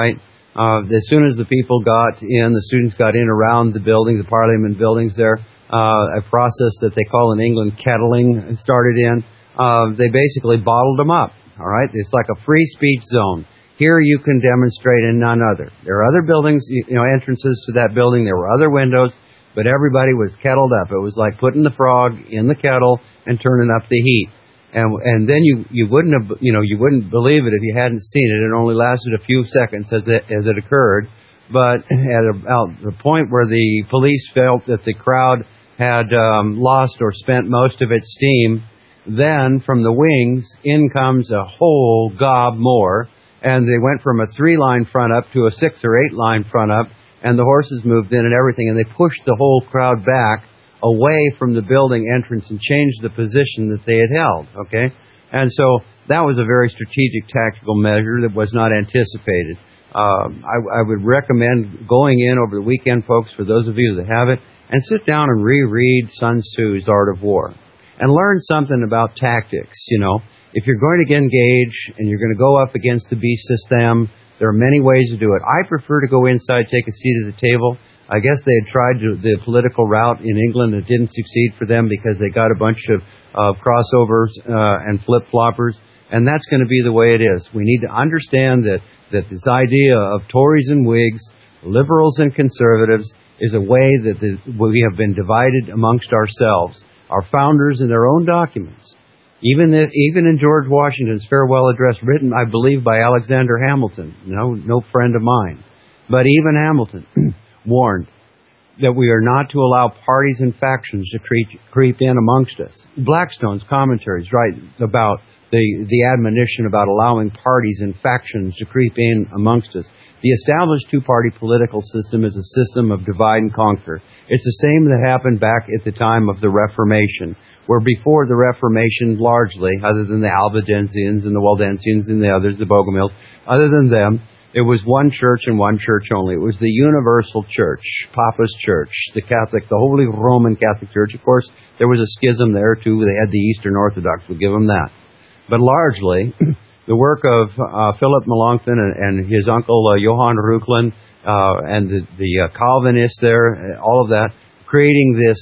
Uh, as soon as the people got in, the students got in around the building, the Parliament buildings there, uh, a process that they call in England kettling started in. Uh, they basically bottled them up. All right, it's like a free speech zone. Here you can demonstrate and none other. There are other buildings, you know, entrances to that building. There were other windows, but everybody was kettled up. It was like putting the frog in the kettle and turning up the heat. And and then you, you wouldn't have, you know, you wouldn't believe it if you hadn't seen it. It only lasted a few seconds as it, as it occurred. But at about the point where the police felt that the crowd had um, lost or spent most of its steam, then from the wings in comes a whole gob more. And they went from a three-line front up to a six or eight-line front up. And the horses moved in and everything. And they pushed the whole crowd back away from the building entrance and changed the position that they had held, okay? And so that was a very strategic tactical measure that was not anticipated. Um, I, I would recommend going in over the weekend, folks, for those of you that have it, and sit down and reread Sun Tzu's Art of War and learn something about tactics, you know. If you're going to engage and you're going to go up against the beast system, there are many ways to do it. I prefer to go inside, take a seat at the table. I guess they had tried to, the political route in England. It didn't succeed for them because they got a bunch of uh, crossovers uh, and flip-floppers, and that's going to be the way it is. We need to understand that, that this idea of Tories and Whigs, liberals and conservatives, is a way that the, we have been divided amongst ourselves. Our founders in their own documents, even if, even in George Washington's farewell address, written, I believe, by Alexander Hamilton, no, no friend of mine, but even Hamilton warned that we are not to allow parties and factions to creep, creep in amongst us. Blackstone's commentaries write about the, the admonition about allowing parties and factions to creep in amongst us. The established two-party political system is a system of divide and conquer. It's the same that happened back at the time of the Reformation, where before the Reformation, largely, other than the Albigensians and the Waldensians and the others, the Bogomils, other than them, it was one church and one church only. It was the universal church, Papa's church, the Catholic, the Holy Roman Catholic Church. Of course, there was a schism there, too. They had the Eastern Orthodox. We'll give them that. But largely, the work of uh, Philip Melanchthon and, and his uncle uh, Johann Reuchlin uh, and the, the uh, Calvinists there, all of that, creating this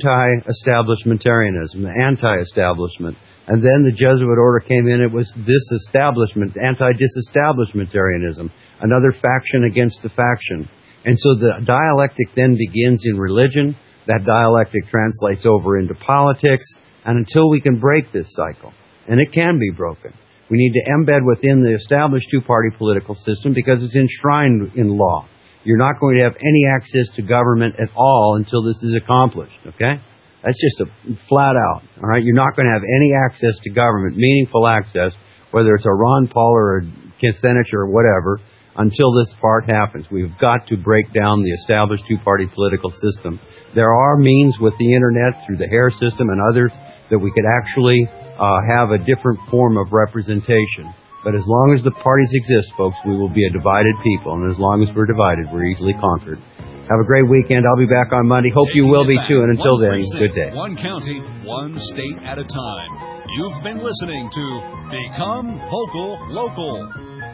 anti-establishmentarianism, the anti-establishment. And then the Jesuit order came in. It was disestablishment, anti-disestablishmentarianism, another faction against the faction. And so the dialectic then begins in religion. That dialectic translates over into politics. And until we can break this cycle, and it can be broken, we need to embed within the established two-party political system because it's enshrined in law. You're not going to have any access to government at all until this is accomplished, okay? That's just a flat out, all right? You're not going to have any access to government, meaningful access, whether it's a Ron Paul or a senator or whatever, until this part happens. We've got to break down the established two-party political system. There are means with the Internet, through the Hare system and others, that we could actually uh, have a different form of representation. But as long as the parties exist, folks, we will be a divided people. And as long as we're divided, we're easily conquered. Have a great weekend. I'll be back on Monday. Hope Taking you will be back. too. And until one then, precinct, good day. One county, one state at a time. You've been listening to Become Vocal Local.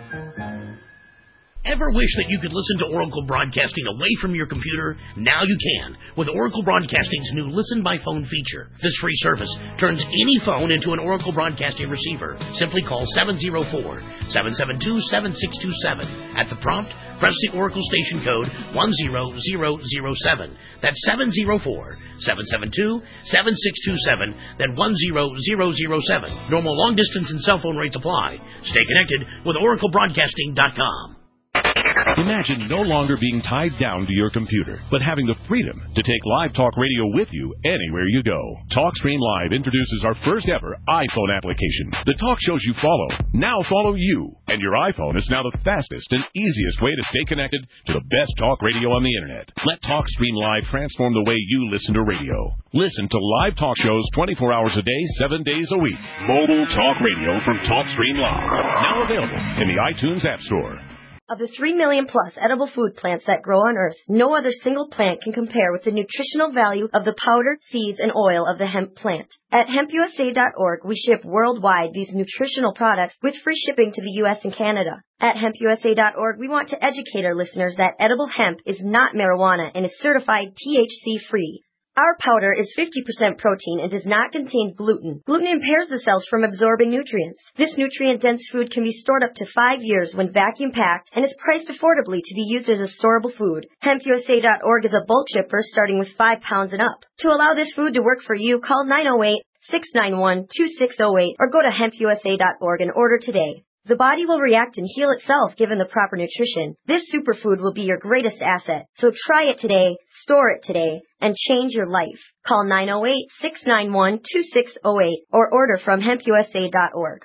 Ever wish that you could listen to Oracle Broadcasting away from your computer? Now you can, with Oracle Broadcasting's new Listen by Phone feature. This free service turns any phone into an Oracle Broadcasting receiver. Simply call seven oh four, seven seven two, seven six two seven. At the prompt, press the Oracle station code one zero zero zero seven. That's seven oh four, seven seven two, seven six two seven, then one zero zero zero seven. Normal long distance and cell phone rates apply. Stay connected with oracle broadcasting dot com. Imagine no longer being tied down to your computer, but having the freedom to take Live Talk Radio with you anywhere you go. TalkStream Live introduces our first ever iPhone application. The talk shows you follow now follow you, and your iPhone is now the fastest and easiest way to stay connected to the best talk radio on the Internet. Let TalkStream Live transform the way you listen to radio. Listen to live talk shows twenty-four hours a day, seven days a week. Mobile talk radio from TalkStream Live. Now available in the iTunes App Store. Of the three million plus edible food plants that grow on Earth, no other single plant can compare with the nutritional value of the powder, seeds, and oil of the hemp plant. At hemp U S A dot org, we ship worldwide these nutritional products with free shipping to the U S and Canada. At hemp U S A dot org, we want to educate our listeners that edible hemp is not marijuana and is certified T H C-free. Our powder is fifty percent protein and does not contain gluten. Gluten impairs the cells from absorbing nutrients. This nutrient-dense food can be stored up to five years when vacuum-packed and is priced affordably to be used as a storable food. hemp U S A dot org is a bulk shipper starting with five pounds and up. To allow this food to work for you, call nine oh eight, six nine one, two six oh eight or go to hemp U S A dot org and order today. The body will react and heal itself given the proper nutrition. This superfood will be your greatest asset. So try it today, store it today, and change your life. Call nine oh eight, six nine one, two six oh eight or order from hemp U S A dot org.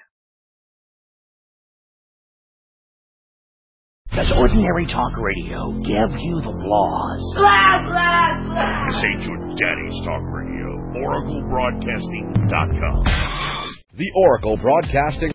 Does ordinary talk radio give you the laws? Blah, blah, blah. This ain't your daddy's talk radio. Oracle Broadcasting dot com. The Oracle Broadcasting